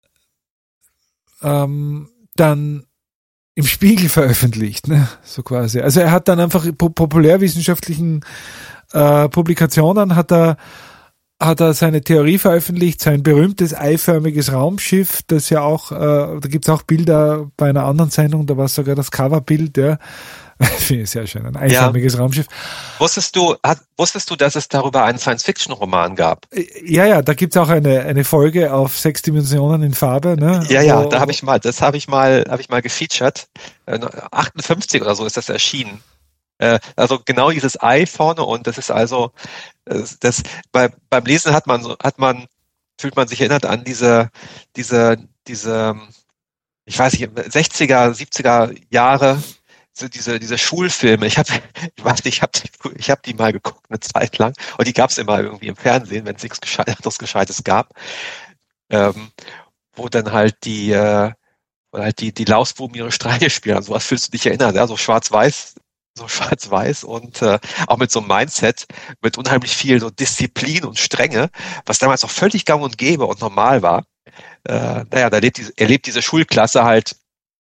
Speaker 1: ähm, dann im Spiegel veröffentlicht, ne, so quasi. Also er hat dann einfach po- populärwissenschaftlichen äh, Publikationen hat er hat er seine Theorie veröffentlicht, sein berühmtes eiförmiges Raumschiff, das ja auch, äh, da gibt's auch Bilder bei einer anderen Sendung, da war sogar das Coverbild, ja. Finde ich sehr schön, ein eiförmiges ja. Raumschiff.
Speaker 2: Wusstest du, hat, wusstest du, dass es darüber einen Science-Fiction-Roman gab?
Speaker 1: Ja, ja, da gibt's auch eine eine Folge auf sechs Dimensionen in Farbe, ne?
Speaker 2: Ja, ja, da habe ich mal, das habe ich mal, habe ich mal gefeatured. achtundfünfzig oder so ist das erschienen. Also genau dieses Ei vorne und das ist also, das bei, beim Lesen hat man so, hat man, fühlt man sich erinnert an diese, diese, diese, ich weiß nicht, sechziger, siebziger Jahre. So diese diese Schulfilme, ich habe ich weiß nicht, ich habe ich habe die mal geguckt eine Zeit lang und die gab es immer irgendwie im Fernsehen, wenn es nichts Gescheites, Gescheites gab, ähm, wo dann halt die äh, wo halt die die Lausbuben ihre Streiche spielen, an sowas fühlst du dich erinnern, ja, so schwarz-weiß, so schwarz-weiß und äh, auch mit so einem Mindset, mit unheimlich viel so Disziplin und Strenge, was damals auch völlig gang und gäbe und normal war. Äh, naja, da lebt diese, erlebt diese Schulklasse halt.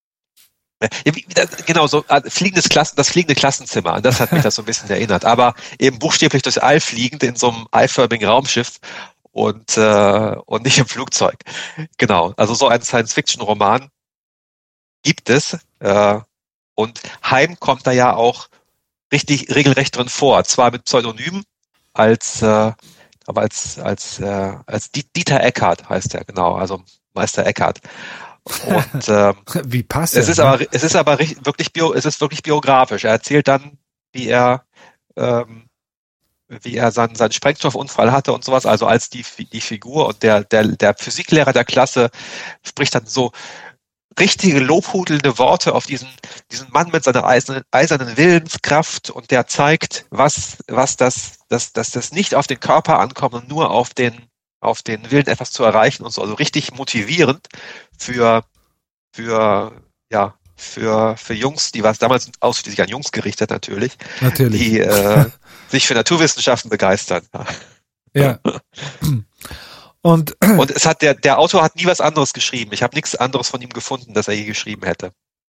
Speaker 2: Ja, wie, genau, so fliegendes Klassen, das fliegende Klassenzimmer, an das hat mich das so ein bisschen erinnert. Aber eben buchstäblich durchs All fliegend in so einem eiförmigen Raumschiff und äh, und nicht im Flugzeug. Genau, also so ein Science-Fiction-Roman gibt es. Äh, und Heim kommt da ja auch richtig regelrecht drin vor. Zwar mit Pseudonym als, äh, aber als als äh, als Dieter Eckart heißt er, genau, also Meister Eckart. Und ähm,
Speaker 1: wie passt
Speaker 2: es
Speaker 1: er,
Speaker 2: ist
Speaker 1: ne?
Speaker 2: aber es ist aber wirklich bio, es ist wirklich biografisch. Er erzählt dann, wie er ähm, wie er seinen seinen Sprengstoffunfall hatte und sowas. Also als die die Figur und der der der Physiklehrer der Klasse spricht dann so richtige lobhudelnde Worte auf diesen diesen Mann mit seiner eisernen, eisernen Willenskraft und der zeigt, was was das dass dass das nicht auf den Körper ankommt und nur auf den auf den Willen, etwas zu erreichen und so, also richtig motivierend für, für, ja, für, für Jungs, die was damals ausschließlich an Jungs gerichtet natürlich,
Speaker 1: natürlich.
Speaker 2: die äh, sich für Naturwissenschaften begeistern.
Speaker 1: Ja. Und,
Speaker 2: und es hat der, der Autor hat nie was anderes geschrieben. Ich habe nichts anderes von ihm gefunden, das er je geschrieben hätte.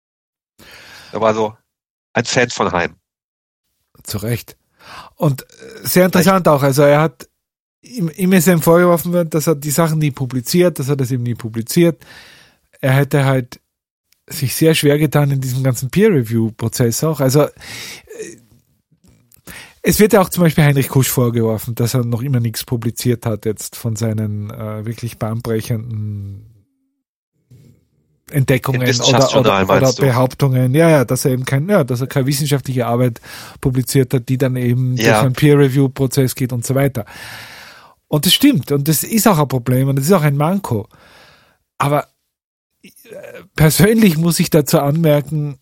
Speaker 2: Er war so ein Fan von Heim.
Speaker 1: Zu Recht. Und sehr interessant auch, also er hat Ihm, ihm ist ihm vorgeworfen worden, dass er die Sachen nie publiziert, dass er das eben nie publiziert. Er hätte halt sich sehr schwer getan in diesem ganzen Peer-Review-Prozess auch. Also es wird ja auch zum Beispiel Heinrich Kusch vorgeworfen, dass er noch immer nichts publiziert hat jetzt von seinen äh, wirklich bahnbrechenden Entdeckungen oder, oder, oder Behauptungen, ja, ja, dass er eben kein, ja, dass er keine wissenschaftliche Arbeit publiziert hat, die dann eben ja. durch einen Peer-Review-Prozess geht und so weiter. Und das stimmt. Und das ist auch ein Problem und das ist auch ein Manko. Aber persönlich muss ich dazu anmerken,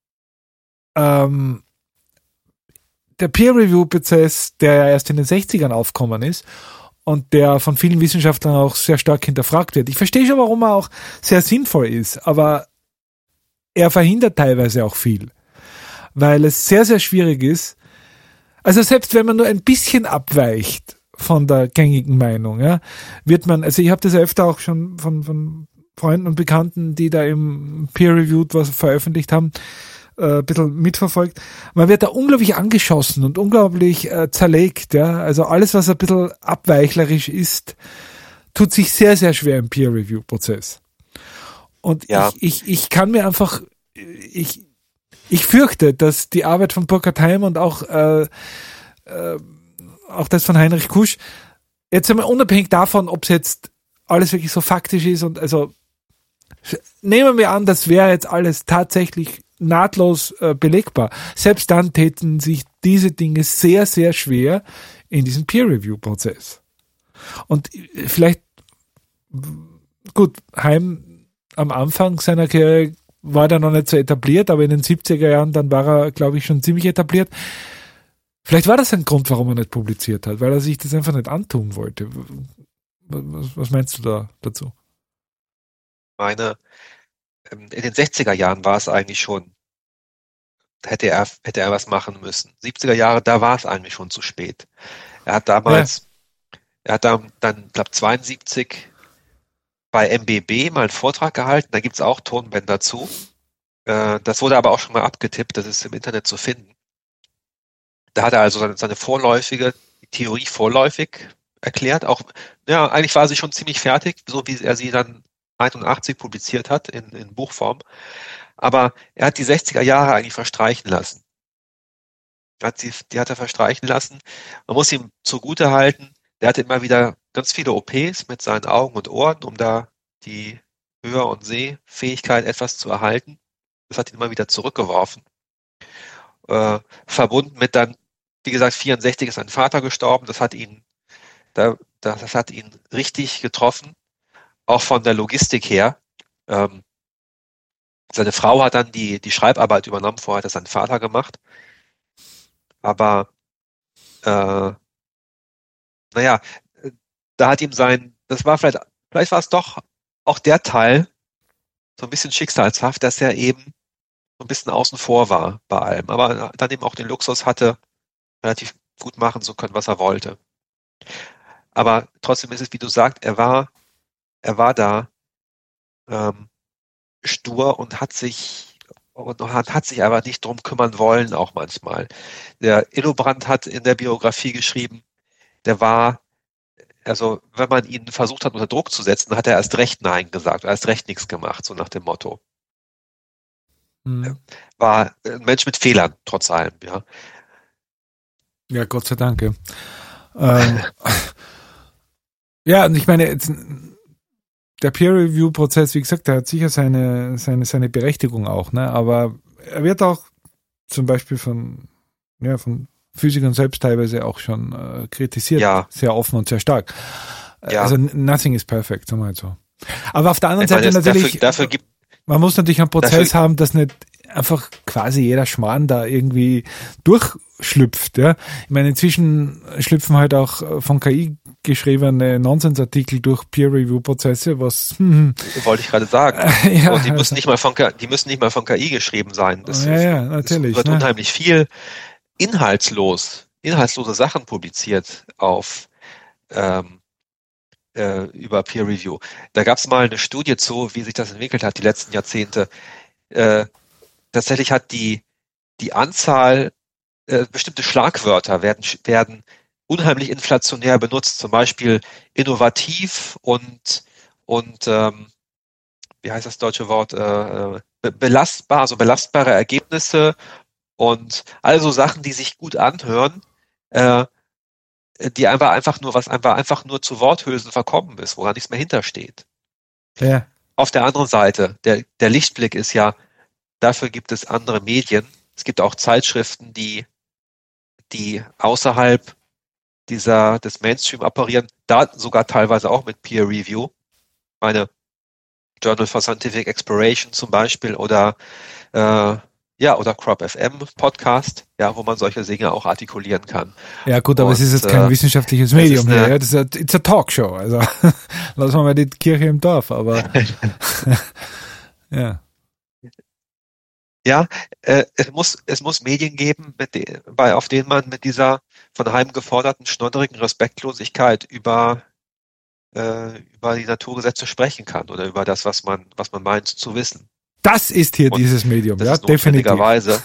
Speaker 1: ähm, der Peer-Review-Prozess, der ja erst in den sechzigern aufgekommen ist und der von vielen Wissenschaftlern auch sehr stark hinterfragt wird. Ich verstehe schon, warum er auch sehr sinnvoll ist, aber er verhindert teilweise auch viel, weil es sehr, sehr schwierig ist. Also selbst wenn man nur ein bisschen abweicht von der gängigen Meinung, ja, wird man, also ich habe das ja öfter auch schon von, von Freunden und Bekannten, die da im Peer-Reviewed was veröffentlicht haben, äh, ein bisschen mitverfolgt. Man wird da unglaublich angeschossen und unglaublich äh, zerlegt, ja. Also alles, was ein bisschen abweichlerisch ist, tut sich sehr, sehr schwer im Peer-Review-Prozess. Und ja. ich, ich, ich kann mir einfach, ich, ich fürchte, dass die Arbeit von Burkhard Heim und auch, äh, äh, auch das von Heinrich Kusch, jetzt einmal unabhängig davon, ob es jetzt alles wirklich so faktisch ist und also nehmen wir an, das wäre jetzt alles tatsächlich nahtlos äh, belegbar. Selbst dann täten sich diese Dinge sehr, sehr schwer in diesem Peer-Review-Prozess. Und vielleicht, gut, Heim am Anfang seiner Karriere war der noch nicht so etabliert, aber in den siebziger Jahren, dann war er, glaube ich, schon ziemlich etabliert. Vielleicht war das ein Grund, warum er nicht publiziert hat, weil er sich das einfach nicht antun wollte. Was, was meinst du da dazu?
Speaker 2: Meine, in den sechziger Jahren war es eigentlich schon, hätte er, hätte er was machen müssen. siebziger Jahre, da war es eigentlich schon zu spät. Er hat damals, ja. er hat dann, dann glaube zweiundsiebzig bei M B B mal einen Vortrag gehalten, da gibt es auch Tonbänder zu. Äh, das wurde aber auch schon mal abgetippt, das ist im Internet zu finden. Da hat er also seine, seine vorläufige Theorie vorläufig erklärt. Auch, ja, eigentlich war sie schon ziemlich fertig, so wie er sie dann einundachtzig publiziert hat in, in Buchform. Aber er hat die sechziger Jahre eigentlich verstreichen lassen. Er hat sie, die hat er verstreichen lassen. Man muss ihm zugute halten, der hatte immer wieder ganz viele O Ps mit seinen Augen und Ohren, um da die Hör- und Sehfähigkeit etwas zu erhalten. Das hat ihn immer wieder zurückgeworfen. Äh, verbunden mit dann, wie gesagt, vierundsechzig ist sein Vater gestorben. Das hat ihn, da, das hat ihn richtig getroffen, auch von der Logistik her. Ähm, seine Frau hat dann die, die Schreibarbeit übernommen, vorher hat das sein Vater gemacht. Aber äh, naja, da hat ihm sein, das war vielleicht, vielleicht war es doch auch der Teil, so ein bisschen schicksalshaft, dass er eben so ein bisschen außen vor war bei allem, aber dann eben auch den Luxus hatte, relativ gut machen zu können, was er wollte. Aber trotzdem ist es, wie du sagst, er war, er war da ähm, stur und hat sich und hat, hat sich aber nicht drum kümmern wollen, auch manchmal. Der Illobrand hat in der Biografie geschrieben, der war, also wenn man ihn versucht hat, unter Druck zu setzen, hat er erst recht Nein gesagt, erst recht nichts gemacht, so nach dem Motto. Mhm. War ein Mensch mit Fehlern, trotz allem, ja.
Speaker 1: Ja, Gott sei Dank. Ja, ähm, ja und ich meine, jetzt, der Peer-Review-Prozess, wie gesagt, der hat sicher seine, seine, seine Berechtigung auch, ne? Aber er wird auch zum Beispiel von, ja, von Physikern selbst teilweise auch schon äh, kritisiert, ja. Sehr offen und sehr stark. Ja. Also nothing is perfect, sagen wir mal so. Aber auf der anderen
Speaker 2: ich meine,
Speaker 1: Seite natürlich,
Speaker 2: dafür, dafür gibt,
Speaker 1: man muss natürlich einen Prozess
Speaker 2: dafür,
Speaker 1: haben, dass nicht einfach quasi jeder Schmarrn da irgendwie durchschlüpft. Ja? Ich meine, inzwischen schlüpfen halt auch von K I geschriebene Nonsensartikel durch Peer-Review-Prozesse, was hm,
Speaker 2: wollte ich gerade sagen.
Speaker 1: ja,
Speaker 2: und die
Speaker 1: also,
Speaker 2: müssen nicht mal von die müssen nicht mal von K I geschrieben sein. Das
Speaker 1: ja,
Speaker 2: ist,
Speaker 1: ja, natürlich.
Speaker 2: Es wird
Speaker 1: ne?
Speaker 2: unheimlich viel inhaltslos, inhaltslose Sachen publiziert auf ähm, äh, über Peer Review. Da gab es mal eine Studie zu, wie sich das entwickelt hat die letzten Jahrzehnte. Äh, tatsächlich hat die die Anzahl äh, bestimmte Schlagwörter werden werden unheimlich inflationär benutzt, zum Beispiel innovativ und und ähm, wie heißt das deutsche Wort äh, belastbar, also belastbare Ergebnisse. Und also Sachen, die sich gut anhören, äh, die einfach einfach nur, was einfach einfach nur zu Worthülsen verkommen ist, wo gar nichts mehr hintersteht.
Speaker 1: Ja.
Speaker 2: Auf der anderen Seite, der, der Lichtblick ist ja, dafür gibt es andere Medien. Es gibt auch Zeitschriften, die, die außerhalb dieser, des Mainstream operieren, da sogar teilweise auch mit Peer Review. Meine, Journal for Scientific Exploration zum Beispiel oder äh, ja, oder Crop F M Podcast, ja, wo man solche Dinge auch artikulieren kann.
Speaker 1: Ja gut, aber
Speaker 2: Und,
Speaker 1: es ist jetzt kein
Speaker 2: äh,
Speaker 1: wissenschaftliches Medium
Speaker 2: eine,
Speaker 1: mehr, ja, das ist a, it's a Talkshow, also lassen wir mal die Kirche im Dorf, aber ja.
Speaker 2: Ja, äh, es muss es muss Medien geben, mit de, bei auf denen man mit dieser von Heim geforderten schnodderigen Respektlosigkeit über äh, über die Naturgesetze sprechen kann oder über das, was man was man meint zu wissen.
Speaker 1: Das ist hier
Speaker 2: Und
Speaker 1: dieses Medium,
Speaker 2: das
Speaker 1: ja,
Speaker 2: ist
Speaker 1: definitiv.
Speaker 2: notwendigerweise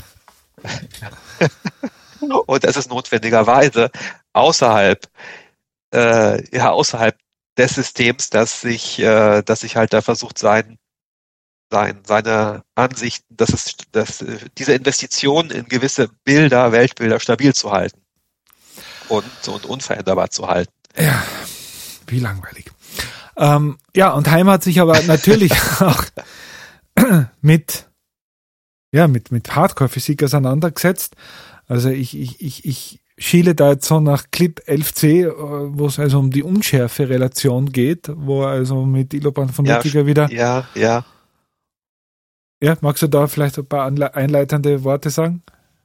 Speaker 2: und das ist notwendigerweise außerhalb äh, ja außerhalb des Systems, das sich äh, das sich halt da versucht sein sein seine Ansichten, dass es dass äh, diese Investitionen in gewisse Bilder, Weltbilder stabil zu halten und und unveränderbar zu halten.
Speaker 1: Ja, wie langweilig. Ähm, ja, und Heim hat sich aber natürlich auch mit ja mit mit Hardcore-Physik auseinandergesetzt. Also ich ich ich ich schiele da jetzt so nach Clip elf c, wo es also um die Unschärfe-Relation geht, wo also mit Iloban von
Speaker 2: Ja,
Speaker 1: Lüttiger wieder.
Speaker 2: Ja, ja.
Speaker 1: Ja, magst du da vielleicht ein paar anle- einleitende Worte sagen?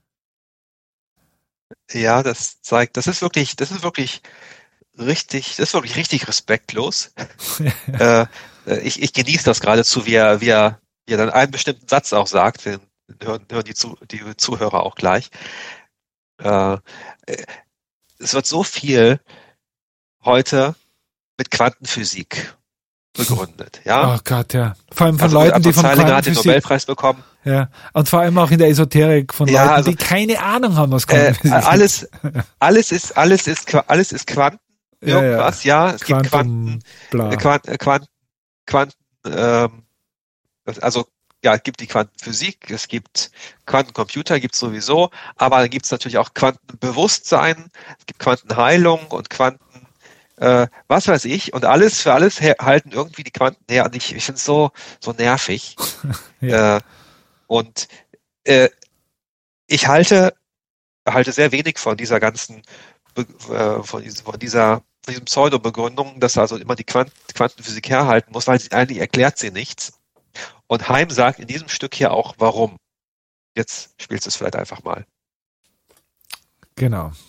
Speaker 2: Ja, das zeigt, das ist wirklich, das ist wirklich richtig, das ist wirklich richtig respektlos. äh, ich, ich genieße das geradezu, wie er, wie er, wie er dann einen bestimmten Satz auch sagt, den hören, hören die, Zu, die Zuhörer auch gleich. Äh, es wird so viel heute mit Quantenphysik begründet, ja.
Speaker 1: Oh Gott, ja. Vor allem von
Speaker 2: Also
Speaker 1: Leuten, die
Speaker 2: Anton
Speaker 1: von
Speaker 2: Zeilinger hat den
Speaker 1: Quantenphysik,
Speaker 2: Nobelpreis bekommen.
Speaker 1: ja, und vor allem auch in der Esoterik von
Speaker 2: Ja,
Speaker 1: Leuten,
Speaker 2: also,
Speaker 1: die keine Ahnung haben, was
Speaker 2: Äh,
Speaker 1: Quantenphysik ist.
Speaker 2: alles, alles ist, alles ist, Qua- alles ist Quanten,
Speaker 1: Ja, ja.
Speaker 2: irgendwas, ja. Es gibt
Speaker 1: Quantum,
Speaker 2: Quanten,
Speaker 1: bla.
Speaker 2: äh, Quanten, äh, Quanten, Quanten, ähm, das- also ja, es gibt die Quantenphysik, es gibt Quantencomputer, gibt es sowieso, aber dann gibt es natürlich auch Quantenbewusstsein, es gibt Quantenheilung und Quanten, äh, was weiß ich, und alles für alles her halten irgendwie die Quanten her. Und ich, ich finde es so, so nervig.
Speaker 1: Ja.
Speaker 2: Äh, und äh, ich halte, halte sehr wenig von dieser ganzen, Be äh, von, diesem, von dieser von diesem Pseudo-Begründung, dass also immer die Quant Quantenphysik herhalten muss, weil sie eigentlich erklärt sie nichts. Und Heim sagt in diesem Stück hier auch, warum. Jetzt spielst du es vielleicht einfach mal.
Speaker 1: Genau.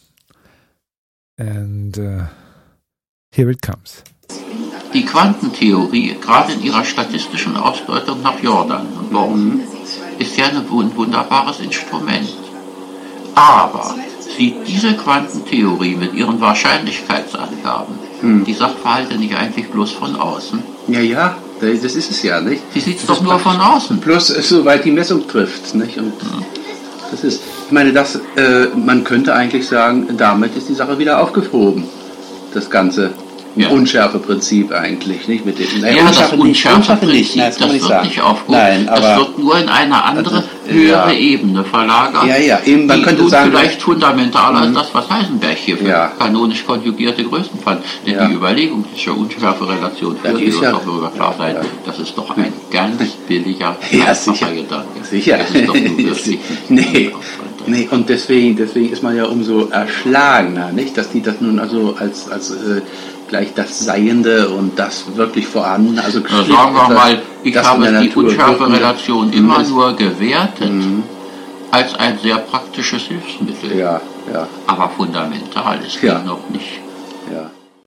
Speaker 1: And uh, here it comes.
Speaker 3: Die Quantentheorie, gerade in ihrer statistischen Ausdeutung nach Jordan und Bohr, ist ja ein wunderbares Instrument. Aber sieht diese Quantentheorie mit ihren Wahrscheinlichkeitsangaben
Speaker 4: Hm.
Speaker 3: die Sachverhalte nicht eigentlich bloß von außen?
Speaker 4: Ja, ja, das ist es ja, nicht?
Speaker 3: Sie sieht es doch nur von außen.
Speaker 4: Plus, soweit die Messung trifft, nicht? Und das ist, ich meine, das, äh, man könnte eigentlich sagen, damit ist die Sache wieder aufgehoben. Das ganze
Speaker 3: Ja.
Speaker 4: Unschärfeprinzip eigentlich, nicht? Mit dem, naja,
Speaker 3: Ja, das
Speaker 4: Unschärfe nicht, Unschärfe
Speaker 3: Unschärfeprinzip,
Speaker 4: nicht, nein,
Speaker 3: das,
Speaker 4: das kann man nicht
Speaker 3: wird
Speaker 4: sagen.
Speaker 3: nicht aufgehoben.
Speaker 4: Nein,
Speaker 3: das
Speaker 4: aber,
Speaker 3: wird nur in eine andere,
Speaker 4: Also,
Speaker 3: höhere
Speaker 4: ja.
Speaker 3: Ebene verlagert.
Speaker 4: Ja, ja, eben, man
Speaker 3: die
Speaker 4: könnte
Speaker 3: nun
Speaker 4: sagen,
Speaker 3: vielleicht fundamentaler als
Speaker 4: Mhm.
Speaker 3: das, was Heisenberg hier für
Speaker 4: Ja.
Speaker 3: kanonisch konjugierte Größen fand. Denn
Speaker 4: Ja.
Speaker 3: die Überlegung dieser Unschärferelation
Speaker 4: Ja,
Speaker 3: für
Speaker 4: die
Speaker 3: die
Speaker 4: ist ja-
Speaker 3: darüber klar sein,
Speaker 4: ja.
Speaker 3: das ist doch ein ganz billiger,
Speaker 4: Ja,
Speaker 3: einfacher
Speaker 4: sicher.
Speaker 3: Gedanke.
Speaker 4: Sicher.
Speaker 3: Das ist doch nun wirklich
Speaker 4: Nee. Nee, und deswegen, deswegen ist man ja umso erschlagener, nicht? Dass die das nun also als, als äh, gleich das Seiende und das wirklich voran, also
Speaker 3: Na, sagen wir
Speaker 4: etwas,
Speaker 3: mal, ich
Speaker 4: das
Speaker 3: habe
Speaker 4: in der
Speaker 3: die
Speaker 4: Natur
Speaker 3: Unschärferelation
Speaker 4: wirkt.
Speaker 3: immer
Speaker 4: Mhm.
Speaker 3: nur gewertet
Speaker 4: Mhm.
Speaker 3: als ein sehr praktisches Hilfsmittel.
Speaker 4: Ja, ja,
Speaker 3: Aber fundamental ist
Speaker 4: Ja.
Speaker 3: die noch nicht.
Speaker 4: ja.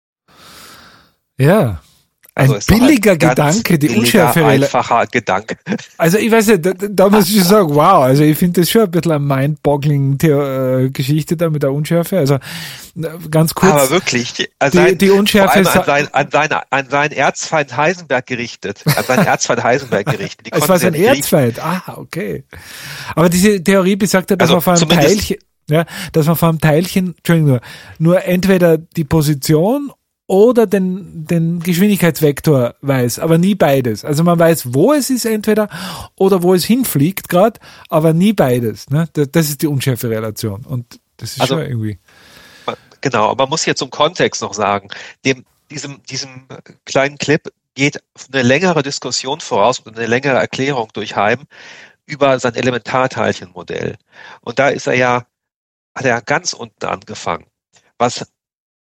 Speaker 1: Ja. Ein
Speaker 2: Also ist doch
Speaker 1: billiger
Speaker 2: ein ganz
Speaker 1: Gedanke, die
Speaker 2: billiger,
Speaker 1: Unschärfe.
Speaker 2: einfacher Gedanke.
Speaker 1: Also ich weiß nicht, da, da muss ich schon sagen, wow, also ich finde das schon ein bisschen eine mind-boggling äh, Geschichte da mit der Unschärfe. Also äh, ganz kurz.
Speaker 2: Aber wirklich, die, an
Speaker 1: die-
Speaker 2: sein,
Speaker 1: die Unschärfe
Speaker 2: vor allem
Speaker 1: ist-
Speaker 2: an, sein, an, seine, an seinen Erzfeind Heisenberg gerichtet. An seinen Erzfeind Heisenberg gerichtet. Die
Speaker 1: Es
Speaker 2: konnten
Speaker 1: war
Speaker 2: sie
Speaker 1: sein
Speaker 2: ja nicht
Speaker 1: Erzfeind. Ah, okay. Aber diese Theorie besagt ja, dass
Speaker 2: Also
Speaker 1: man vor einem
Speaker 2: zumindest-
Speaker 1: Teilchen, ja, dass man vor einem Teilchen, Entschuldigung, nur, nur entweder die Position oder den, den Geschwindigkeitsvektor weiß, aber nie beides. Also man weiß, wo es ist entweder oder wo es hinfliegt gerade, aber nie beides. Ne? Das, das ist die Unschärferelation und das ist
Speaker 2: Also-
Speaker 1: schon irgendwie.
Speaker 2: Genau, aber man muss hier zum Kontext noch sagen, dem, diesem, diesem kleinen Clip geht eine längere Diskussion voraus und eine längere Erklärung durch Heim über sein Elementarteilchenmodell. Und da ist er ja, hat er ganz unten angefangen. Was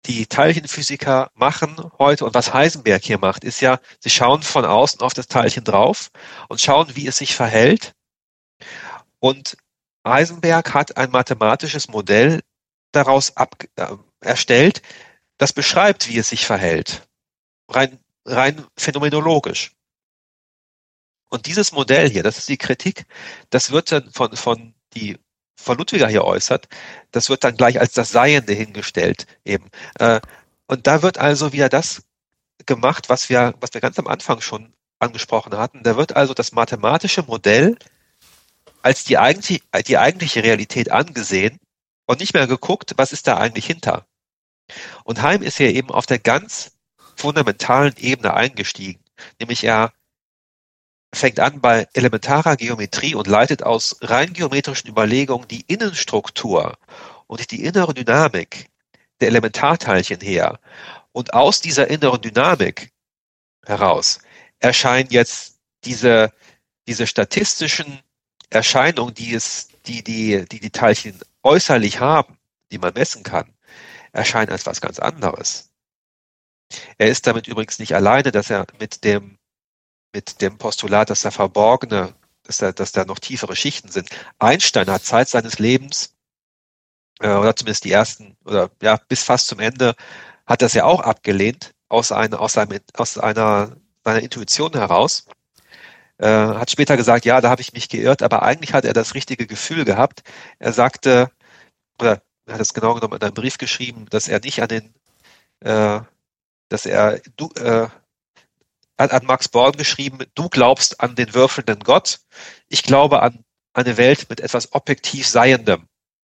Speaker 2: die Teilchenphysiker machen heute und was Heisenberg hier macht, ist ja, sie schauen von außen auf das Teilchen drauf und schauen, wie es sich verhält. Und Heisenberg hat ein mathematisches Modell daraus ab, äh, erstellt, das beschreibt, wie es sich verhält. Rein, rein phänomenologisch. Und dieses Modell hier, das ist die Kritik, das wird dann von, von die von Ludwiger hier äußert, das wird dann gleich als das Seiende hingestellt eben. Und da wird also wieder das gemacht, was wir, was wir ganz am Anfang schon angesprochen hatten. Da wird also das mathematische Modell als die eigentliche, die eigentliche Realität angesehen und nicht mehr geguckt, was ist da eigentlich hinter. Und Heim ist hier eben auf der ganz fundamentalen Ebene eingestiegen, nämlich er fängt an bei elementarer Geometrie und leitet aus rein geometrischen Überlegungen die Innenstruktur und die innere Dynamik der Elementarteilchen her. Und aus dieser inneren Dynamik heraus erscheinen jetzt diese, diese statistischen Erscheinungen, die es, die, die, die die Teilchen äußerlich haben, die man messen kann, erscheinen als was ganz anderes. Er ist damit übrigens nicht alleine, dass er mit dem mit dem Postulat, dass da verborgene, dass da, dass da noch tiefere Schichten sind. Einstein hat Zeit seines Lebens, äh, oder zumindest die ersten, oder ja, bis fast zum Ende, hat das ja auch abgelehnt, aus einer, aus seinem, aus einer, seiner Intuition heraus. Äh, hat später gesagt, ja, da habe ich mich geirrt, aber eigentlich hat er das richtige Gefühl gehabt. Er sagte, oder er hat es genau genommen in einem Brief geschrieben, dass er nicht an den, äh, dass er, du, äh, hat an Max Born geschrieben, du glaubst an den würfelnden Gott, ich glaube an eine Welt mit etwas objektiv Seiendem.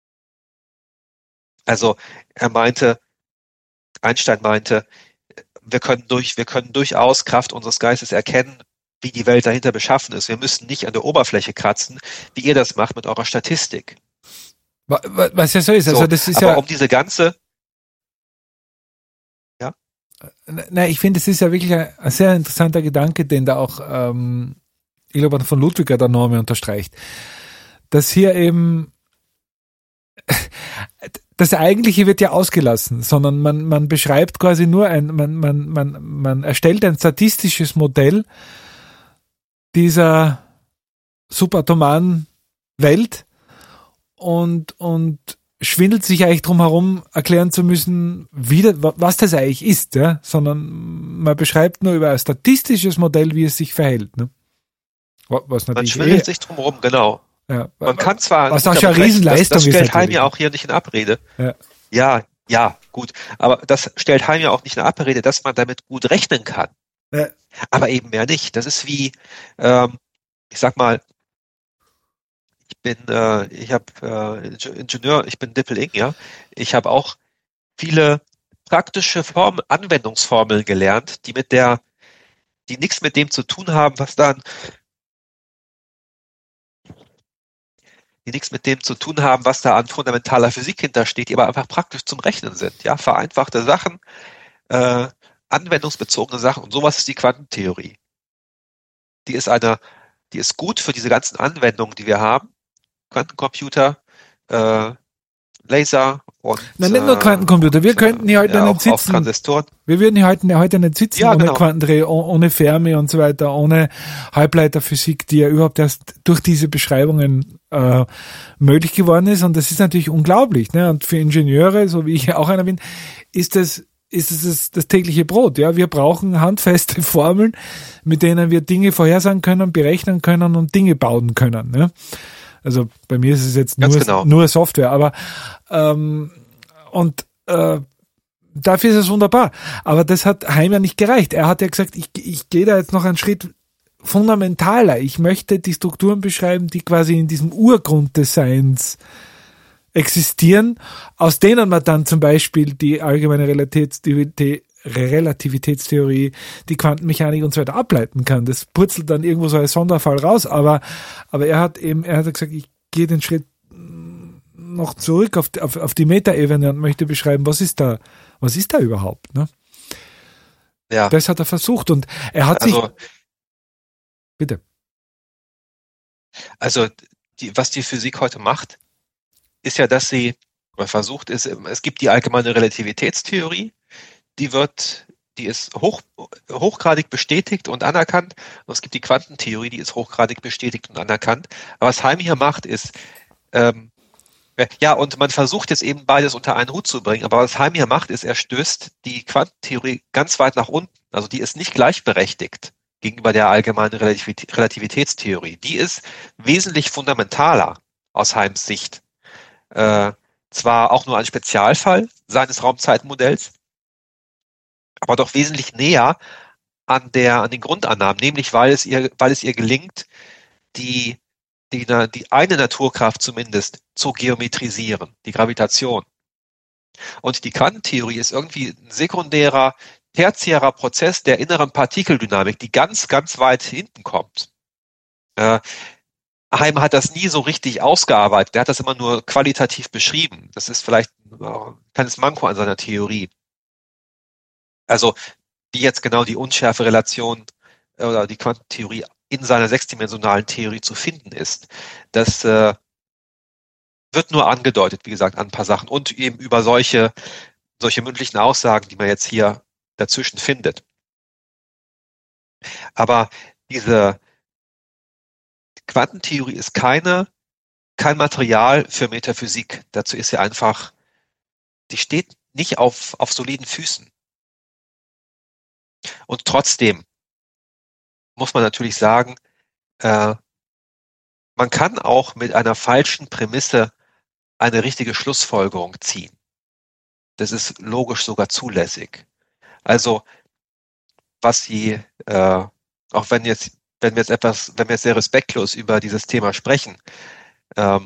Speaker 2: Also er meinte, Einstein meinte, wir können durch, wir können durchaus Kraft unseres Geistes erkennen, wie die Welt dahinter beschaffen ist. Wir müssen nicht an der Oberfläche kratzen, wie ihr das macht mit eurer Statistik.
Speaker 1: Was ja so ist, also das ist
Speaker 2: aber
Speaker 1: ja...
Speaker 2: um diese ganze...
Speaker 1: Nein, ich finde, es ist ja wirklich ein, ein sehr interessanter Gedanke, den da auch, ähm, ich glaube, von Ludwiger der Norme unterstreicht. Dass hier eben, das Eigentliche wird ja ausgelassen, sondern man, man beschreibt quasi nur ein, man, man, man, man erstellt ein statistisches Modell dieser subatomaren Welt und, und schwindelt sich eigentlich drum herum, erklären zu müssen, wie das, was das eigentlich ist, ja, sondern man beschreibt nur über ein statistisches Modell, wie es sich verhält. Ne? Was
Speaker 2: man schwindelt eh, sich drum herum, genau.
Speaker 1: Ja,
Speaker 2: man kann zwar,
Speaker 1: was auch schon eine Riesenleistung
Speaker 2: das, das stellt
Speaker 1: ist
Speaker 2: Heim ja auch hier nicht in Abrede.
Speaker 1: Ja.
Speaker 2: ja, ja, gut, aber das stellt Heim ja auch nicht in Abrede, dass man damit gut rechnen kann.
Speaker 1: Ja.
Speaker 2: Aber eben mehr nicht. Das ist wie, ähm, ich sag mal, Ich bin, äh, ich habe äh, Ingenieur, ich bin Dippel-Ing, ja. Ich habe auch viele praktische Form, Anwendungsformeln gelernt, die mit der, die nichts mit dem zu tun haben, was dann, die nichts mit dem zu tun haben, was da an fundamentaler Physik hintersteht, die aber einfach praktisch zum Rechnen sind, ja. Vereinfachte Sachen, äh, anwendungsbezogene Sachen und sowas ist die Quantentheorie. Die ist eine, die ist gut für diese ganzen Anwendungen, die wir haben. Quantencomputer, äh, Laser und...
Speaker 1: Nein, nicht nur Quantencomputer. Wir könnten hier heute
Speaker 2: ja,
Speaker 1: nicht sitzen.
Speaker 2: Auf Transistoren.
Speaker 1: Wir würden hier heute, heute nicht sitzen
Speaker 2: ja,
Speaker 1: ohne
Speaker 2: genau.
Speaker 1: Quantendreh, ohne Fermi und so weiter, ohne Halbleiterphysik, die ja überhaupt erst durch diese Beschreibungen äh, möglich geworden ist. Und das ist natürlich unglaublich. Ne? Und für Ingenieure, so wie ich ja auch einer bin, ist das ist es das, das tägliche Brot. Ja, wir brauchen handfeste Formeln, mit denen wir Dinge vorhersagen können, berechnen können und Dinge bauen können. Ne? Also bei mir ist es jetzt nur,
Speaker 2: genau.
Speaker 1: nur Software, aber ähm, und äh, dafür ist es wunderbar. Aber das hat Heim ja nicht gereicht. Er hat ja gesagt, ich, ich gehe da jetzt noch einen Schritt fundamentaler. Ich möchte die Strukturen beschreiben, die quasi in diesem Urgrund des Seins existieren, aus denen man dann zum Beispiel die allgemeine Relativitätstheorie Relativitätstheorie, die Quantenmechanik und so weiter ableiten kann. Das purzelt dann irgendwo so als Sonderfall raus, aber, aber er hat eben, er hat gesagt, ich gehe den Schritt noch zurück auf, auf, auf die Metaebene und möchte beschreiben, was ist da, was ist da überhaupt, ne?
Speaker 2: Ja.
Speaker 1: Das hat er versucht und er hat
Speaker 2: also,
Speaker 1: sich, bitte.
Speaker 2: Also, die, was die Physik heute macht, ist ja, dass sie oder versucht ist, es gibt die allgemeine Relativitätstheorie, die wird, die ist hoch, hochgradig bestätigt und anerkannt. Und es gibt die Quantentheorie, die ist hochgradig bestätigt und anerkannt. Aber was Heim hier macht, ist, ähm, ja, und man versucht jetzt eben beides unter einen Hut zu bringen, aber was Heim hier macht, ist, er stößt die Quantentheorie ganz weit nach unten. Also die ist nicht gleichberechtigt gegenüber der allgemeinen Relativitä- Relativitätstheorie. Die ist wesentlich fundamentaler aus Heims Sicht. Äh, zwar auch nur ein Spezialfall seines Raumzeitmodells, aber doch wesentlich näher an der, an den Grundannahmen, nämlich weil es ihr, weil es ihr gelingt, die Die, die eine Naturkraft zumindest zu geometrisieren, die Gravitation. Und die Quantentheorie ist irgendwie ein sekundärer, tertiärer Prozess der inneren Partikeldynamik, die ganz, ganz weit hinten kommt. Äh, Heim hat das nie so richtig ausgearbeitet, er hat das immer nur qualitativ beschrieben. Das ist vielleicht ein kleines Manko an seiner Theorie. Also, wie jetzt genau die Unschärferelation äh, oder die Quantentheorie in seiner sechsdimensionalen Theorie zu finden ist. Das äh, wird nur angedeutet, wie gesagt, an ein paar Sachen und eben über solche, solche mündlichen Aussagen, die man jetzt hier dazwischen findet. Aber diese Quantentheorie ist keine, kein Material für Metaphysik. Dazu ist sie einfach, die steht nicht auf, auf soliden Füßen. Und trotzdem muss man natürlich sagen, äh, man kann auch mit einer falschen Prämisse eine richtige Schlussfolgerung ziehen. Das ist logisch sogar zulässig. Also, was sie, äh, auch wenn jetzt, wenn wir jetzt etwas, wenn wir jetzt sehr respektlos über dieses Thema sprechen, ähm,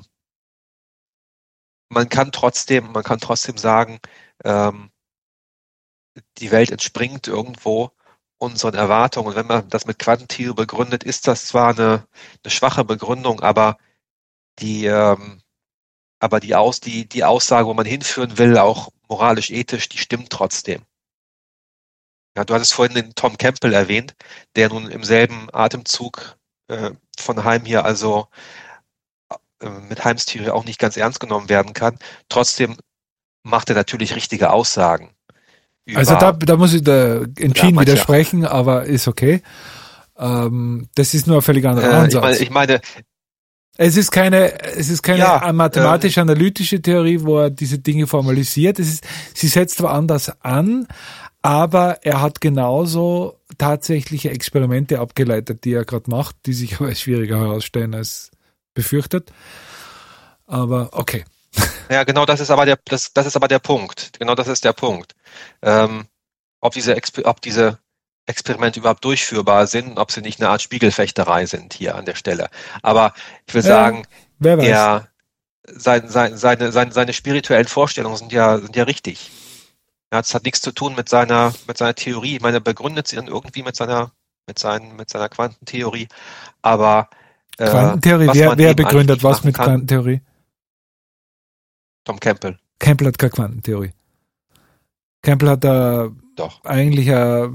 Speaker 2: man kann trotzdem, man kann trotzdem sagen, ähm, die Welt entspringt irgendwo unseren Erwartungen. Und wenn man das mit Quantentheorie begründet, ist das zwar eine, eine schwache Begründung, aber die, ähm, aber die, Aus, die, die Aussage, wo man hinführen will, auch moralisch, ethisch, die stimmt trotzdem. Ja, du hattest vorhin den Tom Campbell erwähnt, der nun im selben Atemzug äh, von Heim hier also äh, mit Heims Theorie auch nicht ganz ernst genommen werden kann. Trotzdem macht er natürlich richtige Aussagen.
Speaker 1: Also da, da muss ich da entschieden
Speaker 2: ja,
Speaker 1: widersprechen, aber ist okay. Ähm, das ist nur ein völlig anderer
Speaker 2: äh,
Speaker 1: Ansatz.
Speaker 2: Ich meine, ich meine,
Speaker 1: es ist keine, es ist keine
Speaker 2: ja,
Speaker 1: mathematisch-analytische Theorie, wo er diese Dinge formalisiert. Es ist, sie setzt zwar anders an, aber er hat genauso tatsächliche Experimente abgeleitet, die er gerade macht, die sich aber als schwieriger herausstellen als befürchtet. Aber okay.
Speaker 2: Ja, genau, das ist aber der, das, das ist aber der Punkt. Genau, das ist der Punkt. Ähm, ob diese, ob diese Experimente überhaupt durchführbar sind, ob sie nicht eine Art Spiegelfechterei sind hier an der Stelle. Aber ich will sagen,
Speaker 1: ja, wer weiß.
Speaker 2: er, sein, sein, seine, seine, seine spirituellen Vorstellungen sind ja, sind ja richtig. Ja, das hat nichts zu tun mit seiner, mit seiner Theorie. Ich meine, er begründet sie dann irgendwie mit seiner, mit seinen, mit seiner Quantentheorie. Aber äh,
Speaker 1: Quantentheorie, wer, wer begründet was mit kann, Quantentheorie?
Speaker 2: Tom Campbell.
Speaker 1: Campbell hat keine Quantentheorie. Campbell hat da
Speaker 2: Doch.
Speaker 1: eigentlich eine,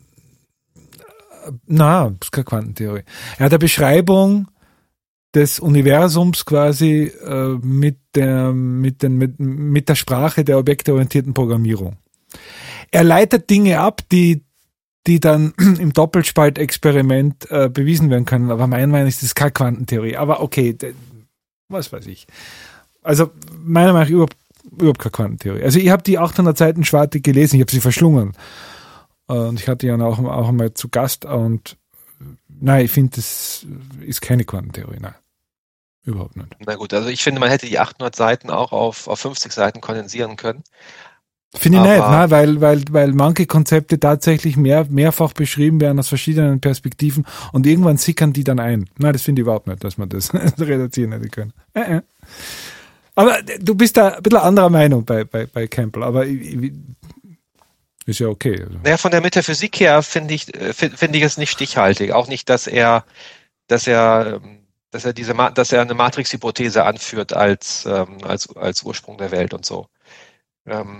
Speaker 1: na, das ist keine Quantentheorie. Er hat eine Beschreibung des Universums quasi äh, mit der, mit den, mit, mit der Sprache der objektorientierten Programmierung. Er leitet Dinge ab, die, die dann im Doppelspaltexperiment äh, bewiesen werden können. Aber meiner Meinung nach ist das keine Quantentheorie. Aber okay, was weiß ich. Also meiner Meinung nach überhaupt, überhaupt keine Quantentheorie. Also ich habe die achthundert Seiten Schwarte gelesen, ich habe sie verschlungen. Und ich hatte ja auch, auch einmal zu Gast und nein, ich finde, das ist keine Quantentheorie, nein. Überhaupt nicht.
Speaker 2: Na gut, also ich finde, man hätte die achthundert Seiten auch auf, auf fünfzig Seiten kondensieren können.
Speaker 1: Finde ich nicht, ne? weil, weil, weil manche Konzepte tatsächlich mehr, mehrfach beschrieben werden aus verschiedenen Perspektiven und irgendwann sickern die dann ein. Nein, das finde ich überhaupt nicht, dass man das reduzieren hätte können. Äh, äh. Aber du bist da ein bisschen anderer Meinung bei, bei, bei Campbell, aber ich, ich, ist ja okay. Also.
Speaker 2: Naja, von der Metaphysik her finde ich, finde find ich es nicht stichhaltig. Auch nicht, dass er, dass er, dass er diese, dass er eine Matrix-Hypothese anführt als, als, als Ursprung der Welt und so. Ähm,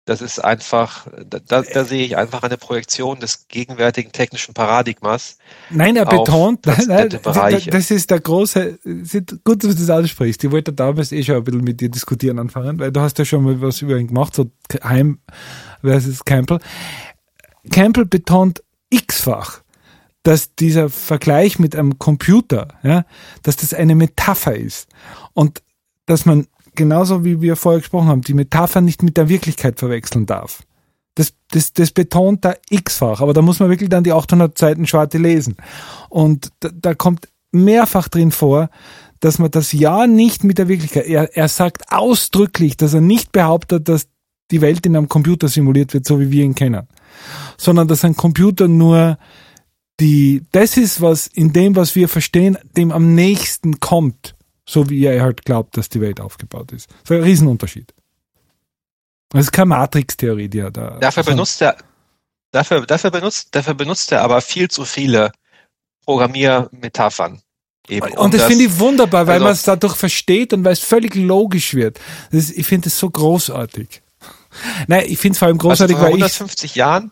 Speaker 2: Das ist einfach, da, da sehe ich einfach eine Projektion des gegenwärtigen technischen Paradigmas.
Speaker 1: Nein, er betont, nein, nein,
Speaker 2: Bereiche.
Speaker 1: Das ist der große, gut, dass du das aussprichst. Ich wollte damals eh schon ein bisschen mit dir diskutieren anfangen, weil du hast ja schon mal was über ihn gemacht, so Heim versus Campbell. Campbell betont x-fach, dass dieser Vergleich mit einem Computer, ja, dass das eine Metapher ist und dass man genauso wie wir vorher gesprochen haben, die Metapher nicht mit der Wirklichkeit verwechseln darf. Das, das, das betont er x-fach, aber da muss man wirklich dann die achthundert Seiten Schwarte lesen. Und da, da kommt mehrfach drin vor, dass man das ja nicht mit der Wirklichkeit, er, er sagt ausdrücklich, dass er nicht behauptet, dass die Welt in einem Computer simuliert wird, so wie wir ihn kennen, sondern dass ein Computer nur die, das ist, was in dem, was wir verstehen, dem am nächsten kommt. So wie er halt glaubt, dass die Welt aufgebaut ist. Das ist ein Riesenunterschied. Das ist keine Matrix-Theorie, die er da...
Speaker 2: Dafür benutzt er, dafür, dafür benutzt, dafür benutzt er aber viel zu viele Programmiermetaphern. Eben,
Speaker 1: und
Speaker 2: um
Speaker 1: das,
Speaker 2: das
Speaker 1: finde ich wunderbar, weil
Speaker 2: also,
Speaker 1: man es dadurch versteht und weil es völlig logisch wird. Das ist, ich finde es so großartig. Nein, ich finde es vor allem großartig,
Speaker 2: also vor
Speaker 1: weil
Speaker 2: hundertfünfzig
Speaker 1: ich...
Speaker 2: Jahren,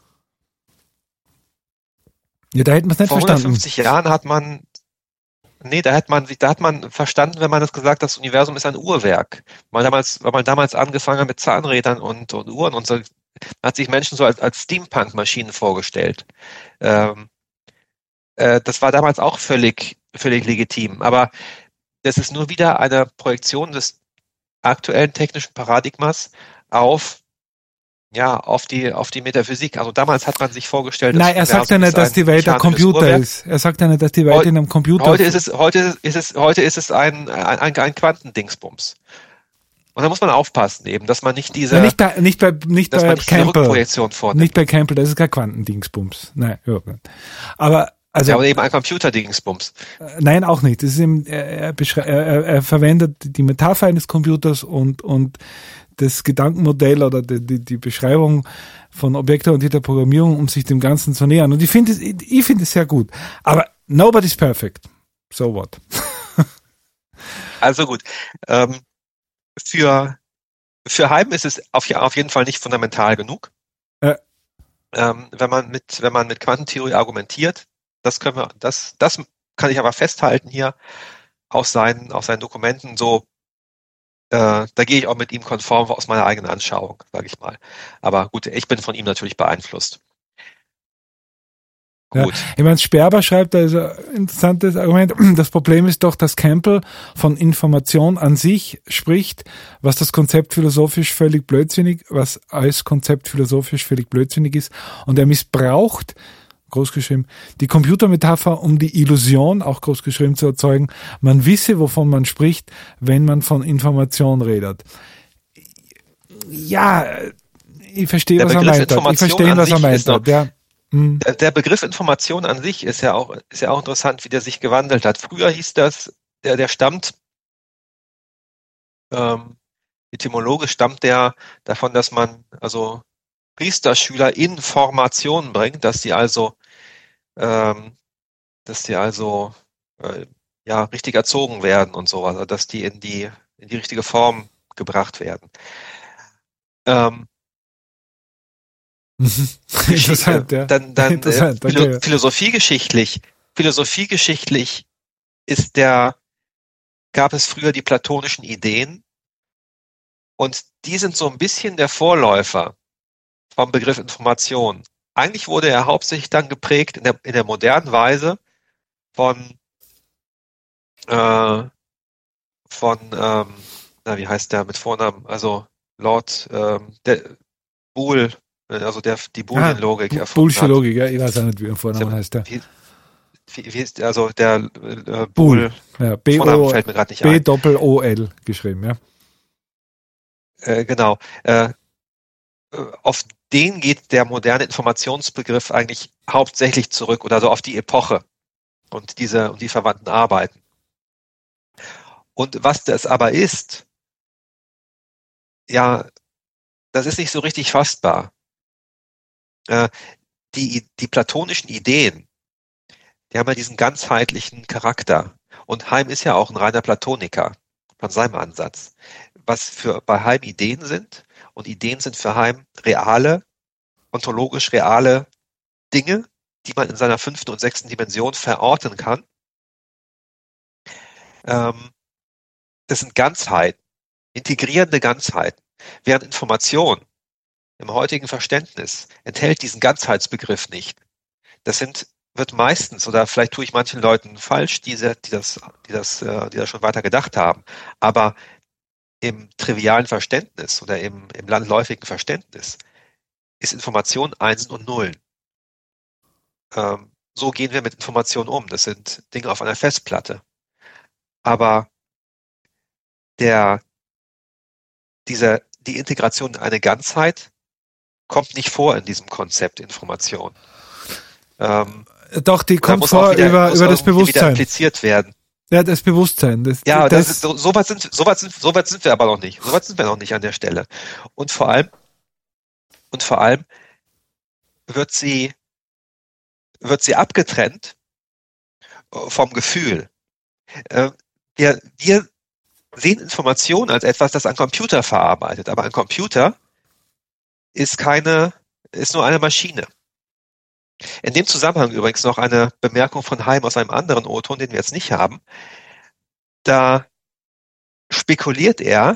Speaker 1: Ja, da hätte man es nicht
Speaker 2: vor
Speaker 1: verstanden.
Speaker 2: hundertfünfzig Jahren hat man Nee, da hat man, da hat man verstanden, wenn man das gesagt hat, das Universum ist ein Uhrwerk. Weil damals, weil man damals angefangen hat mit Zahnrädern und, und Uhren und so, hat sich Menschen so als, als Steampunk-Maschinen vorgestellt. Ähm, äh, das war damals auch völlig, völlig legitim. Aber das ist nur wieder eine Projektion des aktuellen technischen Paradigmas auf Ja, auf die, auf die Metaphysik. Also damals hat man sich vorgestellt,
Speaker 1: Nein, er sagt ja nicht, dass die Welt ein Computer ist. Er sagt ja nicht, dass die Welt in einem Computer
Speaker 2: Heute ist es, heute ist es, heute ist es ein, ein, ein Quantendingsbums. Und da muss man aufpassen eben, dass man nicht diese,
Speaker 1: ja, nicht bei, nicht bei, nicht
Speaker 2: dass
Speaker 1: bei
Speaker 2: man nicht diese
Speaker 1: Campbell.
Speaker 2: Rückprojektion vornimmt.
Speaker 1: Nicht bei Campbell, das ist kein Quantendingsbums. Nein, überhaupt nicht. Aber, also.
Speaker 2: Ja, aber eben ein Computerdingsbums.
Speaker 1: Nein, auch nicht. Das ist eben, er, er, er, er verwendet die Metapher eines Computers und, und, das Gedankenmodell oder die, die, die Beschreibung von objektorientierter Programmierung, um sich dem Ganzen zu nähern. Und ich finde es, ich finde es sehr gut. Aber nobody's perfect. So what?
Speaker 2: Also gut. Ähm, für, für Heim ist es auf, auf jeden Fall nicht fundamental genug.
Speaker 1: Äh.
Speaker 2: Ähm, wenn man mit, wenn man mit Quantentheorie argumentiert, das können wir, das, das kann ich aber festhalten hier aus seinen, aus seinen Dokumenten so. Äh, da gehe ich auch mit ihm konform aus meiner eigenen Anschauung, sage ich mal. Aber gut, ich bin von ihm natürlich beeinflusst. Gut.
Speaker 1: Ja, ich meine, Sperber schreibt, da ist ein interessantes Argument. Das Problem ist doch, dass Campbell von Information an sich spricht, was das Konzept philosophisch völlig blödsinnig, was als Konzept philosophisch völlig blödsinnig ist. Und er missbraucht, großgeschrieben, die Computermetapher, um die Illusion, auch großgeschrieben, zu erzeugen, man wisse, wovon man spricht, wenn man von Information redet. Ja, ich verstehe,
Speaker 2: der
Speaker 1: was
Speaker 2: Begriff
Speaker 1: er meint. Ich verstehe, was er meint.
Speaker 2: Noch,
Speaker 1: ja. hm.
Speaker 2: der, der Begriff Information an sich ist ja auch, ist ja auch interessant, wie der sich gewandelt hat. Früher hieß das, der, der stammt, ähm, etymologisch stammt der davon, dass man, also Priesterschüler in Formation bringt, dass die also Ähm, dass die also äh, ja richtig erzogen werden und so, also dass die in die in die richtige Form gebracht werden. Ähm,
Speaker 1: Interessant, ja.
Speaker 2: Dann, dann
Speaker 1: Interessant,
Speaker 2: äh, Philo-
Speaker 1: okay.
Speaker 2: Philosophiegeschichtlich, Philosophiegeschichtlich ist der gab es früher die platonischen Ideen und die sind so ein bisschen der Vorläufer vom Begriff Information. Eigentlich wurde er hauptsächlich dann geprägt in der, in der modernen Weise von, äh, von ähm, na, wie heißt der mit Vornamen? Also Lord ähm, der, Boole, also der die Boolean-Logik
Speaker 1: ah,
Speaker 2: erfunden hat.
Speaker 1: Bullshit-Logik, ja, ich weiß auch nicht, wie er Vornamen heißt. Der.
Speaker 2: Wie, wie, wie ist also der äh,
Speaker 1: Boole, ja, B
Speaker 2: Vornamen fällt mir gerade nicht
Speaker 1: B
Speaker 2: ein.
Speaker 1: Doppel O L geschrieben, ja.
Speaker 2: Äh, genau. Äh, auf den geht der moderne Informationsbegriff eigentlich hauptsächlich zurück oder so auf die Epoche und diese und die verwandten Arbeiten. Und was das aber ist, ja, das ist nicht so richtig fassbar. Äh, die, die platonischen Ideen, die haben ja diesen ganzheitlichen Charakter. Und Heim ist ja auch ein reiner Platoniker von seinem Ansatz. was für bei Heim Ideen sind. Und Ideen sind für Heim reale, ontologisch reale Dinge, die man in seiner fünften und sechsten Dimension verorten kann. Ähm, das sind Ganzheiten, integrierende Ganzheiten. Während Information im heutigen Verständnis enthält diesen Ganzheitsbegriff nicht. Das sind, wird meistens, oder vielleicht tue ich manchen Leuten falsch, die, die, das, die, das, die das schon weiter gedacht haben, aber im trivialen Verständnis oder im, im landläufigen Verständnis ist Information Einsen und Nullen. Ähm, so gehen wir mit Informationen um. Das sind Dinge auf einer Festplatte. Aber der, dieser, die Integration in eine Ganzheit kommt nicht vor in diesem Konzept Information. Ähm,
Speaker 1: Doch, die kommt
Speaker 2: muss
Speaker 1: vor
Speaker 2: wieder,
Speaker 1: über, über das Bewusstsein.
Speaker 2: Wieder impliziert werden.
Speaker 1: Ja, das Bewusstsein. Das,
Speaker 2: ja,
Speaker 1: das,
Speaker 2: das ist, so, so, weit sind, so, weit sind, so weit sind wir aber noch nicht. So weit sind wir noch nicht an der Stelle. Und vor allem, und vor allem wird sie, wird sie abgetrennt vom Gefühl. Äh, wir, wir sehen Information als etwas, das ein Computer verarbeitet, aber ein Computer ist keine, ist nur eine Maschine. In dem Zusammenhang übrigens noch eine Bemerkung von Heim aus einem anderen O-Ton, den wir jetzt nicht haben. Da spekuliert er,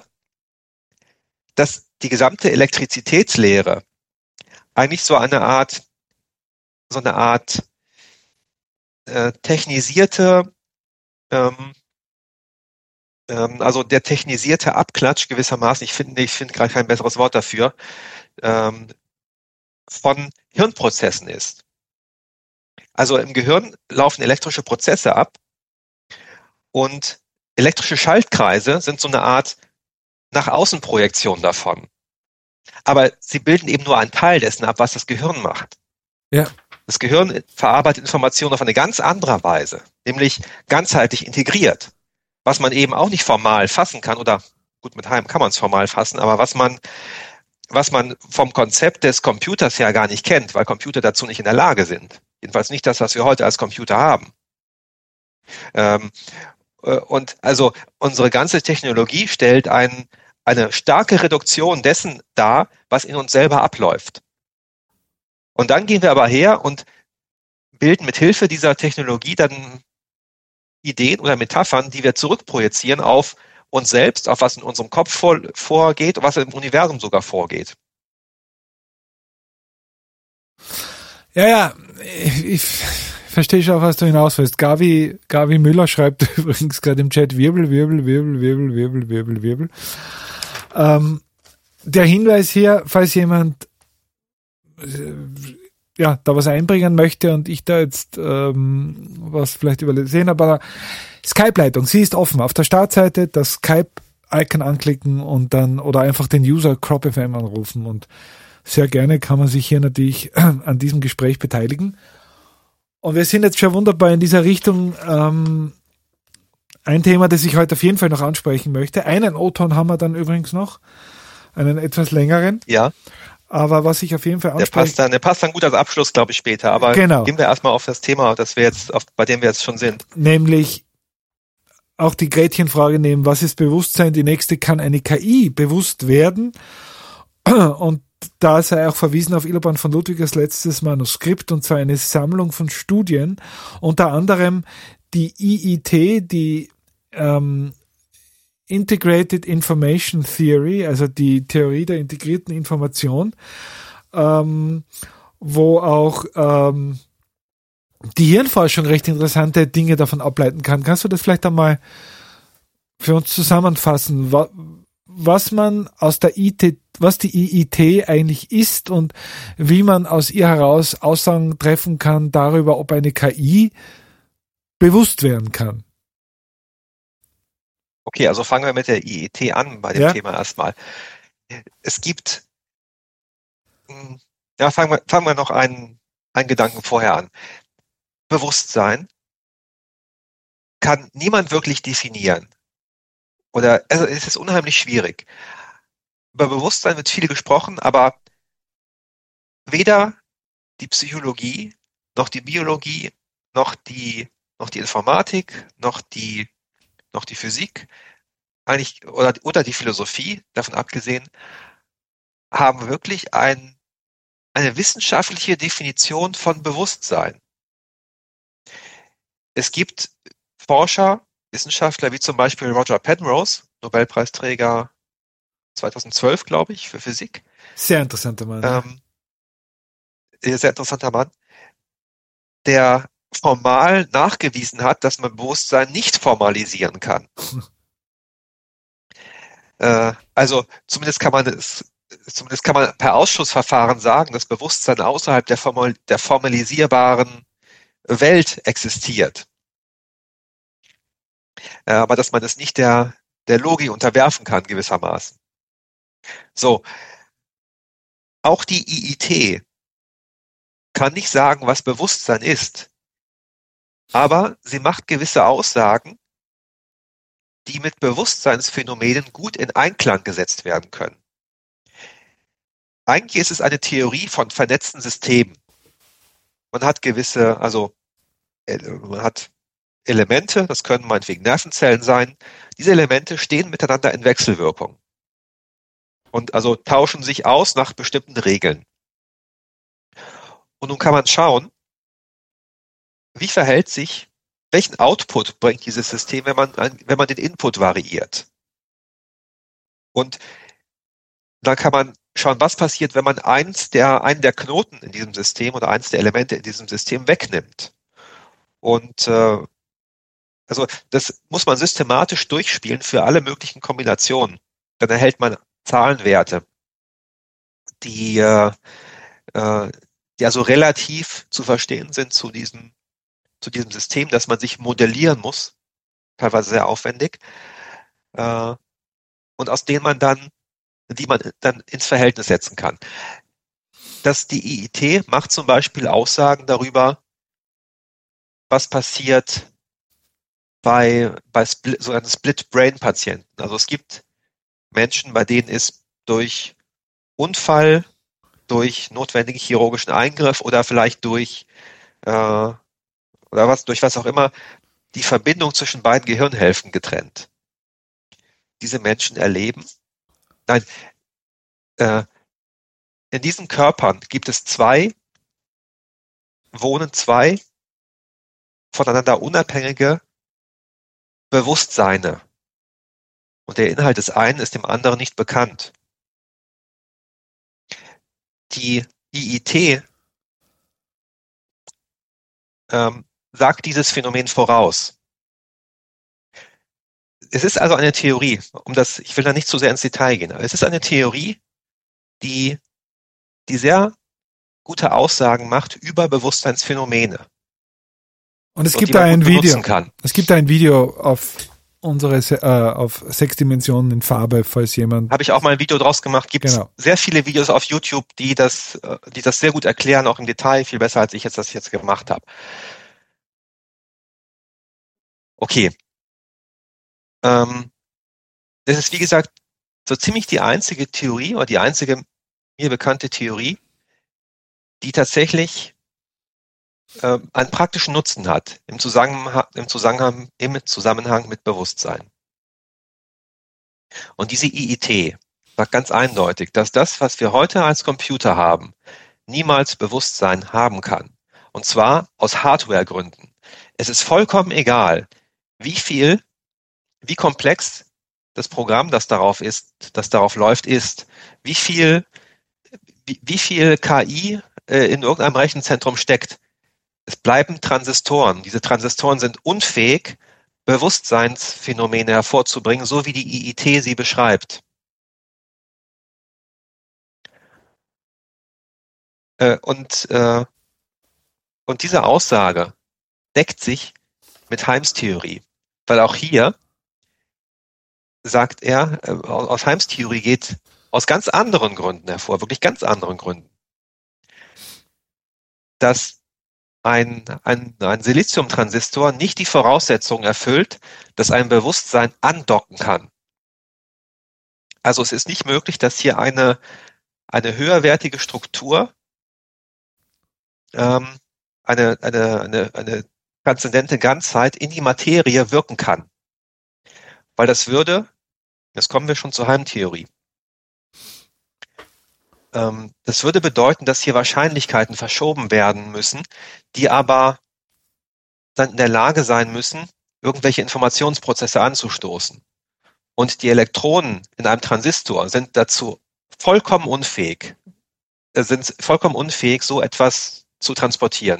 Speaker 2: dass die gesamte Elektrizitätslehre eigentlich so eine Art, so eine Art äh, technisierte, ähm, ähm, also der technisierte Abklatsch gewissermaßen, ich finde, ich finde gerade kein besseres Wort dafür, ähm, von Hirnprozessen ist. Also im Gehirn laufen elektrische Prozesse ab und elektrische Schaltkreise sind so eine Art Nach-Außen-Projektion davon. Aber sie bilden eben nur einen Teil dessen ab, was das Gehirn macht.
Speaker 1: Ja.
Speaker 2: Das Gehirn verarbeitet Informationen auf eine ganz andere Weise, nämlich ganzheitlich integriert, was man eben auch nicht formal fassen kann, oder gut, mit Heim kann man es formal fassen, aber was man, was man vom Konzept des Computers her gar nicht kennt, weil Computer dazu nicht in der Lage sind. Jedenfalls nicht das, was wir heute als Computer haben. Ähm, und also unsere ganze Technologie stellt ein, eine starke Reduktion dessen dar, was in uns selber abläuft. Und dann gehen wir aber her und bilden mit Hilfe dieser Technologie dann Ideen oder Metaphern, die wir zurückprojizieren auf uns selbst, auf was in unserem Kopf vor, vorgeht und was im Universum sogar vorgeht.
Speaker 1: Ja, ja, ich, ich verstehe schon, auf was du hinaus willst. Gavi, Gavi Müller schreibt übrigens gerade im Chat Wirbel, Wirbel, Wirbel, Wirbel, Wirbel, Wirbel, Wirbel. Ähm, der Hinweis hier, falls jemand äh, ja, da was einbringen möchte und ich da jetzt ähm, was vielleicht übersehen habe, aber Skype-Leitung, sie ist offen. Auf der Startseite das Skype-Icon anklicken und dann oder einfach den User CropFM anrufen und sehr gerne kann man sich hier natürlich an diesem Gespräch beteiligen. Und wir sind jetzt schon wunderbar in dieser Richtung. Ähm, ein Thema, das ich heute auf jeden Fall noch ansprechen möchte. Einen O-Ton haben wir dann übrigens noch, einen etwas längeren.
Speaker 2: Ja.
Speaker 1: Aber was ich auf jeden Fall anspreche...
Speaker 2: Der passt dann, der passt dann gut als Abschluss, glaube ich, später. Aber
Speaker 1: genau.
Speaker 2: Gehen wir erstmal auf das Thema, das wir jetzt, auf, bei dem wir jetzt schon sind.
Speaker 1: Nämlich auch die Gretchenfrage nehmen, was ist Bewusstsein? Die nächste, kann eine K I bewusst werden? Und da sei auch verwiesen auf Ilban von Ludwigers letztes Manuskript, und zwar eine Sammlung von Studien, unter anderem die I I T, die ähm, Integrated Information Theory, also die Theorie der integrierten Information, ähm, wo auch ähm, die Hirnforschung recht interessante Dinge davon ableiten kann. Kannst du das vielleicht einmal für uns zusammenfassen, wa- was man aus der I T, was die I I T eigentlich ist und wie man aus ihr heraus Aussagen treffen kann darüber, ob eine K I bewusst werden kann?
Speaker 2: Okay, also fangen wir mit der I I T an bei dem
Speaker 1: Ja.
Speaker 2: Thema erstmal. Es gibt, ja, fangen wir, fangen wir noch einen, einen Gedanken vorher an. Bewusstsein kann niemand wirklich definieren. Oder, also es ist unheimlich schwierig. Über Bewusstsein wird viel gesprochen, aber weder die Psychologie, noch die Biologie, noch die, noch die Informatik, noch die, noch die Physik eigentlich, oder, oder die Philosophie, davon abgesehen, haben wirklich ein, eine wissenschaftliche Definition von Bewusstsein. Es gibt Forscher, Wissenschaftler wie zum Beispiel Roger Penrose, Nobelpreisträger zweitausendzwölf, glaube ich, für Physik.
Speaker 1: Sehr interessanter Mann.
Speaker 2: Ähm, sehr interessanter Mann, der formal nachgewiesen hat, dass man Bewusstsein nicht formalisieren kann. äh, also zumindest kann man es, zumindest kann man per Ausschussverfahren sagen, dass Bewusstsein außerhalb der, formal, der formalisierbaren Welt existiert. Äh, aber dass man es nicht der, der Logik unterwerfen kann, gewissermaßen. So. Auch die I I T kann nicht sagen, was Bewusstsein ist. Aber sie macht gewisse Aussagen, die mit Bewusstseinsphänomenen gut in Einklang gesetzt werden können. Eigentlich ist es eine Theorie von vernetzten Systemen. Man hat gewisse, also man hat Elemente, das können meinetwegen Nervenzellen sein. Diese Elemente stehen miteinander in Wechselwirkung und also tauschen sich aus nach bestimmten Regeln. Und nun kann man schauen, wie verhält sich, welchen Output bringt dieses System, wenn man, wenn man den Input variiert. Und dann kann man schauen, was passiert, wenn man eins der, einen der Knoten in diesem System oder eins der Elemente in diesem System wegnimmt. Und äh, also das muss man systematisch durchspielen für alle möglichen Kombinationen. Dann erhält man Zahlenwerte, die, äh, äh, die also relativ zu verstehen sind zu diesem, zu diesem System, dass man sich modellieren muss, teilweise sehr aufwendig, äh, und aus denen man dann, die man dann ins Verhältnis setzen kann. Dass die I I T macht zum Beispiel Aussagen darüber, was passiert bei, bei Split, so einem Split-Brain-Patienten. Also es gibt Menschen, bei denen ist durch Unfall, durch notwendigen chirurgischen Eingriff oder vielleicht durch äh, oder was, durch was auch immer, die Verbindung zwischen beiden Gehirnhälften getrennt. Diese Menschen erleben, nein, äh, in diesen Körpern gibt es zwei, wohnen zwei voneinander unabhängige Bewusstseine. Und der Inhalt des einen ist dem anderen nicht bekannt. Die I I T ähm, sagt dieses Phänomen voraus. Es ist also eine Theorie, um das, ich will da nicht zu sehr ins Detail gehen, aber es ist eine Theorie, die, die sehr gute Aussagen macht über Bewusstseinsphänomene.
Speaker 1: Und es
Speaker 2: und
Speaker 1: gibt
Speaker 2: die
Speaker 1: da
Speaker 2: man
Speaker 1: ein
Speaker 2: gut
Speaker 1: Video.
Speaker 2: benutzen kann.
Speaker 1: Es gibt da ein Video auf unsere äh, auf sechs Dimensionen in Farbe, falls jemand.
Speaker 2: Habe ich auch mal ein Video draus gemacht. Gibt es
Speaker 1: Genau.
Speaker 2: sehr viele Videos auf YouTube, die das, äh, die das sehr gut erklären, auch im Detail, viel besser als ich jetzt das jetzt gemacht habe. Okay. Ähm, das ist wie gesagt so ziemlich die einzige Theorie oder die einzige mir bekannte Theorie, die tatsächlich äh, einen praktischen Nutzen hat im Zusammenhang, im Zusammenhang, im Zusammenhang mit Bewusstsein. Und diese I I T sagt ganz eindeutig, dass das, was wir heute als Computer haben, niemals Bewusstsein haben kann. Und zwar aus Hardwaregründen. Es ist vollkommen egal, wie viel, wie komplex das Programm, das darauf ist, das darauf läuft, ist, wie viel, wie, wie viel K I äh, in irgendeinem Rechenzentrum steckt. Es bleiben Transistoren. Diese Transistoren sind unfähig, Bewusstseinsphänomene hervorzubringen, so wie die I I T sie beschreibt. Äh, und, äh, und diese Aussage deckt sich mit Himes Theorie, weil auch hier sagt er, äh, aus Himes Theorie geht aus ganz anderen Gründen hervor, wirklich ganz anderen Gründen, dass ein, ein, ein Siliziumtransistor nicht die Voraussetzungen erfüllt, dass ein Bewusstsein andocken kann. Also es ist nicht möglich, dass hier eine, eine höherwertige Struktur, ähm, eine, eine, eine, eine transzendente Ganzheit in die Materie wirken kann. Weil das würde Jetzt kommen wir schon zur Heimtheorie. Ähm, das würde bedeuten, dass hier Wahrscheinlichkeiten verschoben werden müssen, die aber dann in der Lage sein müssen, irgendwelche Informationsprozesse anzustoßen. Und die Elektronen in einem Transistor sind dazu vollkommen unfähig, äh, sind vollkommen unfähig, so etwas zu transportieren.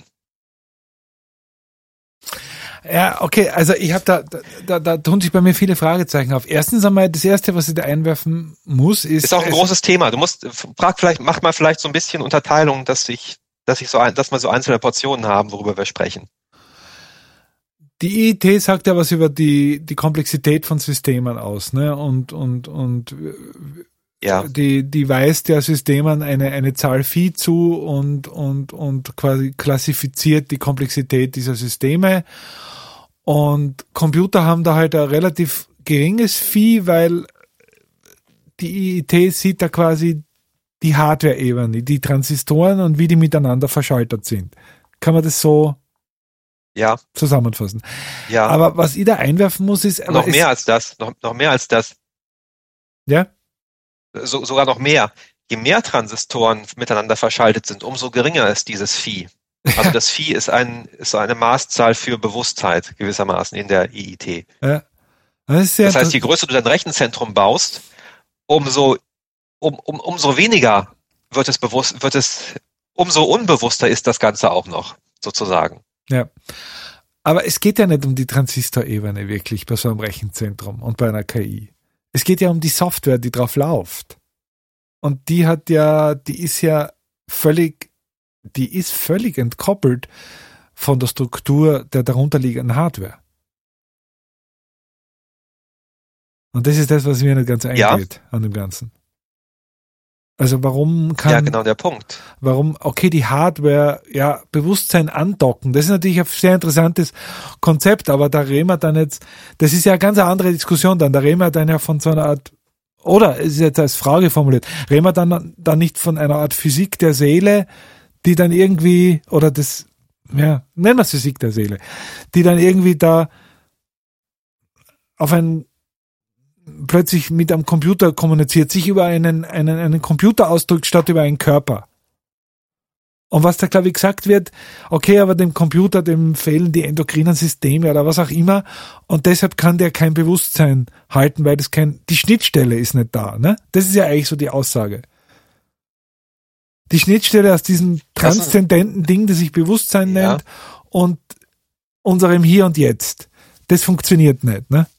Speaker 1: Ja, okay, also ich habe da, da, da tun sich bei mir viele Fragezeichen auf. Erstens einmal, das Erste, was ich da einwerfen muss, ist...
Speaker 2: Ist auch ein großes Thema. Du musst, frag vielleicht, mach mal vielleicht so ein bisschen Unterteilung, dass ich, dass ich so, ein, dass wir so einzelne Portionen haben, worüber wir sprechen.
Speaker 1: Die I I T sagt ja was über die, die Komplexität von Systemen aus, ne, und, und, und,
Speaker 2: ja.
Speaker 1: die, die weist ja Systemen eine, eine Zahl Phi zu und, und, und quasi klassifiziert die Komplexität dieser Systeme. Und Computer haben da halt ein relativ geringes Phi, weil die I I T sieht da quasi die Hardware-Ebene, die Transistoren und wie die miteinander verschaltet sind. Kann man das so
Speaker 2: ja.
Speaker 1: zusammenfassen?
Speaker 2: Ja.
Speaker 1: Aber was ich da einwerfen muss, ist...
Speaker 2: Noch
Speaker 1: ist,
Speaker 2: mehr als das, noch, noch mehr als das.
Speaker 1: Ja?
Speaker 2: So, sogar noch mehr. Je mehr Transistoren miteinander verschaltet sind, umso geringer ist dieses Phi. Also das Phi ist, ein, ist eine Maßzahl für Bewusstheit gewissermaßen in der I I T.
Speaker 1: Ja. Das, ist sehr
Speaker 2: das heißt, je größer du dein Rechenzentrum baust, umso, um, um, umso weniger wird es bewusst, wird es, umso unbewusster ist das Ganze auch noch, sozusagen.
Speaker 1: Ja. Aber es geht ja nicht um die Transistorebene wirklich bei so einem Rechenzentrum und bei einer K I. Es geht ja um die Software, die drauf läuft. Und die hat ja, die ist ja völlig, die ist völlig entkoppelt von der Struktur der darunterliegenden Hardware. Und das ist das, was mir nicht ganz eingeht ja. an dem Ganzen. Also warum kann...
Speaker 2: Ja, genau der Punkt.
Speaker 1: Warum, okay, die Hardware, ja, Bewusstsein andocken, das ist natürlich ein sehr interessantes Konzept, aber da reden wir dann jetzt, das ist ja eine ganz andere Diskussion dann, da reden wir dann ja von so einer Art, oder, es ist jetzt als Frage formuliert, reden wir dann, dann nicht von einer Art Physik der Seele, die dann irgendwie, oder das, ja, nennen wir es Physik der Seele, die dann irgendwie da auf ein plötzlich mit einem Computer kommuniziert, sich über einen, einen, einen Computer ausdrückt, statt über einen Körper. Und was da, glaube ich, gesagt wird, okay, aber dem Computer, dem fehlen die endokrinen Systeme oder was auch immer, und deshalb kann der kein Bewusstsein halten, weil das kein, die Schnittstelle ist nicht da, ne? Das ist ja eigentlich so die Aussage. Die Schnittstelle aus diesem transzendenten Ding, das sich Bewusstsein
Speaker 2: ja.
Speaker 1: nennt, und unserem Hier und Jetzt. Das funktioniert nicht, ne?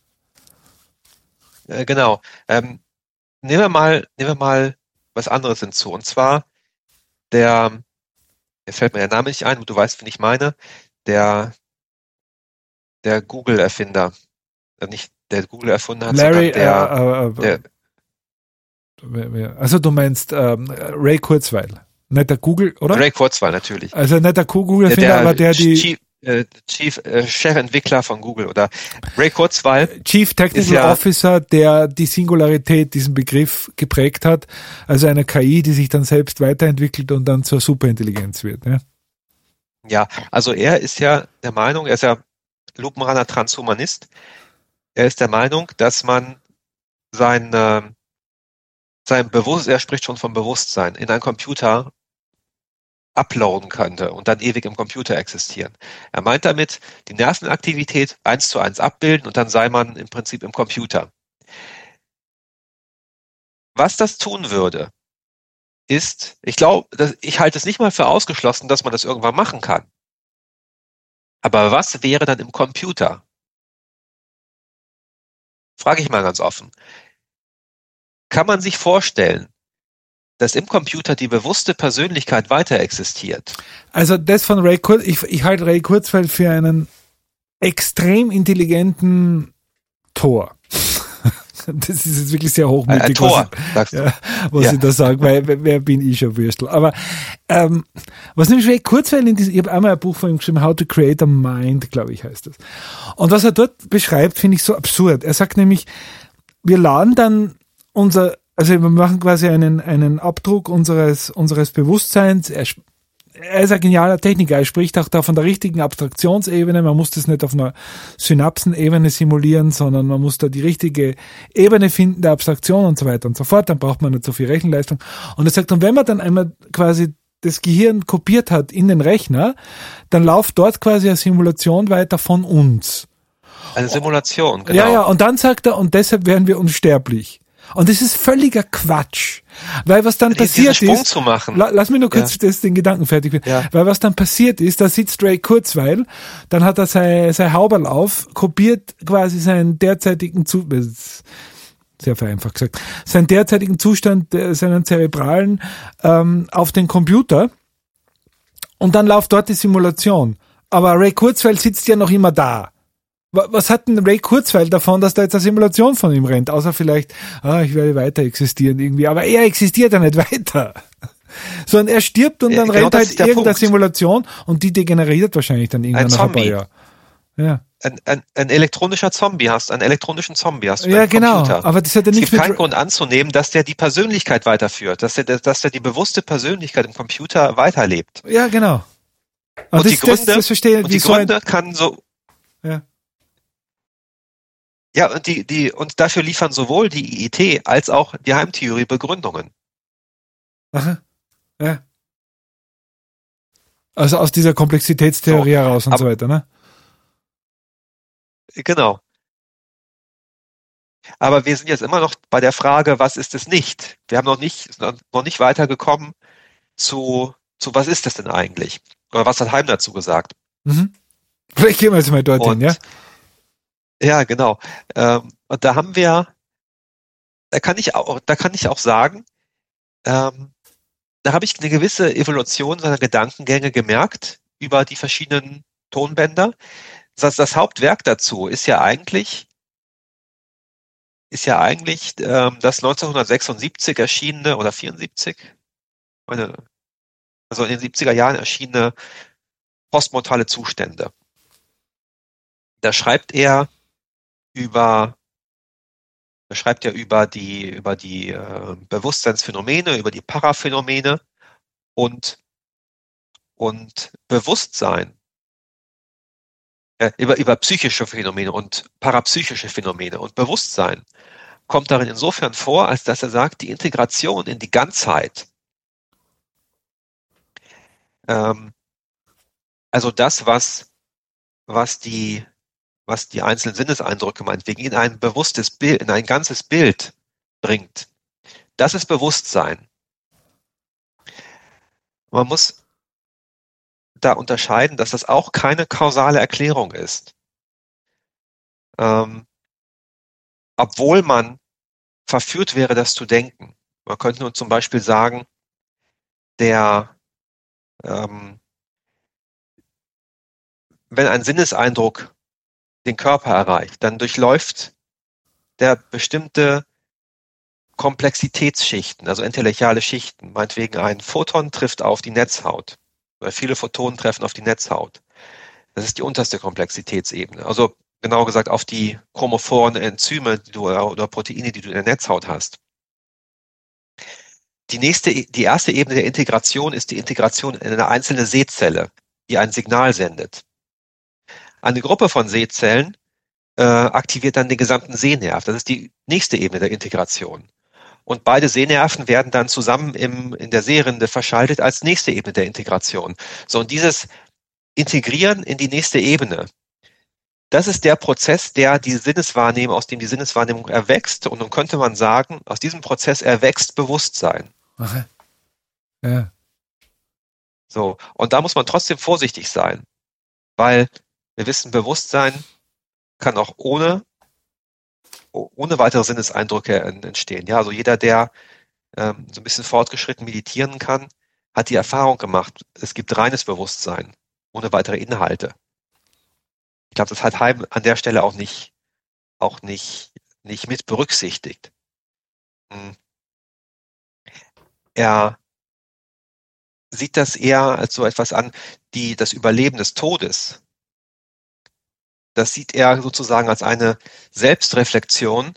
Speaker 2: Genau. Ähm, nehmen wir mal, nehmen wir mal was anderes hinzu. Und zwar der, jetzt fällt mir der Name nicht ein, du weißt, wen ich meine, der, der Google-Erfinder. Nicht der Google-Erfinder hat,
Speaker 1: Larry,
Speaker 2: der,
Speaker 1: äh, äh, der, also du meinst ähm, Ray Kurzweil, nicht der Google, oder?
Speaker 2: Ray Kurzweil, natürlich.
Speaker 1: Also nicht der Google-Erfinder, aber der die...
Speaker 2: Chief, äh, Chief äh, Chefentwickler von Google oder Ray Kurzweil.
Speaker 1: Chief Technical
Speaker 2: ja,
Speaker 1: Officer, der die Singularität, diesen Begriff geprägt hat, also eine K I, die sich dann selbst weiterentwickelt und dann zur Superintelligenz wird. Ja,
Speaker 2: ja, also er ist ja der Meinung, er ist ja lupenreiner Transhumanist, er ist der Meinung, dass man sein, äh, sein Bewusstsein, er spricht schon vom Bewusstsein, in einen Computer uploaden könnte und dann ewig im Computer existieren. Er meint damit, die Nervenaktivität eins zu eins abbilden und dann sei man im Prinzip im Computer. Was das tun würde, ist, ich glaube, ich halte es nicht mal für ausgeschlossen, dass man das irgendwann machen kann. Aber was wäre dann im Computer? Frage ich mal ganz offen. Kann man sich vorstellen, dass im Computer die bewusste Persönlichkeit weiter existiert?
Speaker 1: Also das von Ray Kurzweil, ich, ich halte Ray Kurzweil für einen extrem intelligenten Tor. Das ist jetzt wirklich sehr hochmütig,
Speaker 2: ein Tor,
Speaker 1: was,
Speaker 2: sagst
Speaker 1: ich,
Speaker 2: du.
Speaker 1: Ja, was
Speaker 2: ja.
Speaker 1: ich da sage, weil wer bin ich, ein Würstel. Aber ähm, was nämlich Ray Kurzweil in diesem, ich habe einmal ein Buch von ihm geschrieben, How to Create a Mind, glaube ich, heißt das. Und was er dort beschreibt, finde ich so absurd. Er sagt nämlich, wir laden dann unser, also wir machen quasi einen, einen Abdruck unseres, unseres Bewusstseins, er, er ist ein genialer Techniker. Er spricht auch da von der richtigen Abstraktionsebene. Man muss das nicht auf einer Synapsenebene simulieren, sondern man muss da die richtige Ebene finden der Abstraktion und so weiter und so fort. Dann braucht man nicht so viel Rechenleistung. Und er sagt, und wenn man dann einmal quasi das Gehirn kopiert hat in den Rechner, dann läuft dort quasi eine Simulation weiter von uns.
Speaker 2: Eine Simulation, genau.
Speaker 1: Ja, ja, und dann sagt er, und deshalb werden wir unsterblich. Und das ist völliger Quatsch. Weil was dann passiert
Speaker 2: Sprung
Speaker 1: ist,
Speaker 2: zu machen.
Speaker 1: La, lass mich nur kurz
Speaker 2: ja.
Speaker 1: das, den Gedanken fertig werden.
Speaker 2: Ja.
Speaker 1: Weil was dann passiert ist, da sitzt Ray Kurzweil, dann hat er sein, sein Hauberl auf, kopiert quasi seinen derzeitigen Zustand, sehr vereinfacht gesagt, seinen derzeitigen Zustand, seinen zerebralen, ähm, auf den Computer und dann läuft dort die Simulation. Aber Ray Kurzweil sitzt ja noch immer da. Was hat denn Ray Kurzweil davon, dass da jetzt eine Simulation von ihm rennt? Außer vielleicht, ah, ich werde weiter existieren irgendwie. Aber er existiert ja nicht weiter. Sondern er stirbt und dann ja, genau rennt halt irgendeine Punkt. Simulation und die degeneriert wahrscheinlich dann irgendwann nach ein paar Jahren. Ja.
Speaker 2: Ein, ein, ein elektronischer Zombie hast, einen elektronischen Zombie hast du
Speaker 1: ja, genau.
Speaker 2: Computer.
Speaker 1: Aber das hat ja
Speaker 2: es
Speaker 1: nichts
Speaker 2: gibt keinen
Speaker 1: mit
Speaker 2: Grund anzunehmen, dass der die Persönlichkeit weiterführt, dass der, dass der die bewusste Persönlichkeit im Computer weiterlebt.
Speaker 1: Ja, genau.
Speaker 2: Aber und
Speaker 1: das,
Speaker 2: die Gründe,
Speaker 1: das, das verstehe,
Speaker 2: und die
Speaker 1: so
Speaker 2: Gründe kann so...
Speaker 1: Ja.
Speaker 2: Ja, und die, die, und dafür liefern sowohl die I I T als auch die Heimtheorie Begründungen.
Speaker 1: Aha. Ja. Also aus dieser Komplexitätstheorie so, heraus und aber, so weiter, ne?
Speaker 2: Genau. Aber wir sind jetzt immer noch bei der Frage, was ist es nicht? Wir haben noch nicht, noch nicht weitergekommen zu, zu was ist es denn eigentlich? Oder was hat Heim dazu gesagt?
Speaker 1: Mhm. Vielleicht gehen wir jetzt mal dorthin, und, ja?
Speaker 2: Ja, genau. Ähm, und da haben wir, da kann ich auch, da kann ich auch sagen, ähm, da habe ich eine gewisse Evolution seiner Gedankengänge gemerkt über die verschiedenen Tonbänder. Das, das Hauptwerk dazu ist ja eigentlich, ist ja eigentlich ähm, das neunzehnhundertsechsundsiebzig erschienene oder vierundsiebzig, meine, also in den siebziger Jahren erschienene Postmortale Zustände. Da schreibt er über, da schreibt er über die, über die äh, Bewusstseinsphänomene, über die Paraphänomene und, und Bewusstsein, äh, über, über psychische Phänomene und parapsychische Phänomene und Bewusstsein kommt darin insofern vor, als dass er sagt, die Integration in die Ganzheit, ähm, also das, was, was die was die einzelnen Sinneseindrücke meinetwegen in ein bewusstes Bild, in ein ganzes Bild bringt. Das ist Bewusstsein. Man muss da unterscheiden, dass das auch keine kausale Erklärung ist. Ähm, obwohl man verführt wäre, das zu denken. Man könnte nun zum Beispiel sagen, der, ähm, wenn ein Sinneseindruck den Körper erreicht, dann durchläuft der bestimmte Komplexitätsschichten, also interlechiale Schichten. Meinetwegen ein Photon trifft auf die Netzhaut, oder viele Photonen treffen auf die Netzhaut. Das ist die unterste Komplexitätsebene. Also genau gesagt auf die chromophoren Enzyme die du, oder Proteine, die du in der Netzhaut hast. Die nächste, die erste Ebene der Integration ist die Integration in eine einzelne Sehzelle, die ein Signal sendet. Eine Gruppe von Sehzellen äh, aktiviert dann den gesamten Sehnerv. Das ist die nächste Ebene der Integration. Und beide Sehnerven werden dann zusammen im, in der Sehrinde verschaltet als nächste Ebene der Integration. So, und dieses Integrieren in die nächste Ebene, das ist der Prozess, der die Sinneswahrnehmung, aus dem die Sinneswahrnehmung erwächst. Und nun könnte man sagen, aus diesem Prozess erwächst Bewusstsein.
Speaker 1: Okay. Ja.
Speaker 2: So, und da muss man trotzdem vorsichtig sein, weil wir wissen, Bewusstsein kann auch ohne, ohne weitere Sinneseindrücke entstehen. Ja, also jeder, der ähm, so ein bisschen fortgeschritten meditieren kann, hat die Erfahrung gemacht, es gibt reines Bewusstsein, ohne weitere Inhalte. Ich glaube, das hat Heim an der Stelle auch nicht, auch nicht, nicht mit berücksichtigt. Hm. Er sieht das eher als so etwas an, die, das Überleben des Todes. Das sieht er sozusagen als eine Selbstreflexion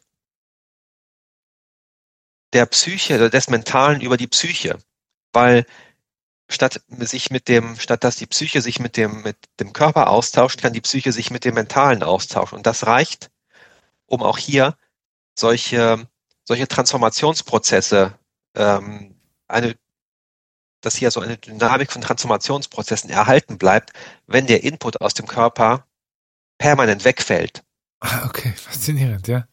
Speaker 2: der Psyche, des Mentalen über die Psyche. Weil statt sich mit dem, statt dass die Psyche sich mit dem, mit dem Körper austauscht, kann die Psyche sich mit dem Mentalen austauschen. Und das reicht, um auch hier solche, solche Transformationsprozesse, ähm, eine, dass hier so eine Dynamik von Transformationsprozessen erhalten bleibt, wenn der Input aus dem Körper permanent wegfällt.
Speaker 1: Ah, okay, faszinierend, ja.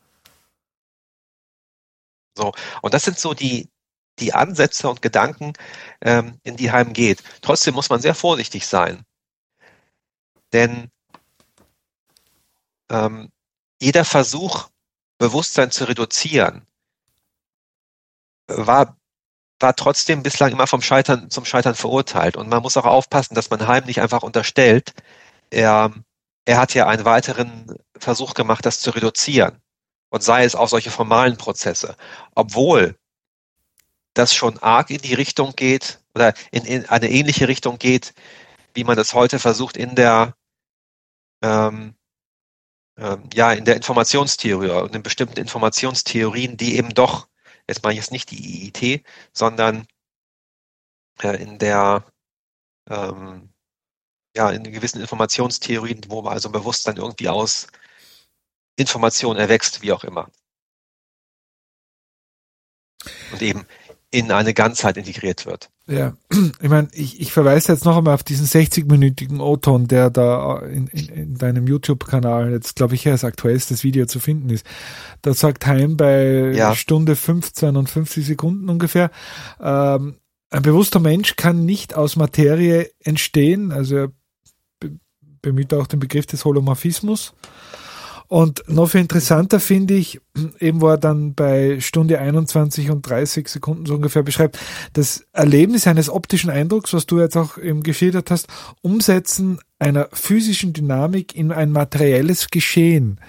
Speaker 2: So, und das sind so die, die Ansätze und Gedanken, ähm, in die Heim geht. Trotzdem muss man sehr vorsichtig sein. Denn ähm, jeder Versuch, Bewusstsein zu reduzieren, war, war trotzdem bislang immer vom Scheitern, zum Scheitern verurteilt. Und man muss auch aufpassen, dass man Heim nicht einfach unterstellt, er, er hat ja einen weiteren Versuch gemacht, das zu reduzieren. Und sei es auch solche formalen Prozesse. Obwohl das schon arg in die Richtung geht oder in, in eine ähnliche Richtung geht, wie man das heute versucht in der ähm, ähm, ja in der Informationstheorie und in bestimmten Informationstheorien, die eben doch, jetzt meine ich jetzt nicht die I I T, sondern äh, in der ähm, ja in gewissen Informationstheorien, wo man also Bewusstsein irgendwie aus Information erwächst, wie auch immer. Und eben in eine Ganzheit integriert wird.
Speaker 1: Ja, ich meine, ich, ich verweise jetzt noch einmal auf diesen sechzig-minütigen O-Ton, der da in, in, in deinem YouTube-Kanal, jetzt glaube ich, als aktuellstes Video zu finden ist. Da sagt Heim bei
Speaker 2: ja.
Speaker 1: Stunde fünfzehn und fünfzig Sekunden ungefähr, ähm, ein bewusster Mensch kann nicht aus Materie entstehen, also er be- bemüht auch den Begriff des Holomorphismus. Und noch viel interessanter finde ich, eben wo er dann bei Stunde einundzwanzig und dreißig Sekunden so ungefähr beschreibt, das Erlebnis eines optischen Eindrucks, was du jetzt auch eben geschildert hast, Umsetzen einer physischen Dynamik in ein materielles Geschehen.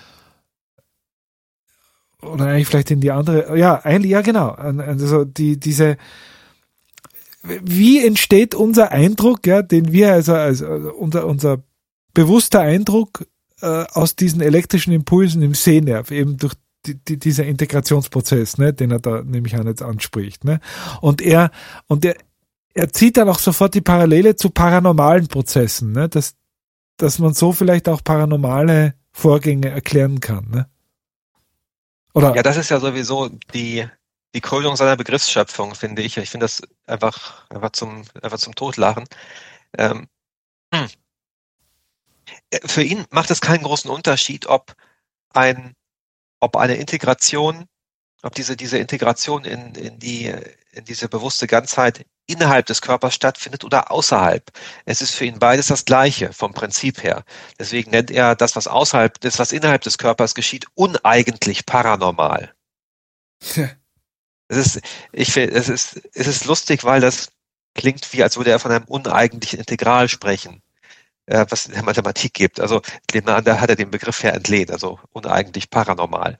Speaker 1: Oder eigentlich vielleicht in die andere, ja, eigentlich, ja genau, also die, diese, wie entsteht unser Eindruck, ja, den wir also, also unser, unser bewusster Eindruck aus diesen elektrischen Impulsen im Sehnerv, eben durch die, die, dieser Integrationsprozess, ne, den er da nämlich auch jetzt anspricht. Ne? Und er, und er, er zieht dann auch sofort die Parallele zu paranormalen Prozessen, ne? dass, dass man so vielleicht auch paranormale Vorgänge erklären kann. Ne? Oder?
Speaker 2: Ja, das ist ja sowieso die, die Krönung seiner Begriffsschöpfung, finde ich. Ich finde das einfach, einfach zum, einfach zum Totlachen. Ähm, hm. Für ihn macht es keinen großen Unterschied, ob ein, ob eine Integration, ob diese, diese Integration in, in die, in diese bewusste Ganzheit innerhalb des Körpers stattfindet oder außerhalb. Es ist für ihn beides das Gleiche vom Prinzip her. Deswegen nennt er das, was außerhalb, das, was innerhalb des Körpers geschieht, uneigentlich paranormal.
Speaker 1: Ja.
Speaker 2: Es ist, ich finde, es ist, es ist lustig, weil das klingt wie, als würde er von einem uneigentlichen Integral sprechen, was in der Mathematik gibt. Also da hat er den Begriff her entlehnt, also uneigentlich paranormal.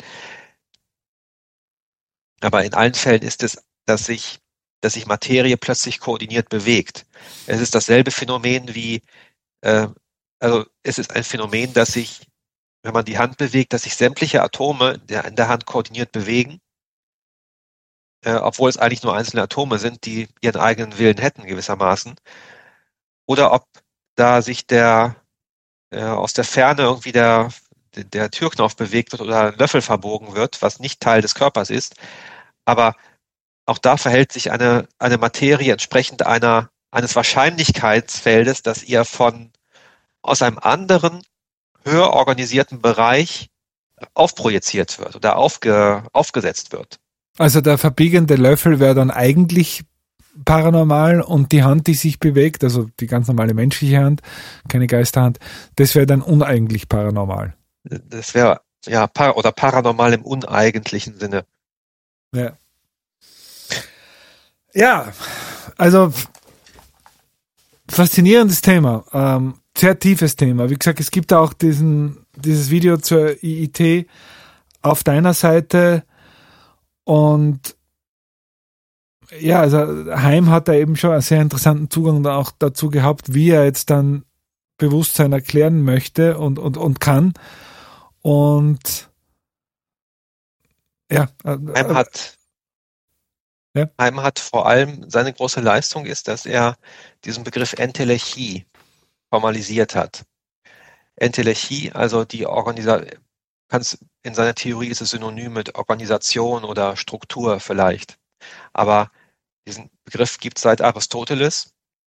Speaker 2: Aber in allen Fällen ist es, dass sich, dass sich Materie plötzlich koordiniert bewegt. Es ist dasselbe Phänomen wie, äh, also es ist ein Phänomen, dass sich, wenn man die Hand bewegt, dass sich sämtliche Atome der, in der Hand koordiniert bewegen, äh, obwohl es eigentlich nur einzelne Atome sind, die ihren eigenen Willen hätten gewissermaßen. Oder ob da sich der äh, aus der Ferne irgendwie der, der Türknopf bewegt wird oder ein Löffel verbogen wird, was nicht Teil des Körpers ist. Aber auch da verhält sich eine, eine Materie entsprechend einer, eines Wahrscheinlichkeitsfeldes, dass ihr von aus einem anderen, höher organisierten Bereich aufprojiziert wird oder aufge, aufgesetzt wird.
Speaker 1: Also der verbiegende Löffel wäre dann eigentlich paranormal und die Hand, die sich bewegt, also die ganz normale menschliche Hand, keine Geisterhand, das wäre dann uneigentlich paranormal.
Speaker 2: Das wäre, ja, par- oder paranormal im uneigentlichen Sinne.
Speaker 1: Ja. Ja, also faszinierendes Thema, ähm, sehr tiefes Thema. Wie gesagt, es gibt auch diesen, dieses Video zur I I T auf deiner Seite und ja, also Heim hat da eben schon einen sehr interessanten Zugang auch dazu gehabt, wie er jetzt dann Bewusstsein erklären möchte und, und, und kann. Und ja.
Speaker 2: Heim hat,
Speaker 1: Ja.
Speaker 2: Heim hat vor allem, seine große Leistung ist, dass er diesen Begriff Entelechie formalisiert hat. Entelechie, also die Organisation, in seiner Theorie ist es synonym mit Organisation oder Struktur vielleicht. Aber diesen Begriff gibt es seit Aristoteles.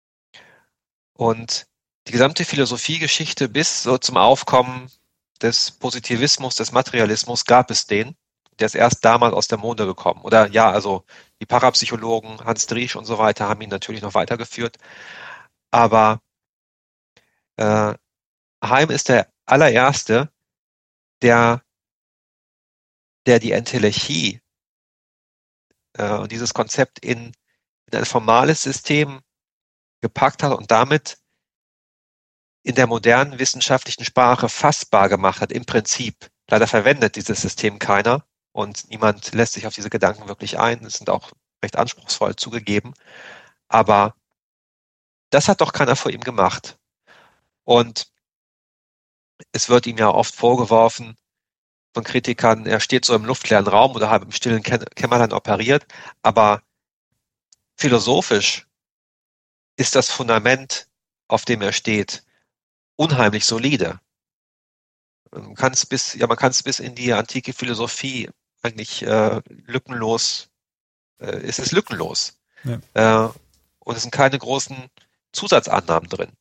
Speaker 2: Und die gesamte Philosophiegeschichte bis so zum Aufkommen des Positivismus, des Materialismus gab es den. Der ist erst damals aus der Mode gekommen. Oder ja, also die Parapsychologen, Hans Driesch und so weiter, haben ihn natürlich noch weitergeführt. Aber äh, Heim ist der allererste, der, der die Entelechie, äh, dieses Konzept in, in ein formales System gepackt hat und damit in der modernen wissenschaftlichen Sprache fassbar gemacht hat, im Prinzip. Leider verwendet dieses System keiner und niemand lässt sich auf diese Gedanken wirklich ein. Es sind auch recht anspruchsvoll zugegeben. Aber das hat doch keiner vor ihm gemacht. Und es wird ihm ja oft vorgeworfen von Kritikern, er steht so im luftleeren Raum oder halb im stillen Kämmerlein operiert. Aber philosophisch ist das Fundament, auf dem er steht, unheimlich solide. Man kann es bis, ja, man kann es bis in die antike Philosophie eigentlich äh, lückenlos, äh, es ist lückenlos. Ja. Äh, und es sind keine großen Zusatzannahmen drin.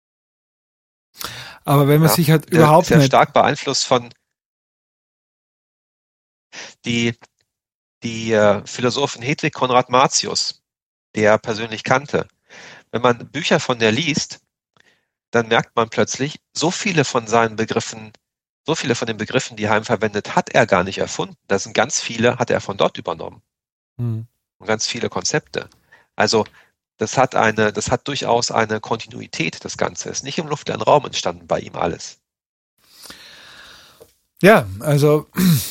Speaker 1: Aber wenn man ja, sich halt überhaupt
Speaker 2: sehr
Speaker 1: nicht...
Speaker 2: stark beeinflusst von die, die äh, Philosophin Hedwig Konrad Martius, der er persönlich kannte. Wenn man Bücher von der liest, dann merkt man plötzlich, so viele von seinen Begriffen, so viele von den Begriffen, die Heim verwendet, hat er gar nicht erfunden. Da sind ganz viele, hat er von dort übernommen. Mhm. Und ganz viele Konzepte. Also das hat eine, das hat durchaus eine Kontinuität, das Ganze. Ist nicht im luftleeren Raum entstanden bei ihm alles.
Speaker 1: Ja, also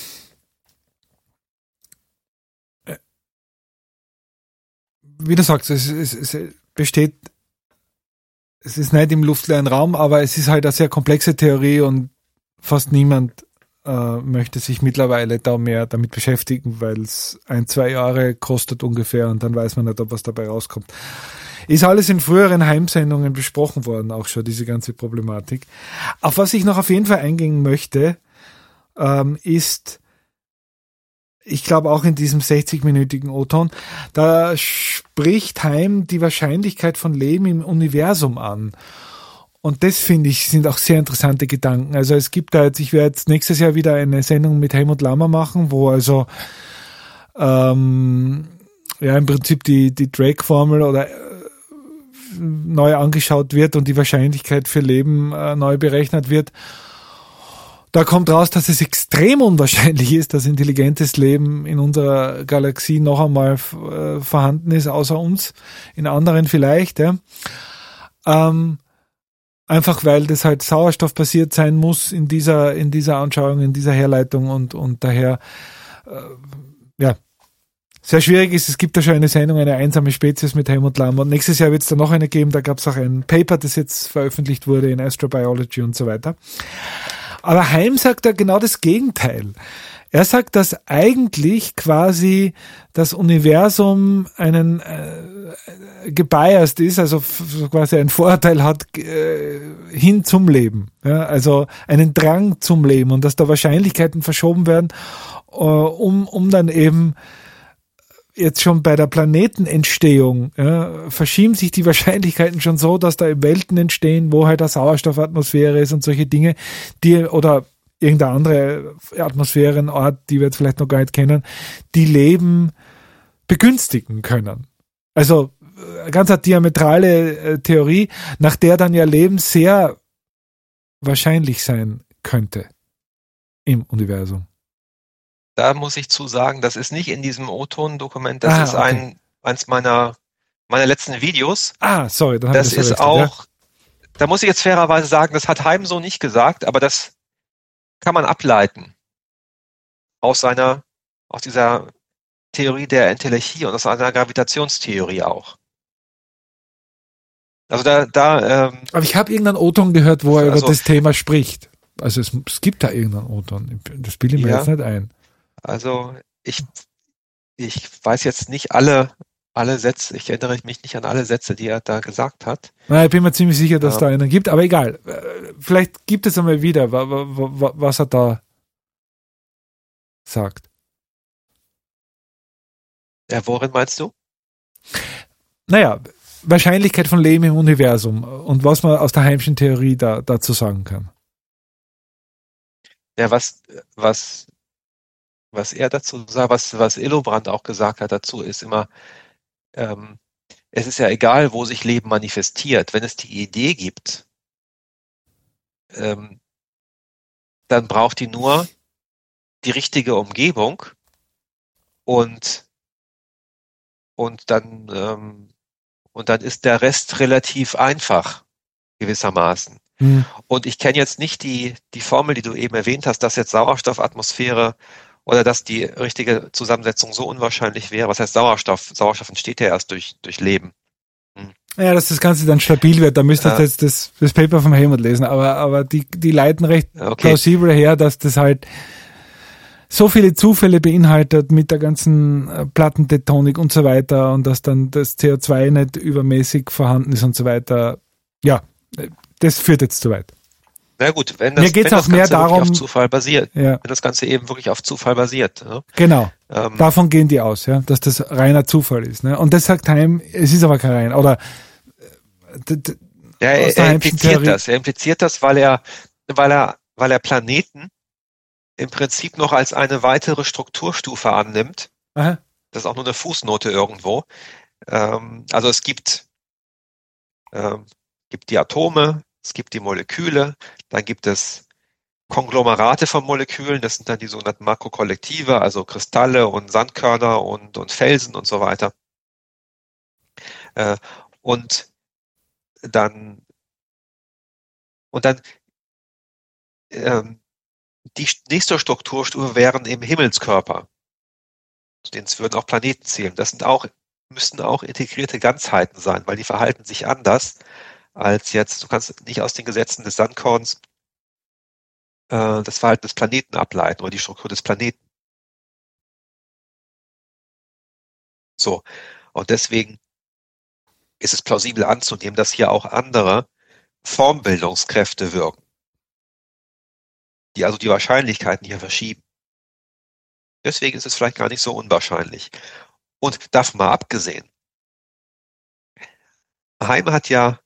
Speaker 1: wie du sagst, es, es, es besteht, es ist nicht im luftleeren Raum, aber es ist halt eine sehr komplexe Theorie und fast niemand äh, möchte sich mittlerweile da mehr damit beschäftigen, weil es ein, zwei Jahre kostet ungefähr und dann weiß man nicht, ob was dabei rauskommt. Ist alles in früheren Heimsendungen besprochen worden, auch schon diese ganze Problematik. Auf was ich noch auf jeden Fall eingehen möchte, ähm, ist, ich glaube auch in diesem sechzig-minütigen O-Ton, da spricht Heim die Wahrscheinlichkeit von Leben im Universum an. Und das, finde ich, sind auch sehr interessante Gedanken. Also es gibt da jetzt, ich werde jetzt nächstes Jahr wieder eine Sendung mit Helmut Lammer machen, wo also ähm, ja im Prinzip die, die Drake-Formel oder äh, neu angeschaut wird und die Wahrscheinlichkeit für Leben äh, neu berechnet wird. Da kommt raus, dass es extrem unwahrscheinlich ist, dass intelligentes Leben in unserer Galaxie noch einmal äh, vorhanden ist, außer uns, in anderen vielleicht. Ja. Ähm, einfach weil das halt sauerstoffbasiert sein muss in dieser in dieser Anschauung, in dieser Herleitung und und daher äh, ja sehr schwierig ist. Es gibt da schon eine Sendung, eine einsame Spezies mit Helmut Lammer. Nächstes Jahr wird es da noch eine geben. Da gab es auch ein Paper, das jetzt veröffentlicht wurde in Astrobiology und so weiter. Aber Heim sagt da genau das Gegenteil. Er sagt, dass eigentlich quasi das Universum einen äh, gebiased ist, also f- quasi einen Vorteil hat äh, hin zum Leben, ja, also einen Drang zum Leben und dass da Wahrscheinlichkeiten verschoben werden, äh, um um dann eben jetzt schon bei der Planetenentstehung ja, verschieben sich die Wahrscheinlichkeiten schon so, dass da Welten entstehen, wo halt eine Sauerstoffatmosphäre ist und solche Dinge, die oder irgendeine andere Atmosphärenort, die wir jetzt vielleicht noch gar nicht kennen, die Leben begünstigen können. Also ganz eine diametrale äh, Theorie, nach der dann ja Leben sehr wahrscheinlich sein könnte im Universum.
Speaker 2: Da muss ich zu sagen, das ist nicht in diesem O-Ton-Dokument, das
Speaker 1: ah,
Speaker 2: ist
Speaker 1: okay.
Speaker 2: ein eins meiner meiner letzten Videos.
Speaker 1: Ah, sorry, dann
Speaker 2: das, das ist auch,
Speaker 1: ja.
Speaker 2: Da muss ich jetzt fairerweise sagen, das hat Heim so nicht gesagt, aber das kann man ableiten aus seiner, aus dieser Theorie der Entelechie und aus einer Gravitationstheorie auch. Also da, da. Ähm,
Speaker 1: aber ich habe irgendeinen O-Ton gehört, wo er
Speaker 2: also,
Speaker 1: über das Thema spricht. Also es, es gibt da irgendeinen O-Ton. Das bilde ich mir
Speaker 2: ja,
Speaker 1: jetzt nicht ein.
Speaker 2: Also ich, ich weiß jetzt nicht alle, alle Sätze, ich erinnere mich nicht an alle Sätze, die er da gesagt hat.
Speaker 1: Na, ich bin mir ziemlich sicher, dass
Speaker 2: Ja.
Speaker 1: da einen gibt, aber egal. Vielleicht gibt es einmal wieder, wa- wa- wa- was er da sagt.
Speaker 2: Ja, worin meinst du?
Speaker 1: Naja, Wahrscheinlichkeit von Leben im Universum und was man aus der Heimschen Theorie da, dazu sagen kann.
Speaker 2: Ja, was, was, was er dazu sagt, was, was Illobrand auch gesagt hat dazu, ist immer, ähm, es ist ja egal, wo sich Leben manifestiert. Wenn es die Idee gibt, ähm, dann braucht die nur die richtige Umgebung und, und dann, ähm, und dann ist der Rest relativ einfach, gewissermaßen.
Speaker 1: Hm.
Speaker 2: Und ich kenne jetzt nicht die, die Formel, die du eben erwähnt hast, dass jetzt Sauerstoffatmosphäre oder dass die richtige Zusammensetzung so unwahrscheinlich wäre. Was heißt Sauerstoff? Sauerstoff entsteht ja erst durch, durch Leben.
Speaker 1: Ja, dass das Ganze dann stabil wird, da müsst ihr
Speaker 2: Ja.
Speaker 1: jetzt das, das Paper vom Helmut lesen, aber, aber die, die leiten recht
Speaker 2: Okay.
Speaker 1: plausibel her, dass das halt so viele Zufälle beinhaltet mit der ganzen äh, Plattentektonik und so weiter und dass dann das C O zwei nicht übermäßig vorhanden ist und so weiter. Ja, äh, das führt jetzt zu weit.
Speaker 2: Na gut, wenn das,
Speaker 1: Mir geht's
Speaker 2: wenn
Speaker 1: auch
Speaker 2: das
Speaker 1: mehr
Speaker 2: Ganze wirklich
Speaker 1: darum-
Speaker 2: auf Zufall basiert,
Speaker 1: Ja,
Speaker 2: wenn das Ganze eben wirklich auf Zufall basiert. Ne?
Speaker 1: genau.
Speaker 2: Ähm,
Speaker 1: Davon gehen die aus, ja, dass das reiner Zufall ist. Ne? Und das sagt Heim, es ist aber kein rein. Oder äh, d- d-
Speaker 2: ja,
Speaker 1: aus
Speaker 2: er,
Speaker 1: der
Speaker 2: er
Speaker 1: Heimschen
Speaker 2: impliziert
Speaker 1: Theorie-
Speaker 2: das. Er impliziert das, weil er, weil er, weil er Planeten im Prinzip noch als eine weitere Strukturstufe annimmt.
Speaker 1: aha,
Speaker 2: Das ist auch nur eine Fußnote irgendwo. Ähm, also es gibt, ähm, gibt die Atome, es gibt die Moleküle, dann gibt es Konglomerate von Molekülen, das sind dann die sogenannten Makrokollektive, also Kristalle und Sandkörner und, und Felsen und so weiter. Äh, und dann, und dann, ähm, die nächste Strukturstufe wären eben Himmelskörper. Zu denen würden auch Planeten zählen. Das sind auch, müssten auch integrierte Ganzheiten sein, weil die verhalten sich anders als jetzt, du kannst nicht aus den Gesetzen des Sandkorns äh, das Verhalten des Planeten ableiten oder die Struktur des Planeten. So. Und deswegen ist es plausibel anzunehmen, dass hier auch andere Formbildungskräfte wirken, die also die Wahrscheinlichkeiten hier verschieben. Deswegen ist es vielleicht gar nicht so unwahrscheinlich. Und davon mal abgesehen, Heim hat ja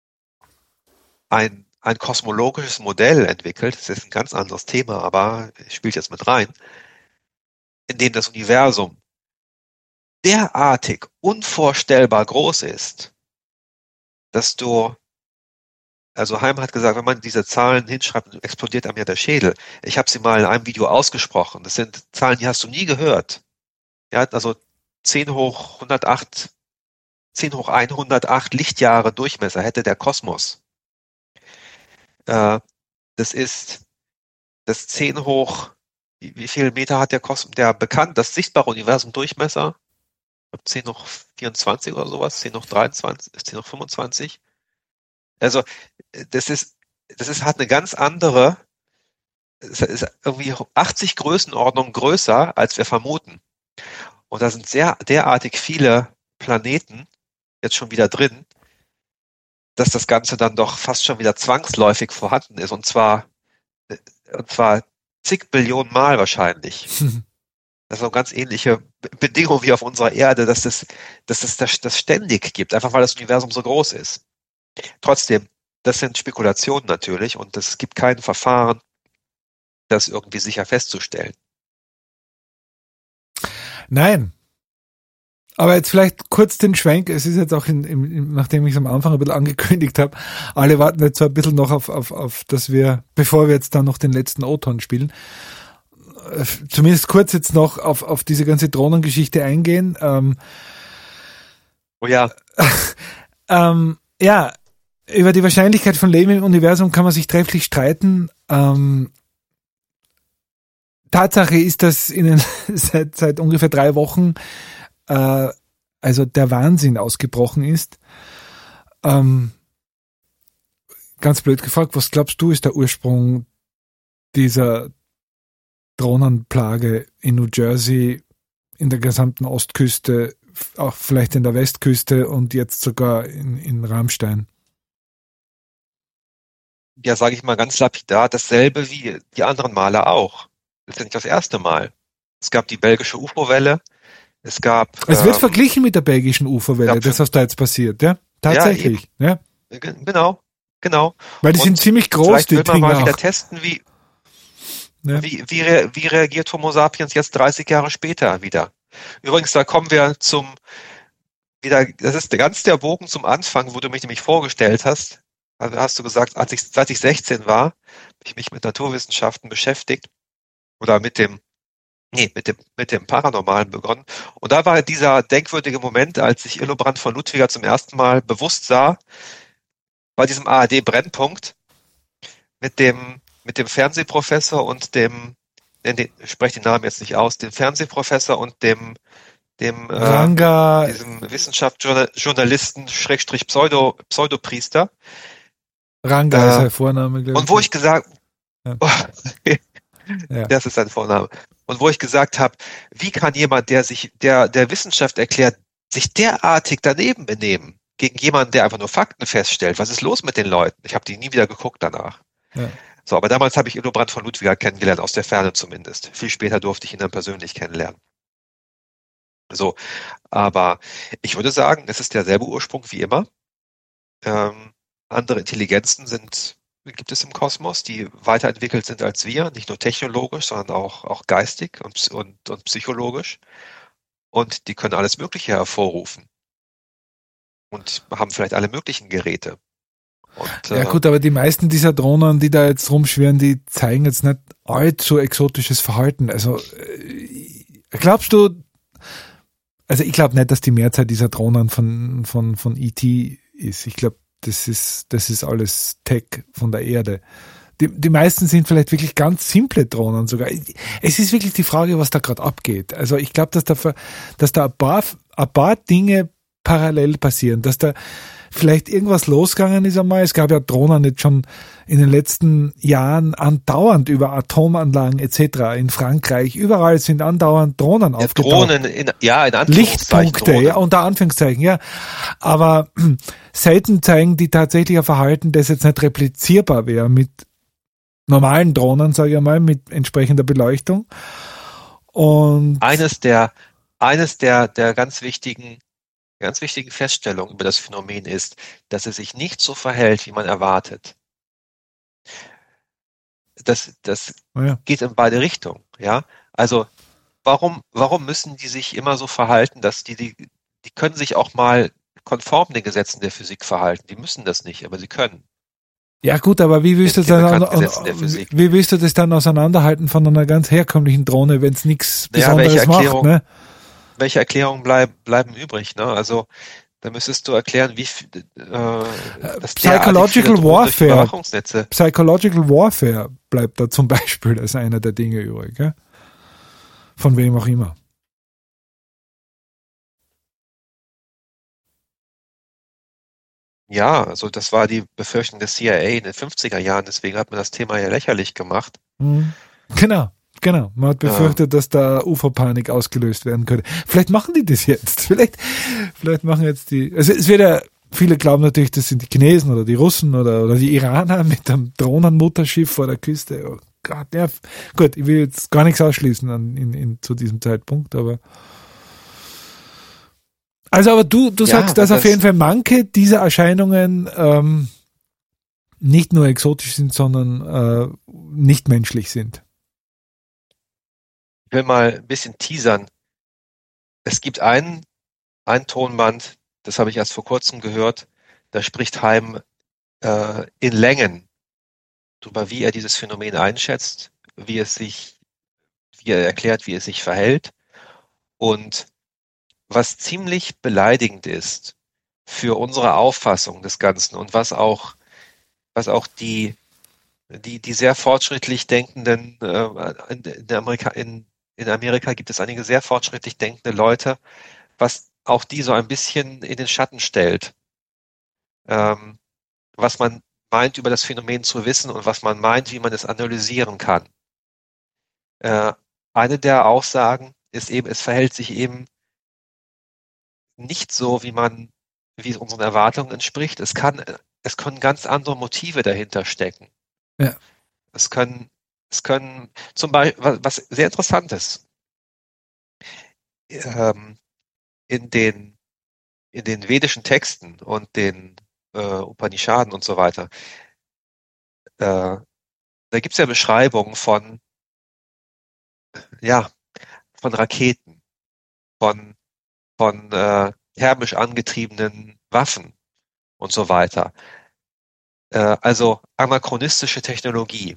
Speaker 2: ein, ein kosmologisches Modell entwickelt, das ist ein ganz anderes Thema, aber spielt jetzt mit rein, in dem das Universum derartig unvorstellbar groß ist, dass du, also Heim hat gesagt, wenn man diese Zahlen hinschreibt, explodiert einem ja der Schädel. Ich habe sie mal in einem Video ausgesprochen. Das sind Zahlen, die hast du nie gehört. Ja, also zehn hoch hundertacht, zehn hoch hundertacht Lichtjahre Durchmesser hätte der Kosmos. Äh, das ist das zehn hoch, wie, wie viel Meter hat der Kosmos, der bekannt, das sichtbare Universum Durchmesser? Ich glaube zehn hoch vierundzwanzig oder sowas, zehn hoch dreiundzwanzig, zehn hoch fünfundzwanzig. Also das ist, das ist hat eine ganz andere, es ist irgendwie achtzig Größenordnungen größer, als wir vermuten. Und da sind sehr derartig viele Planeten jetzt schon wieder drin, dass das Ganze dann doch fast schon wieder zwangsläufig vorhanden ist. Und zwar, und zwar zig Billionen Mal wahrscheinlich. Das ist eine ganz ähnliche Bedingung wie auf unserer Erde, dass es, dass es das, das ständig gibt, einfach weil das Universum so groß ist. Trotzdem, das sind Spekulationen natürlich und es gibt kein Verfahren, das irgendwie sicher festzustellen.
Speaker 1: Nein. Aber jetzt vielleicht kurz den Schwenk, es ist jetzt auch, in, in, nachdem ich es am Anfang ein bisschen angekündigt habe, alle warten jetzt so ein bisschen noch auf, auf, auf, dass wir, bevor wir jetzt dann noch den letzten O-Ton spielen, äh, zumindest kurz jetzt noch auf, auf diese ganze Drohnengeschichte eingehen. Ähm,
Speaker 2: Oh ja,
Speaker 1: ähm, ja, über die Wahrscheinlichkeit von Leben im Universum kann man sich trefflich streiten. Ähm, Tatsache ist, dass Ihnen seit, seit ungefähr drei Wochen äh, also der Wahnsinn ausgebrochen ist. Ähm, ganz blöd gefragt, was glaubst du, ist der Ursprung dieser Drohnenplage in New Jersey in der gesamten Ostküste, auch vielleicht in der Westküste und jetzt sogar in, in Rammstein.
Speaker 2: Ja, sage ich mal ganz lapidar, dasselbe wie die anderen Male auch. Das ist ja nicht das erste Mal. Es gab die belgische U F O-Welle, es gab...
Speaker 1: Es wird
Speaker 2: ähm,
Speaker 1: verglichen mit der belgischen U F O-Welle,
Speaker 2: ja,
Speaker 1: das, was da jetzt passiert, ja? Tatsächlich, ja.
Speaker 2: ja. Genau, genau.
Speaker 1: Weil die
Speaker 2: Und
Speaker 1: sind ziemlich groß,
Speaker 2: vielleicht
Speaker 1: die
Speaker 2: will man
Speaker 1: Dinge
Speaker 2: mal wieder
Speaker 1: auch.
Speaker 2: testen, wie,
Speaker 1: Ja.
Speaker 2: wie, wie, re, wie reagiert Homo sapiens jetzt dreißig Jahre später wieder. Übrigens, da kommen wir zum, wieder, das ist ganz der Bogen zum Anfang, wo du mich nämlich vorgestellt hast. Also hast du gesagt, als ich, seit ich sechzehn war, habe ich mich mit Naturwissenschaften beschäftigt oder mit dem, nee, mit dem, mit dem Paranormalen begonnen. Und da war dieser denkwürdige Moment, als ich Illobrand von Ludwiger zum ersten Mal bewusst sah, bei diesem A R D-Brennpunkt mit dem, mit dem Fernsehprofessor und dem, ich spreche den Namen jetzt nicht aus, dem Fernsehprofessor und dem, dem,
Speaker 1: Ranga,
Speaker 2: äh, diesem Wissenschaftsjournalisten, Schrägstrich Pseudo, Pseudopriester.
Speaker 1: Ranga
Speaker 2: äh,
Speaker 1: ist sein Vorname, glaube ich.
Speaker 2: Und wo ich gesagt,
Speaker 1: Ja.
Speaker 2: oh,
Speaker 1: Ja.
Speaker 2: das ist sein Vorname. Und wo ich gesagt habe, wie kann jemand, der sich, der, der Wissenschaft erklärt, sich derartig daneben benehmen gegen jemanden, der einfach nur Fakten feststellt? Was ist los mit den Leuten? Ich habe die nie wieder geguckt danach.
Speaker 1: Ja.
Speaker 2: So, aber damals habe ich Illobrand von Ludwiger kennengelernt, aus der Ferne zumindest. Viel später durfte ich ihn dann persönlich kennenlernen. So, aber ich würde sagen, es ist derselbe Ursprung wie immer. Ähm, andere Intelligenzen sind, gibt es im Kosmos, die weiterentwickelt sind als wir, nicht nur technologisch, sondern auch, auch geistig und, und, und psychologisch. Und die können alles Mögliche hervorrufen. Und haben vielleicht alle möglichen Geräte. Und,
Speaker 1: Ja
Speaker 2: äh,
Speaker 1: gut, aber die meisten dieser Drohnen, die da jetzt rumschwirren, die zeigen jetzt nicht allzu exotisches Verhalten. Also äh, glaubst du, also ich glaube nicht, dass die Mehrzahl dieser Drohnen von, von, von E T ist. Ich glaube, das ist, das ist alles Tech von der Erde. Die, die meisten sind vielleicht wirklich ganz simple Drohnen sogar. Es ist wirklich die Frage, was da gerade abgeht. Also ich glaube, dass da, dass da ein paar, ein paar Dinge parallel passieren, dass da vielleicht irgendwas losgegangen ist einmal. Es gab ja Drohnen jetzt schon in den letzten Jahren andauernd über Atomanlagen et cetera in Frankreich. Überall sind andauernd Drohnen
Speaker 2: ja,
Speaker 1: aufgetaucht.
Speaker 2: Drohnen, in, ja, in Anführungszeichen.
Speaker 1: Lichtpunkte,
Speaker 2: Drohnen.
Speaker 1: ja, unter Anführungszeichen, ja. Aber selten zeigen die tatsächlich ein Verhalten, das jetzt nicht replizierbar wäre mit normalen Drohnen, sage ich mal, mit entsprechender Beleuchtung. Und
Speaker 2: Eines der, eines der, der ganz wichtigen ganz wichtige Feststellung über das Phänomen ist, dass es sich nicht so verhält, wie man erwartet. Das, das
Speaker 1: ja.
Speaker 2: geht in beide Richtungen, ja. Also, warum, warum müssen die sich immer so verhalten, dass die, die, die können sich auch mal konform den Gesetzen der Physik verhalten. Die müssen das nicht, aber sie können.
Speaker 1: Ja gut, aber wie willst,
Speaker 2: Den-
Speaker 1: du dann,
Speaker 2: den
Speaker 1: an,
Speaker 2: bekannten Gesetzen der
Speaker 1: an,
Speaker 2: Physik.
Speaker 1: wie willst du das dann auseinanderhalten von einer ganz herkömmlichen Drohne, wenn es nichts
Speaker 2: Naja,
Speaker 1: Besonderes
Speaker 2: welche
Speaker 1: macht?
Speaker 2: Erklärung-
Speaker 1: Ne?
Speaker 2: Welche Erklärungen bleib, bleiben übrig, ne? Also, da müsstest du erklären, wie viel, äh, dass derartig viele
Speaker 1: Psychological
Speaker 2: Drohnen durch
Speaker 1: Warfare.
Speaker 2: Überwachungsnetze.
Speaker 1: Psychological Warfare bleibt da zum Beispiel als einer der Dinge übrig. Ja? Von wem auch immer.
Speaker 2: Ja, also das war die Befürchtung des C I A in den fünfziger Jahren, deswegen hat man das Thema ja lächerlich gemacht.
Speaker 1: Mhm. Genau, genau. Man hat befürchtet, dass da U F O-Panik ausgelöst werden könnte. Vielleicht machen die das jetzt. Vielleicht, vielleicht machen jetzt die. Also es wird ja, viele glauben natürlich, das sind die Chinesen oder die Russen oder, oder die Iraner mit einem Drohnenmutterschiff vor der Küste. Oh Gott, ja. Gut, ich will jetzt gar nichts ausschließen an, in, in, zu diesem Zeitpunkt, aber. Also, aber du, du
Speaker 2: Ja,
Speaker 1: sagst, dass
Speaker 2: das-
Speaker 1: auf jeden Fall manche dieser Erscheinungen ähm, nicht nur exotisch sind, sondern äh, nicht menschlich sind.
Speaker 2: Ich will mal ein bisschen teasern. Es gibt einen, ein Tonband, das habe ich erst vor kurzem gehört, da spricht Heim äh, in Längen darüber, wie er dieses Phänomen einschätzt, wie es sich, wie er erklärt, wie es sich verhält. Und was ziemlich beleidigend ist für unsere Auffassung des Ganzen und was auch, was auch die, die, die sehr fortschrittlich denkenden, äh, in, in, Amerika, in, in Amerika gibt es einige sehr fortschrittlich denkende Leute, was auch die so ein bisschen in den Schatten stellt. Ähm, was man meint, über das Phänomen zu wissen und was man meint, wie man es analysieren kann. Äh, eine der Aussagen ist eben, es verhält sich eben nicht so, wie man, wie es unseren Erwartungen entspricht. Es kann, es können ganz andere Motive dahinter stecken.
Speaker 1: Ja.
Speaker 2: Es können, es können zum Beispiel, was, was sehr interessant ist, ähm, in den, in den vedischen Texten und den äh, Upanishaden und so weiter, äh, da gibt es ja Beschreibungen von, ja, von Raketen, von, von äh, thermisch angetriebenen Waffen und so weiter. Äh, also anachronistische Technologie.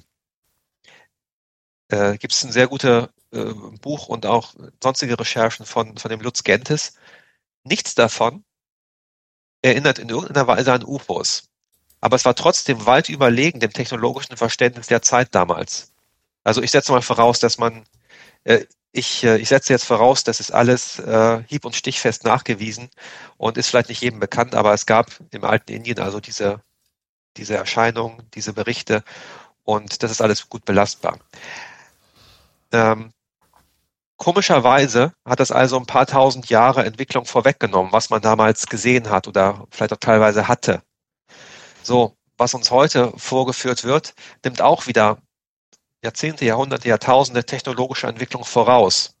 Speaker 2: Äh, gibt es ein sehr gutes äh, Buch und auch sonstige Recherchen von, von dem Lutz Gentes. Nichts davon erinnert in irgendeiner Weise an U F Os. Aber es war trotzdem weit überlegen dem technologischen Verständnis der Zeit damals. Also ich setze mal voraus, dass man, äh, ich, äh, ich setze jetzt voraus, das ist alles äh, hieb- und stichfest nachgewiesen und ist vielleicht nicht jedem bekannt, aber es gab im alten Indien also diese, diese Erscheinungen, diese Berichte und das ist alles gut belastbar. Ähm, komischerweise hat das also ein paar tausend Jahre Entwicklung vorweggenommen, was man damals gesehen hat oder vielleicht auch teilweise hatte. So, was uns heute vorgeführt wird, nimmt auch wieder Jahrzehnte, Jahrhunderte, Jahrtausende technologische Entwicklung voraus.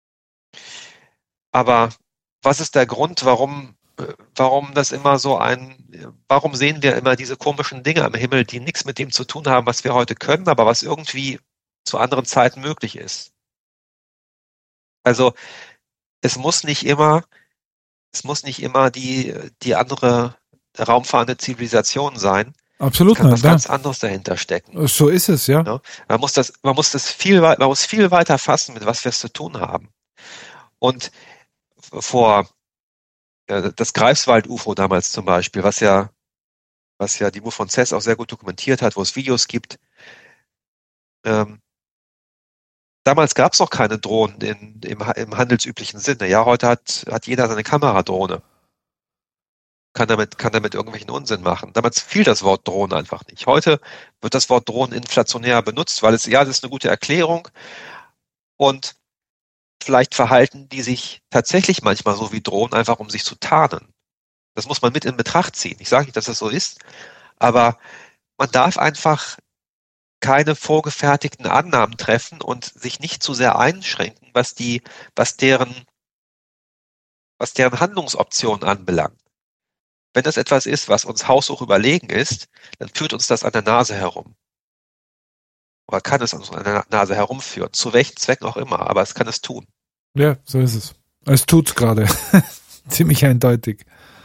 Speaker 2: Aber was ist der Grund, warum, warum das immer so ein, warum sehen wir immer diese komischen Dinge am Himmel, die nichts mit dem zu tun haben, was wir heute können, aber was irgendwie zu anderen Zeiten möglich ist? Also, es muss nicht immer, es muss nicht immer die, die andere raumfahrende Zivilisation sein.
Speaker 1: Absolut
Speaker 2: Es kann
Speaker 1: nicht,
Speaker 2: was
Speaker 1: ja.
Speaker 2: ganz anderes dahinter stecken.
Speaker 1: So ist es, ja.
Speaker 2: Ja, man muss das, man muss das viel, wei- man muss viel weiter fassen, mit was wir es zu tun haben. Und vor ja, das Greifswald-U F O damals zum Beispiel, was ja, was ja die Mo von Cess auch sehr gut dokumentiert hat, wo es Videos gibt. Ähm, damals gab es noch keine Drohnen in, im, im handelsüblichen Sinne. Ja, heute hat, hat jeder seine Kameradrohne. Kann damit, kann damit irgendwelchen Unsinn machen. Damals fiel das Wort Drohne einfach nicht. Heute wird das Wort Drohnen inflationär benutzt, weil es, ja, das ist eine gute Erklärung und vielleicht verhalten die sich tatsächlich manchmal so wie Drohnen, einfach um sich zu tarnen. Das muss man mit in Betracht ziehen. Ich sage nicht, dass das so ist, aber man darf einfach keine vorgefertigten Annahmen treffen und sich nicht zu sehr einschränken, was die, was deren, was deren Handlungsoptionen anbelangt. Wenn das etwas ist, was uns haushoch überlegen ist, dann führt uns das an der Nase herum. Oder kann es uns an der Nase herumführen. Zu welchen Zwecken auch immer, aber es kann es tun.
Speaker 1: Ja, so ist es. Es tut's gerade. Ziemlich eindeutig.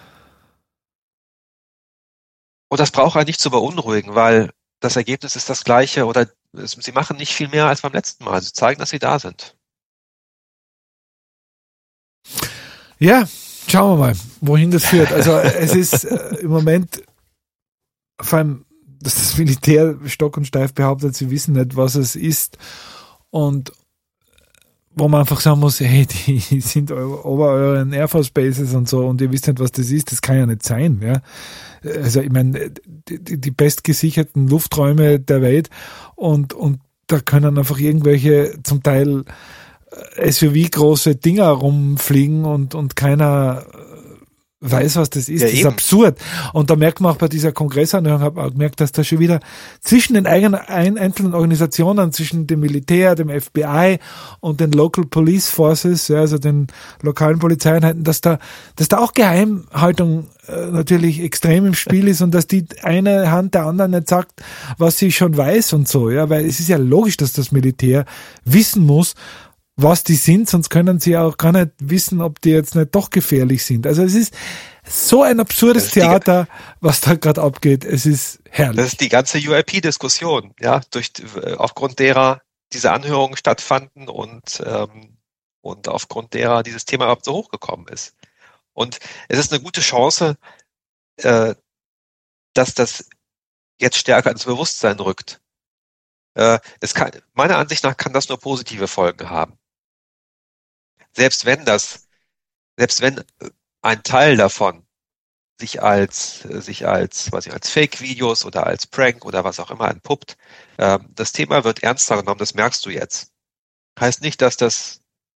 Speaker 2: Und das braucht einen nicht zu beunruhigen, weil das Ergebnis ist das gleiche oder es, sie machen nicht viel mehr als beim letzten Mal. Sie zeigen, dass sie da sind.
Speaker 1: Ja, schauen wir mal, wohin das führt. Also es ist äh, im Moment, vor allem, dass das Militär stock und steif behauptet, sie wissen nicht, was es ist. Und wo man einfach sagen muss, hey, die sind ober euren Air Force Bases und so und ihr wisst nicht, was das ist, das kann ja nicht sein. Ja. Also ich meine, die, die bestgesicherten Lufträume der Welt und, und da können einfach irgendwelche zum Teil S U V-große Dinger rumfliegen und, und keiner weiß, was das ist.
Speaker 2: Ja,
Speaker 1: das ist
Speaker 2: eben.
Speaker 1: absurd. Und da merkt man auch bei dieser Kongressanhörung, habe auch gemerkt, dass da schon wieder zwischen den eigenen ein, einzelnen Organisationen, zwischen dem Militär, dem F B I und den Local Police Forces, ja, also den lokalen Polizeieinheiten, dass da, dass da auch Geheimhaltung äh, natürlich extrem im Spiel ist und dass die eine Hand der anderen nicht sagt, was sie schon weiß und so, ja, weil es ist ja logisch, dass das Militär wissen muss, was die sind, sonst können sie auch gar nicht wissen, ob die jetzt nicht doch gefährlich sind. Also es ist so ein absurdes Theater, was da gerade abgeht. Es ist herrlich.
Speaker 2: Das ist die ganze U A P-Diskussion, ja, durch aufgrund derer diese Anhörungen stattfanden und ähm, und aufgrund derer dieses Thema überhaupt so hochgekommen ist. Und es ist eine gute Chance, äh, dass das jetzt stärker ins Bewusstsein rückt. Äh, es kann, meiner Ansicht nach kann das nur positive Folgen haben. Selbst wenn das, selbst wenn ein Teil davon sich als, sich als, weiß ich, als Fake-Videos oder als Prank oder was auch immer entpuppt, äh, das Thema wird ernster genommen, das merkst du jetzt. Heißt nicht, dass das,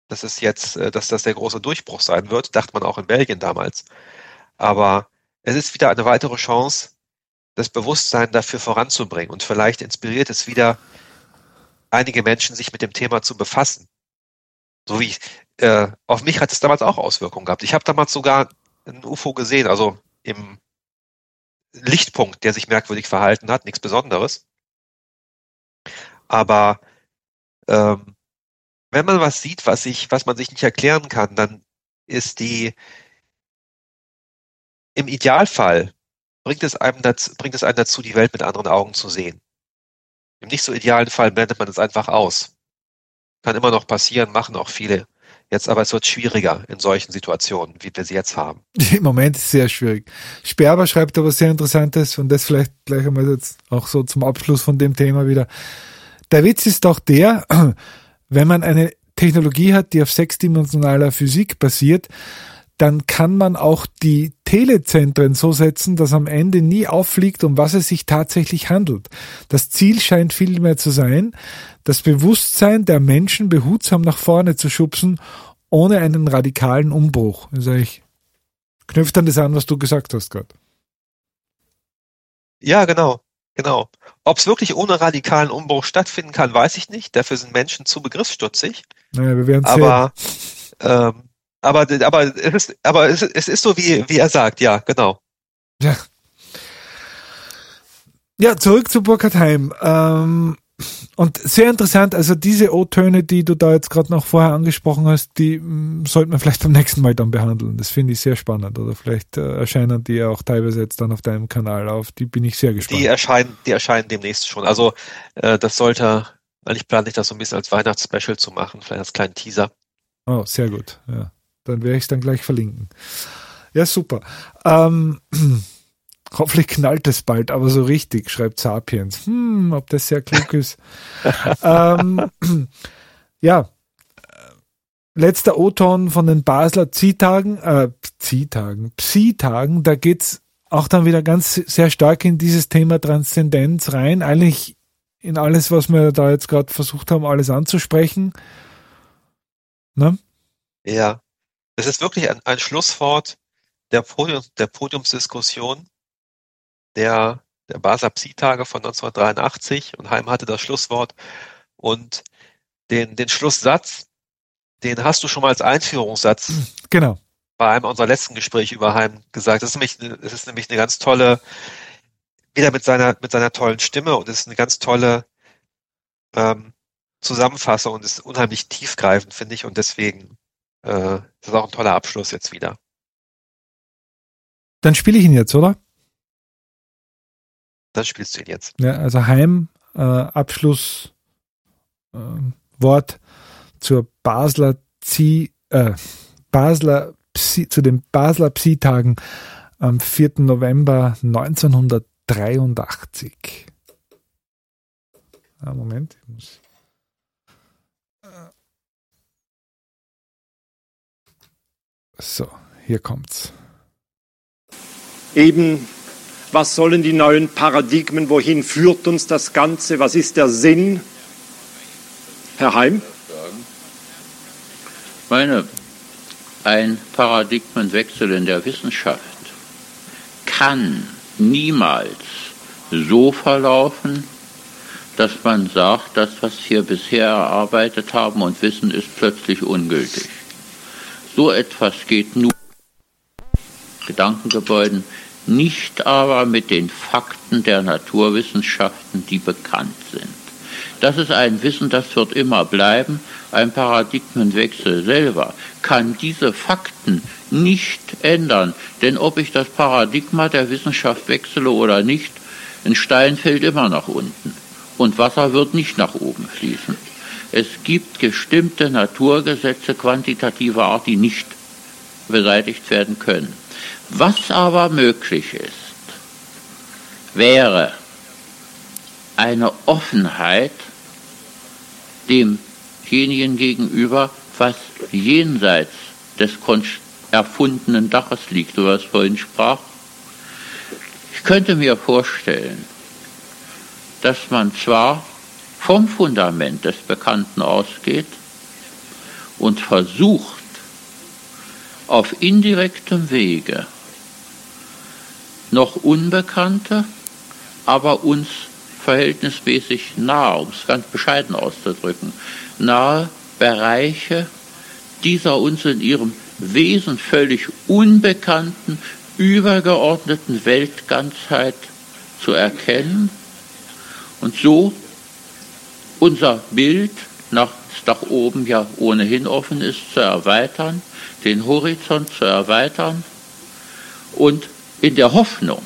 Speaker 2: dass es jetzt, dass das der große Durchbruch sein wird, dachte man auch in Belgien damals. Aber es ist wieder eine weitere Chance, das Bewusstsein dafür voranzubringen. Und vielleicht inspiriert es wieder einige Menschen, sich mit dem Thema zu befassen. So wie ich, äh, auf mich hat es damals auch Auswirkungen gehabt. Ich habe damals sogar ein U F O gesehen, also im Lichtpunkt, der sich merkwürdig verhalten hat, nichts Besonderes. Aber ähm, wenn man was sieht, was sich, was man sich nicht erklären kann, dann ist die im Idealfall bringt es einem dazu, bringt es einem dazu, die Welt mit anderen Augen zu sehen. Im nicht so idealen Fall blendet man es einfach aus. Kann immer noch passieren, machen auch viele. Jetzt aber es wird schwieriger in solchen Situationen, wie wir sie jetzt haben.
Speaker 1: Im Moment ist es sehr schwierig. Sperber schreibt aber sehr Interessantes und das vielleicht gleich einmal jetzt auch so zum Abschluss von dem Thema wieder. Der Witz ist doch der, wenn man eine Technologie hat, die auf sechsdimensionaler Physik basiert, dann kann man auch die Telezentren so setzen, dass am Ende nie auffliegt, um was es sich tatsächlich handelt. Das Ziel scheint vielmehr zu sein, das Bewusstsein der Menschen behutsam nach vorne zu schubsen, ohne einen radikalen Umbruch. Also ich knüpft dann das an, was du gesagt hast gerade.
Speaker 2: Ja, genau, genau. Ob es wirklich ohne radikalen Umbruch stattfinden kann, weiß ich nicht. Dafür sind Menschen zu begriffsstutzig.
Speaker 1: Naja, wir werden
Speaker 2: aber ähm, Aber, aber, es ist, aber es, es ist so, wie, wie er sagt, ja, genau.
Speaker 1: Ja, ja zurück zu Burkhard Heim. Ähm, und sehr interessant, also diese O-Töne, die du da jetzt gerade noch vorher angesprochen hast, die m, sollten wir vielleicht beim nächsten Mal dann behandeln. Das finde ich sehr spannend. Oder vielleicht äh, erscheinen die auch teilweise jetzt dann auf deinem Kanal auf. Die bin ich sehr gespannt.
Speaker 2: Die erscheinen, die erscheinen demnächst schon. Also äh, das sollte, weil ich plane, das so ein bisschen als Weihnachtsspecial zu machen, vielleicht als kleinen Teaser.
Speaker 1: Oh, sehr gut, ja. Dann werde ich es dann gleich verlinken. Ja, super. Ähm, hoffentlich knallt es bald, aber so richtig, schreibt Sapiens. Hm, ob das sehr klug ist. ähm, ja, letzter O-Ton von den Basler Psi-Tagen, äh, Psi-Tagen, Psi-Tagen, da geht's auch dann wieder ganz sehr stark in dieses Thema Transzendenz rein. Eigentlich in alles, was wir da jetzt gerade versucht haben, alles anzusprechen. Ne?
Speaker 2: Ja. Es ist wirklich ein, ein Schlusswort der, Podium, der Podiumsdiskussion der, der Basler Psi-Tage von neunzehnhundertdreiundachtzig und Heim hatte das Schlusswort und den, den Schlusssatz, den hast du schon mal als Einführungssatz
Speaker 1: genau.
Speaker 2: bei einem unserer letzten Gespräche über Heim gesagt. Das ist nämlich, es ist nämlich eine ganz tolle, wieder mit seiner, mit seiner tollen Stimme und es ist eine ganz tolle ähm, Zusammenfassung und ist unheimlich tiefgreifend, finde ich, und deswegen das ist auch ein toller Abschluss jetzt wieder.
Speaker 1: Dann spiele ich ihn jetzt, oder?
Speaker 2: Dann spielst du ihn jetzt.
Speaker 1: Ja, also Heim, äh, Abschlusswort äh, zur Basler Psi, äh, Basler Psi, zu den Basler Psi-Tagen am vierten November neunzehnhundertdreiundachtzig. Ah, Moment, ich muss So, hier kommt's.
Speaker 6: Eben, was sollen die neuen Paradigmen, wohin führt uns das Ganze, was ist der Sinn? Herr Heim?
Speaker 3: Ich meine, ein Paradigmenwechsel in der Wissenschaft kann niemals so verlaufen, dass man sagt, das, was wir bisher erarbeitet haben und wissen, ist plötzlich ungültig. So etwas geht nur mit Gedankengebäuden, nicht aber mit den Fakten der Naturwissenschaften, die bekannt sind. Das ist ein Wissen, das wird immer bleiben. Ein Paradigmenwechsel selber kann diese Fakten nicht ändern. Denn ob ich das Paradigma der Wissenschaft wechsle oder nicht, ein Stein fällt immer nach unten und Wasser wird nicht nach oben fließen. Es gibt bestimmte Naturgesetze quantitativer Art, die nicht beseitigt werden können. Was aber möglich ist, wäre eine Offenheit demjenigen gegenüber, was jenseits des erfundenen Daches liegt, über das ich vorhin sprach. Ich könnte mir vorstellen, dass man zwar vom Fundament des Bekannten ausgeht und versucht, auf indirektem Wege noch unbekannte, aber uns verhältnismäßig nahe, um es ganz bescheiden auszudrücken, nahe Bereiche dieser uns in ihrem Wesen völlig unbekannten, übergeordneten Weltganzheit zu erkennen und so unser Bild, nach, nach oben ja ohnehin offen ist, zu erweitern, den Horizont zu erweitern und in der Hoffnung,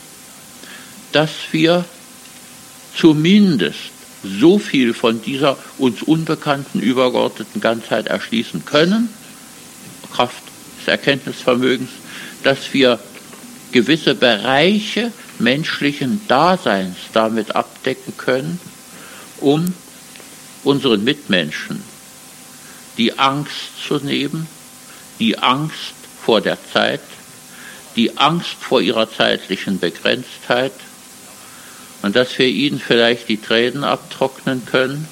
Speaker 3: dass wir zumindest so viel von dieser uns unbekannten, übergeordneten Ganzheit erschließen können, Kraft des Erkenntnisvermögens, dass wir gewisse Bereiche menschlichen Daseins damit abdecken können, um unseren Mitmenschen die Angst zu nehmen, die Angst vor der Zeit, die Angst vor ihrer zeitlichen Begrenztheit, und dass wir ihnen vielleicht die Tränen abtrocknen können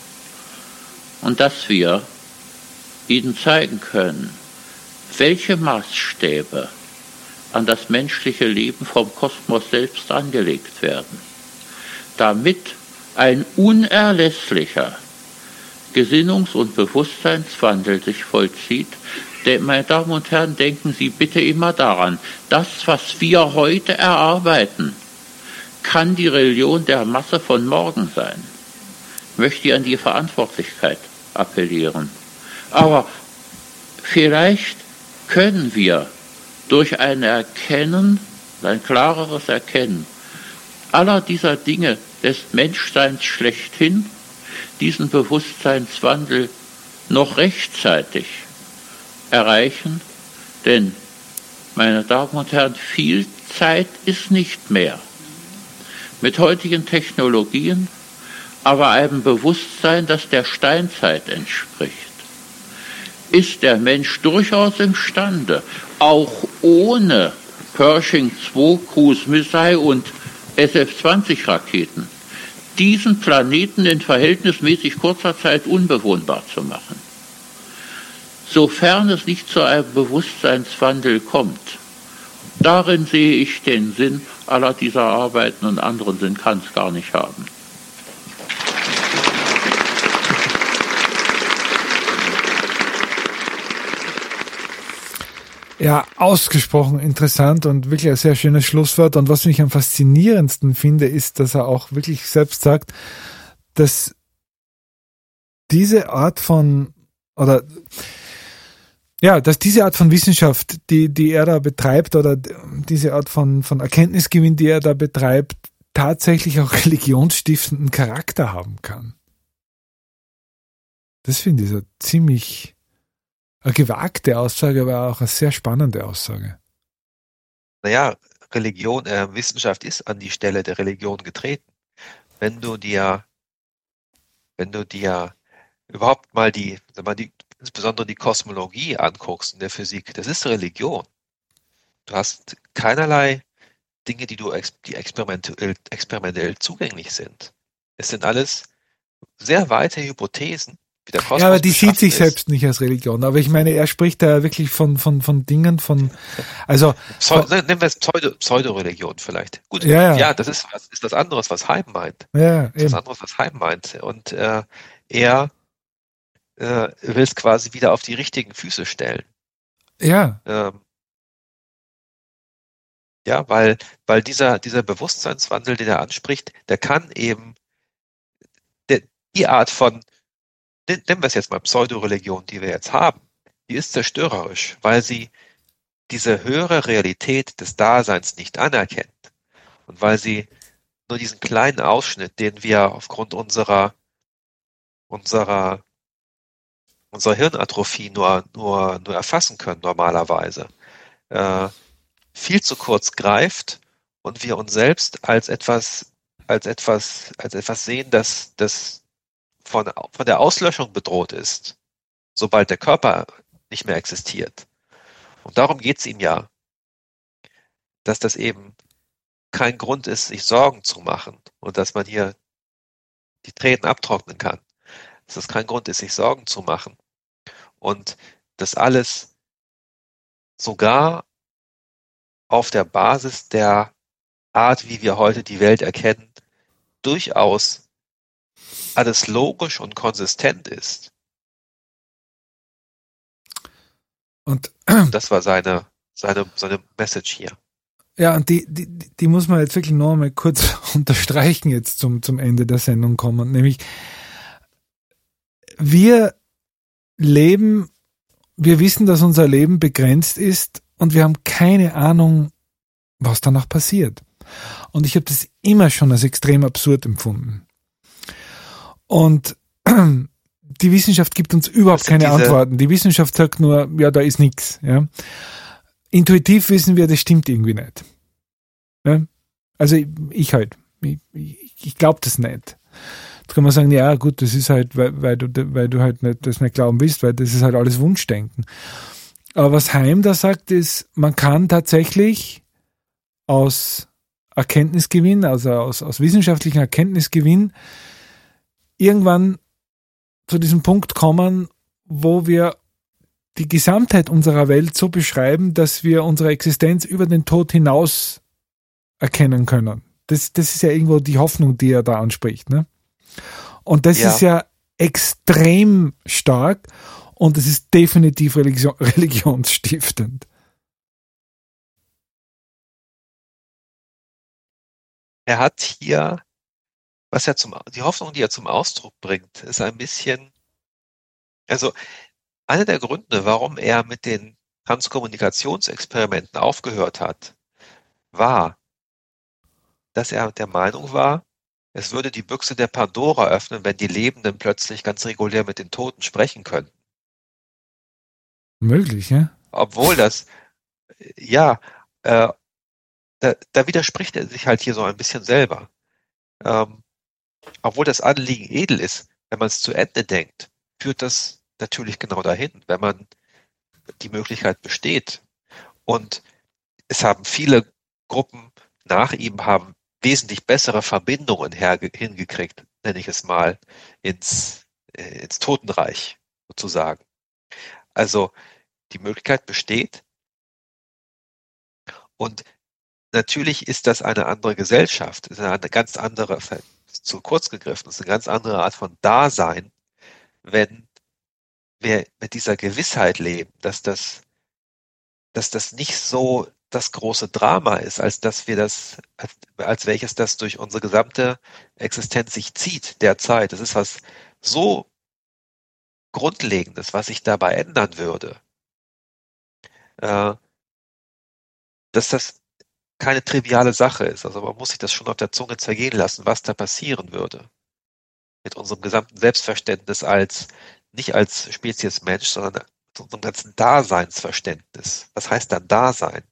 Speaker 3: und dass wir ihnen zeigen können, welche Maßstäbe an das menschliche Leben vom Kosmos selbst angelegt werden, damit ein unerlässlicher Gesinnungs- und Bewusstseinswandel sich vollzieht. Denn, meine Damen und Herren, denken Sie bitte immer daran, das, was wir heute erarbeiten, kann die Religion der Masse von morgen sein. Ich möchte an die Verantwortlichkeit appellieren. Aber vielleicht können wir durch ein Erkennen, ein klareres Erkennen aller dieser Dinge des Menschseins schlechthin, diesen Bewusstseinswandel noch rechtzeitig erreichen. Denn, meine Damen und Herren, viel Zeit ist nicht mehr. Mit heutigen Technologien, aber einem Bewusstsein, das der Steinzeit entspricht, ist der Mensch durchaus imstande, auch ohne Pershing zwei Cruise Missile und S F zwanzig Raketen, diesen Planeten in verhältnismäßig kurzer Zeit unbewohnbar zu machen. Sofern es nicht zu einem Bewusstseinswandel kommt, darin sehe ich den Sinn aller dieser Arbeiten, und anderen Sinn kann es gar nicht haben.
Speaker 1: Ja, ausgesprochen interessant und wirklich ein sehr schönes Schlusswort. Und was mich am faszinierendsten finde, ist, dass er auch wirklich selbst sagt, dass diese Art von, oder ja, dass diese Art von Wissenschaft, die, die er da betreibt, oder diese Art von, von Erkenntnisgewinn, die er da betreibt, tatsächlich auch religionsstiftenden Charakter haben kann. Das finde ich so ziemlich eine gewagte Aussage, aber auch eine sehr spannende Aussage.
Speaker 2: Naja, Religion, äh, Wissenschaft ist an die Stelle der Religion getreten. Wenn du dir, wenn du dir überhaupt mal die, sag mal, die insbesondere die Kosmologie anguckst in der Physik, das ist Religion. Du hast keinerlei Dinge, die du ex, die experimentell, experimentell zugänglich sind. Es sind alles sehr weite Hypothesen, wie der Kosmos
Speaker 1: ja, aber die sieht sich
Speaker 2: ist.
Speaker 1: selbst nicht als Religion. Aber ich meine, er spricht da wirklich von, von, von Dingen, von, also.
Speaker 2: Pseu- Nehmen wir es Pseudo, Pseudo-Religion vielleicht. Gut,
Speaker 1: ja, ja.
Speaker 2: ja das ist, was, ist das anderes, was Heim meint.
Speaker 1: Ja,
Speaker 2: das ist das anderes, was Heim meint. Und äh, er äh, will es quasi wieder auf die richtigen Füße stellen.
Speaker 1: Ja.
Speaker 2: Ähm, ja, weil, weil dieser, dieser Bewusstseinswandel, den er anspricht, der kann eben der, die Art von, nehmen wir es jetzt mal Pseudoreligion, die wir jetzt haben, die ist zerstörerisch, weil sie diese höhere Realität des Daseins nicht anerkennt und weil sie nur diesen kleinen Ausschnitt, den wir aufgrund unserer unserer unserer Hirnatrophie nur nur nur erfassen können normalerweise, äh, viel zu kurz greift und wir uns selbst als etwas als etwas als etwas sehen, das das von, von der Auslöschung bedroht ist, sobald der Körper nicht mehr existiert. Und darum geht es ihm ja, dass das eben kein Grund ist, sich Sorgen zu machen und dass man hier die Tränen abtrocknen kann. Dass das kein Grund ist, sich Sorgen zu machen Und das alles sogar auf der Basis der Art, wie wir heute die Welt erkennen, durchaus alles logisch und konsistent ist.
Speaker 1: Und
Speaker 2: das war seine, seine, seine Message hier.
Speaker 1: Ja, und die, die, die muss man jetzt wirklich noch einmal kurz unterstreichen, jetzt zum, zum Ende der Sendung kommen. Nämlich, wir leben, wir wissen, dass unser Leben begrenzt ist und wir haben keine Ahnung, was danach passiert. Und ich habe das immer schon als extrem absurd empfunden. Und die Wissenschaft gibt uns überhaupt keine Antworten. Die Wissenschaft sagt nur, ja, da ist nichts. Ja. Intuitiv wissen wir, das stimmt irgendwie nicht. Ja. Also ich, ich halt. Ich, ich glaube das nicht. Jetzt kann man sagen, ja gut, das ist halt, weil, weil, du, weil du halt nicht, das nicht glauben willst, weil das ist halt alles Wunschdenken. Aber was Heim da sagt, ist, man kann tatsächlich aus Erkenntnisgewinn, also aus, aus wissenschaftlichem Erkenntnisgewinn, irgendwann zu diesem Punkt kommen, wo wir die Gesamtheit unserer Welt so beschreiben, dass wir unsere Existenz über den Tod hinaus erkennen können. Das, das ist ja irgendwo die Hoffnung, die er da anspricht. Ne? Und das ja. ist ja extrem stark und es ist definitiv Religion, religionsstiftend.
Speaker 2: Er hat hier, was er zum, die Hoffnung, die er zum Ausdruck bringt, ist ein bisschen, also einer der Gründe, warum er mit den Transkommunikationsexperimenten aufgehört hat, war, dass er der Meinung war, es würde die Büchse der Pandora öffnen, wenn die Lebenden plötzlich ganz regulär mit den Toten sprechen könnten.
Speaker 1: Möglich, ja?
Speaker 2: Obwohl das, ja, äh, da, da widerspricht er sich halt hier so ein bisschen selber. Ähm, obwohl das Anliegen edel ist, wenn man es zu Ende denkt, führt das natürlich genau dahin, wenn man die Möglichkeit besteht. Und es haben viele Gruppen nach ihm haben wesentlich bessere Verbindungen herge- hingekriegt, nenne ich es mal, ins, äh, ins Totenreich sozusagen. Also die Möglichkeit besteht und natürlich ist das eine andere Gesellschaft, ist eine ganz andere, zu kurz gegriffen, ist eine ganz andere Art von Dasein, wenn wir mit dieser Gewissheit leben, dass das, dass das nicht so das große Drama ist, als dass wir das, als, als welches das durch unsere gesamte Existenz sich zieht derzeit. Das ist was so Grundlegendes, was sich dabei ändern würde, äh, dass das keine triviale Sache ist. Also man muss sich das schon auf der Zunge zergehen lassen, was da passieren würde. Mit unserem gesamten Selbstverständnis als, nicht als Spezies Mensch, sondern mit unserem ganzen Daseinsverständnis. Was heißt dann Dasein?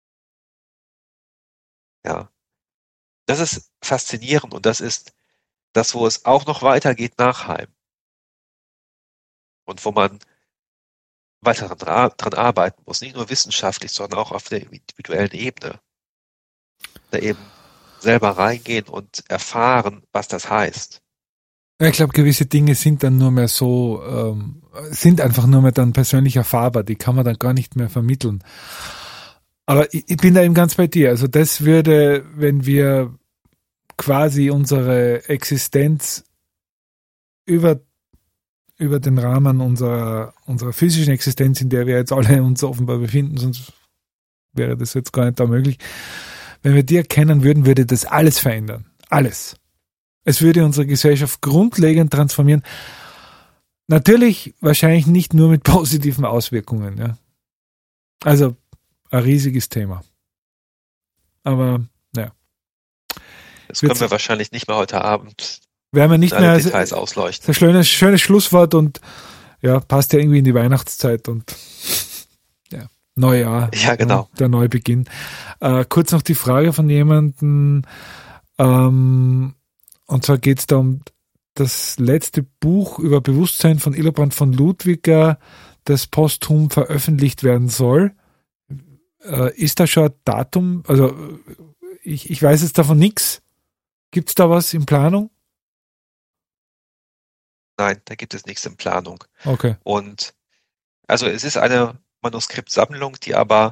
Speaker 2: Ja. Das ist faszinierend und das ist das, wo es auch noch weitergeht nach Heim. Und wo man weiter dran, dran arbeiten muss. Nicht nur wissenschaftlich, sondern auch auf der individuellen Ebene. Da eben selber reingehen und erfahren, was das heißt.
Speaker 1: Ich glaube, gewisse Dinge sind dann nur mehr so, ähm, sind einfach nur mehr dann persönlich erfahrbar, die kann man dann gar nicht mehr vermitteln. Aber ich, ich bin da eben ganz bei dir. Also das würde, wenn wir quasi unsere Existenz über, über den Rahmen unserer, unserer physischen Existenz, in der wir jetzt alle uns offenbar befinden, sonst wäre das jetzt gar nicht da möglich. Wenn wir die erkennen würden, würde das alles verändern. Alles. Es würde unsere Gesellschaft grundlegend transformieren. Natürlich wahrscheinlich nicht nur mit positiven Auswirkungen. Ja. Also ein riesiges Thema. Aber ja.
Speaker 2: Das können wir wahrscheinlich nicht mehr heute Abend
Speaker 1: werden wir nicht
Speaker 2: alle
Speaker 1: mehr
Speaker 2: Details ausleuchten.
Speaker 1: Das ist ein schönes, schönes Schlusswort und ja, passt ja irgendwie in die Weihnachtszeit und ja, Neujahr.
Speaker 2: Ja, genau.
Speaker 1: Der Neubeginn. Äh, kurz noch die Frage von jemandem, ähm, und zwar geht es da um das letzte Buch über Bewusstsein von Hillebrand von Ludwiger, das posthum veröffentlicht werden soll. Äh, ist da schon ein Datum? Also ich, ich weiß jetzt davon nichts. Gibt es da was in Planung?
Speaker 2: Nein, da gibt es nichts in Planung.
Speaker 1: Okay.
Speaker 2: Und Also es ist eine Manuskriptsammlung, die aber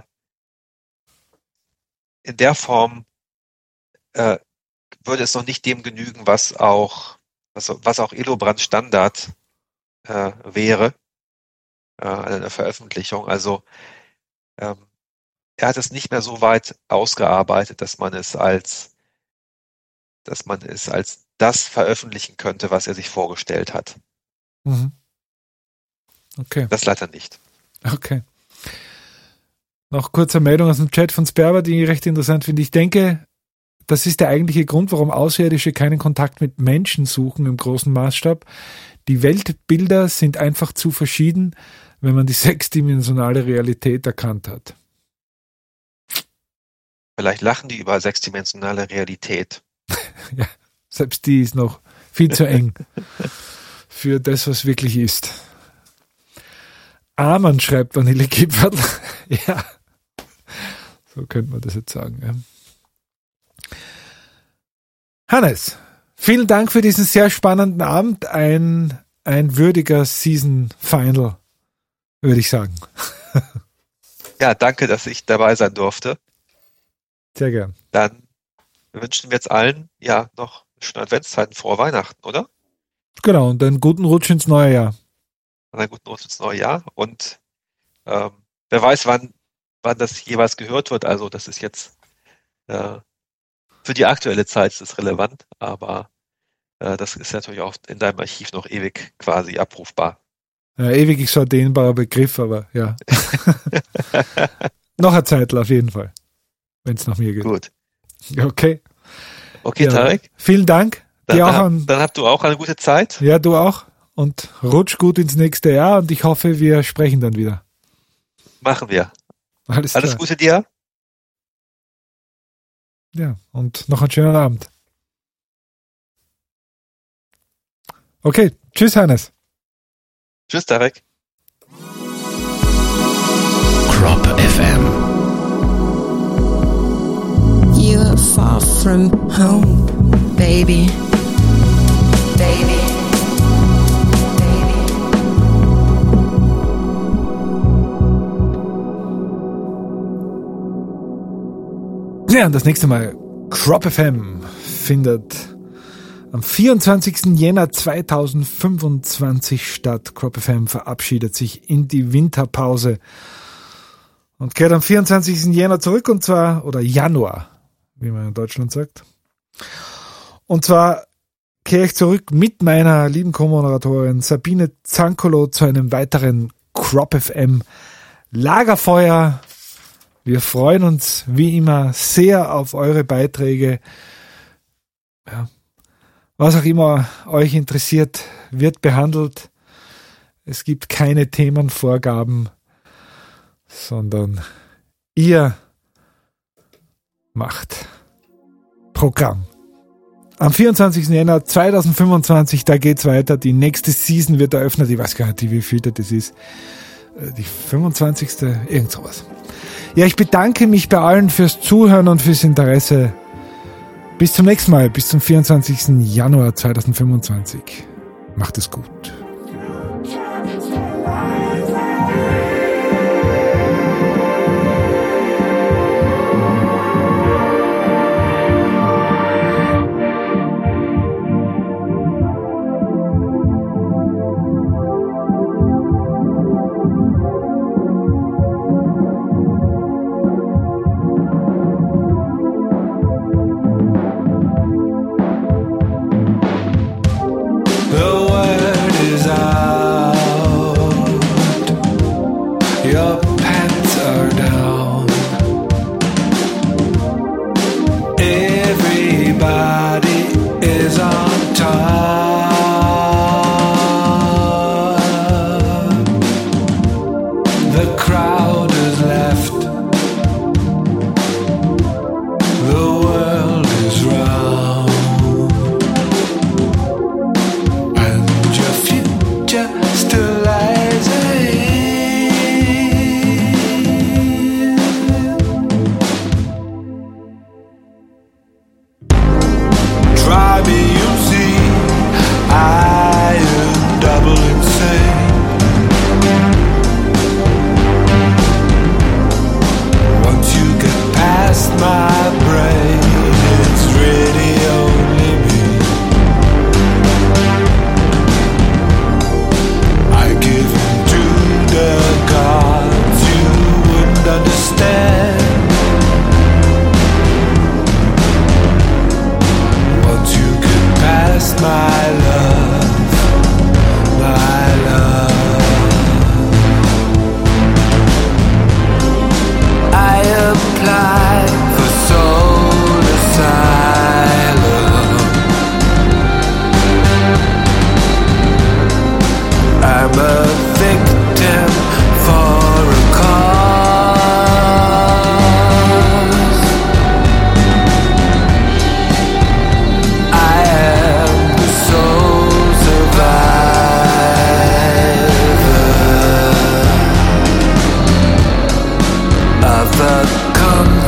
Speaker 2: in der Form äh, würde es noch nicht dem genügen, was auch was, was auch Elobrand Standard äh, wäre, äh, eine Veröffentlichung. Also ähm, er hat es nicht mehr so weit ausgearbeitet, dass man es als dass man es als das veröffentlichen könnte, was er sich vorgestellt hat.
Speaker 1: Mhm. Okay.
Speaker 2: Das leider nicht.
Speaker 1: Okay. Noch kurze Meldung aus dem Chat von Sperber, die ich recht interessant finde. Ich denke, das ist der eigentliche Grund, warum Außerirdische keinen Kontakt mit Menschen suchen im großen Maßstab. Die Weltbilder sind einfach zu verschieden, wenn man die sechsdimensionale Realität erkannt hat.
Speaker 2: Vielleicht lachen die über sechsdimensionale Realität.
Speaker 1: Ja, selbst die ist noch viel zu eng für das, was wirklich ist. Amen, schreibt Vanillekipferl. Ja, so könnte man das jetzt sagen. Ja. Hannes, vielen Dank für diesen sehr spannenden Abend. Ein, ein würdiger Season Final, würde ich sagen.
Speaker 2: Ja, danke, dass ich dabei sein durfte.
Speaker 1: Sehr gern.
Speaker 2: Dann wünschen wir jetzt allen ja noch schöne Adventszeiten, frohe Weihnachten, oder?
Speaker 1: Genau, und einen guten Rutsch ins neue Jahr.
Speaker 2: Und einen guten Rutsch ins neue Jahr. Und ähm, wer weiß, wann, wann das jeweils gehört wird. Also das ist jetzt äh, für die aktuelle Zeit ist es relevant, aber äh, das ist natürlich auch in deinem Archiv noch ewig quasi abrufbar.
Speaker 1: Ja, ewig ist so ein dehnbarer Begriff, aber ja. Noch eine Zeitl auf jeden Fall, wenn es nach mir geht.
Speaker 2: Gut.
Speaker 1: Okay.
Speaker 2: Okay,
Speaker 1: ja,
Speaker 2: Tarek.
Speaker 1: Vielen Dank.
Speaker 2: Dann,
Speaker 1: Dir auch
Speaker 2: hab,
Speaker 1: an,
Speaker 2: dann habt du auch eine gute Zeit.
Speaker 1: Ja, du auch. Und rutsch gut ins nächste Jahr und ich hoffe, wir sprechen dann wieder.
Speaker 2: Machen wir.
Speaker 1: Alles,
Speaker 2: Alles
Speaker 1: klar.
Speaker 2: Gute dir.
Speaker 1: Ja, und noch einen schönen Abend. Okay, tschüss Hannes.
Speaker 2: Tschüss, Tarek.
Speaker 7: Crop F M.
Speaker 8: You're far from home, baby, baby, baby.
Speaker 1: Ja, und das nächste Mal Crop F M findet am vierundzwanzigsten Jänner zweitausendfünfundzwanzig statt. Crop F M verabschiedet sich in die Winterpause und kehrt am vierundzwanzigsten Jänner zurück, und zwar, oder Januar, wie man in Deutschland sagt. Und zwar kehre ich zurück mit meiner lieben Co-Moderatorin Sabine Zankolo zu einem weiteren Crop F M Lagerfeuer. Wir freuen uns wie immer sehr auf eure Beiträge. Ja. Was auch immer euch interessiert, wird behandelt. Es gibt keine Themenvorgaben, sondern ihr macht Programm. Am vierundzwanzigsten Jänner zweitausendfünfundzwanzig, da geht's weiter. Die nächste Season wird eröffnet. Ich weiß gar nicht, wie viel das ist. Die fünfundzwanzigste Irgend sowas. Ja, ich bedanke mich bei allen fürs Zuhören und fürs Interesse. Bis zum nächsten Mal, bis zum vierundzwanzigsten Januar zweitausendfünfundzwanzig. Macht es gut.
Speaker 9: The word is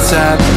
Speaker 9: sad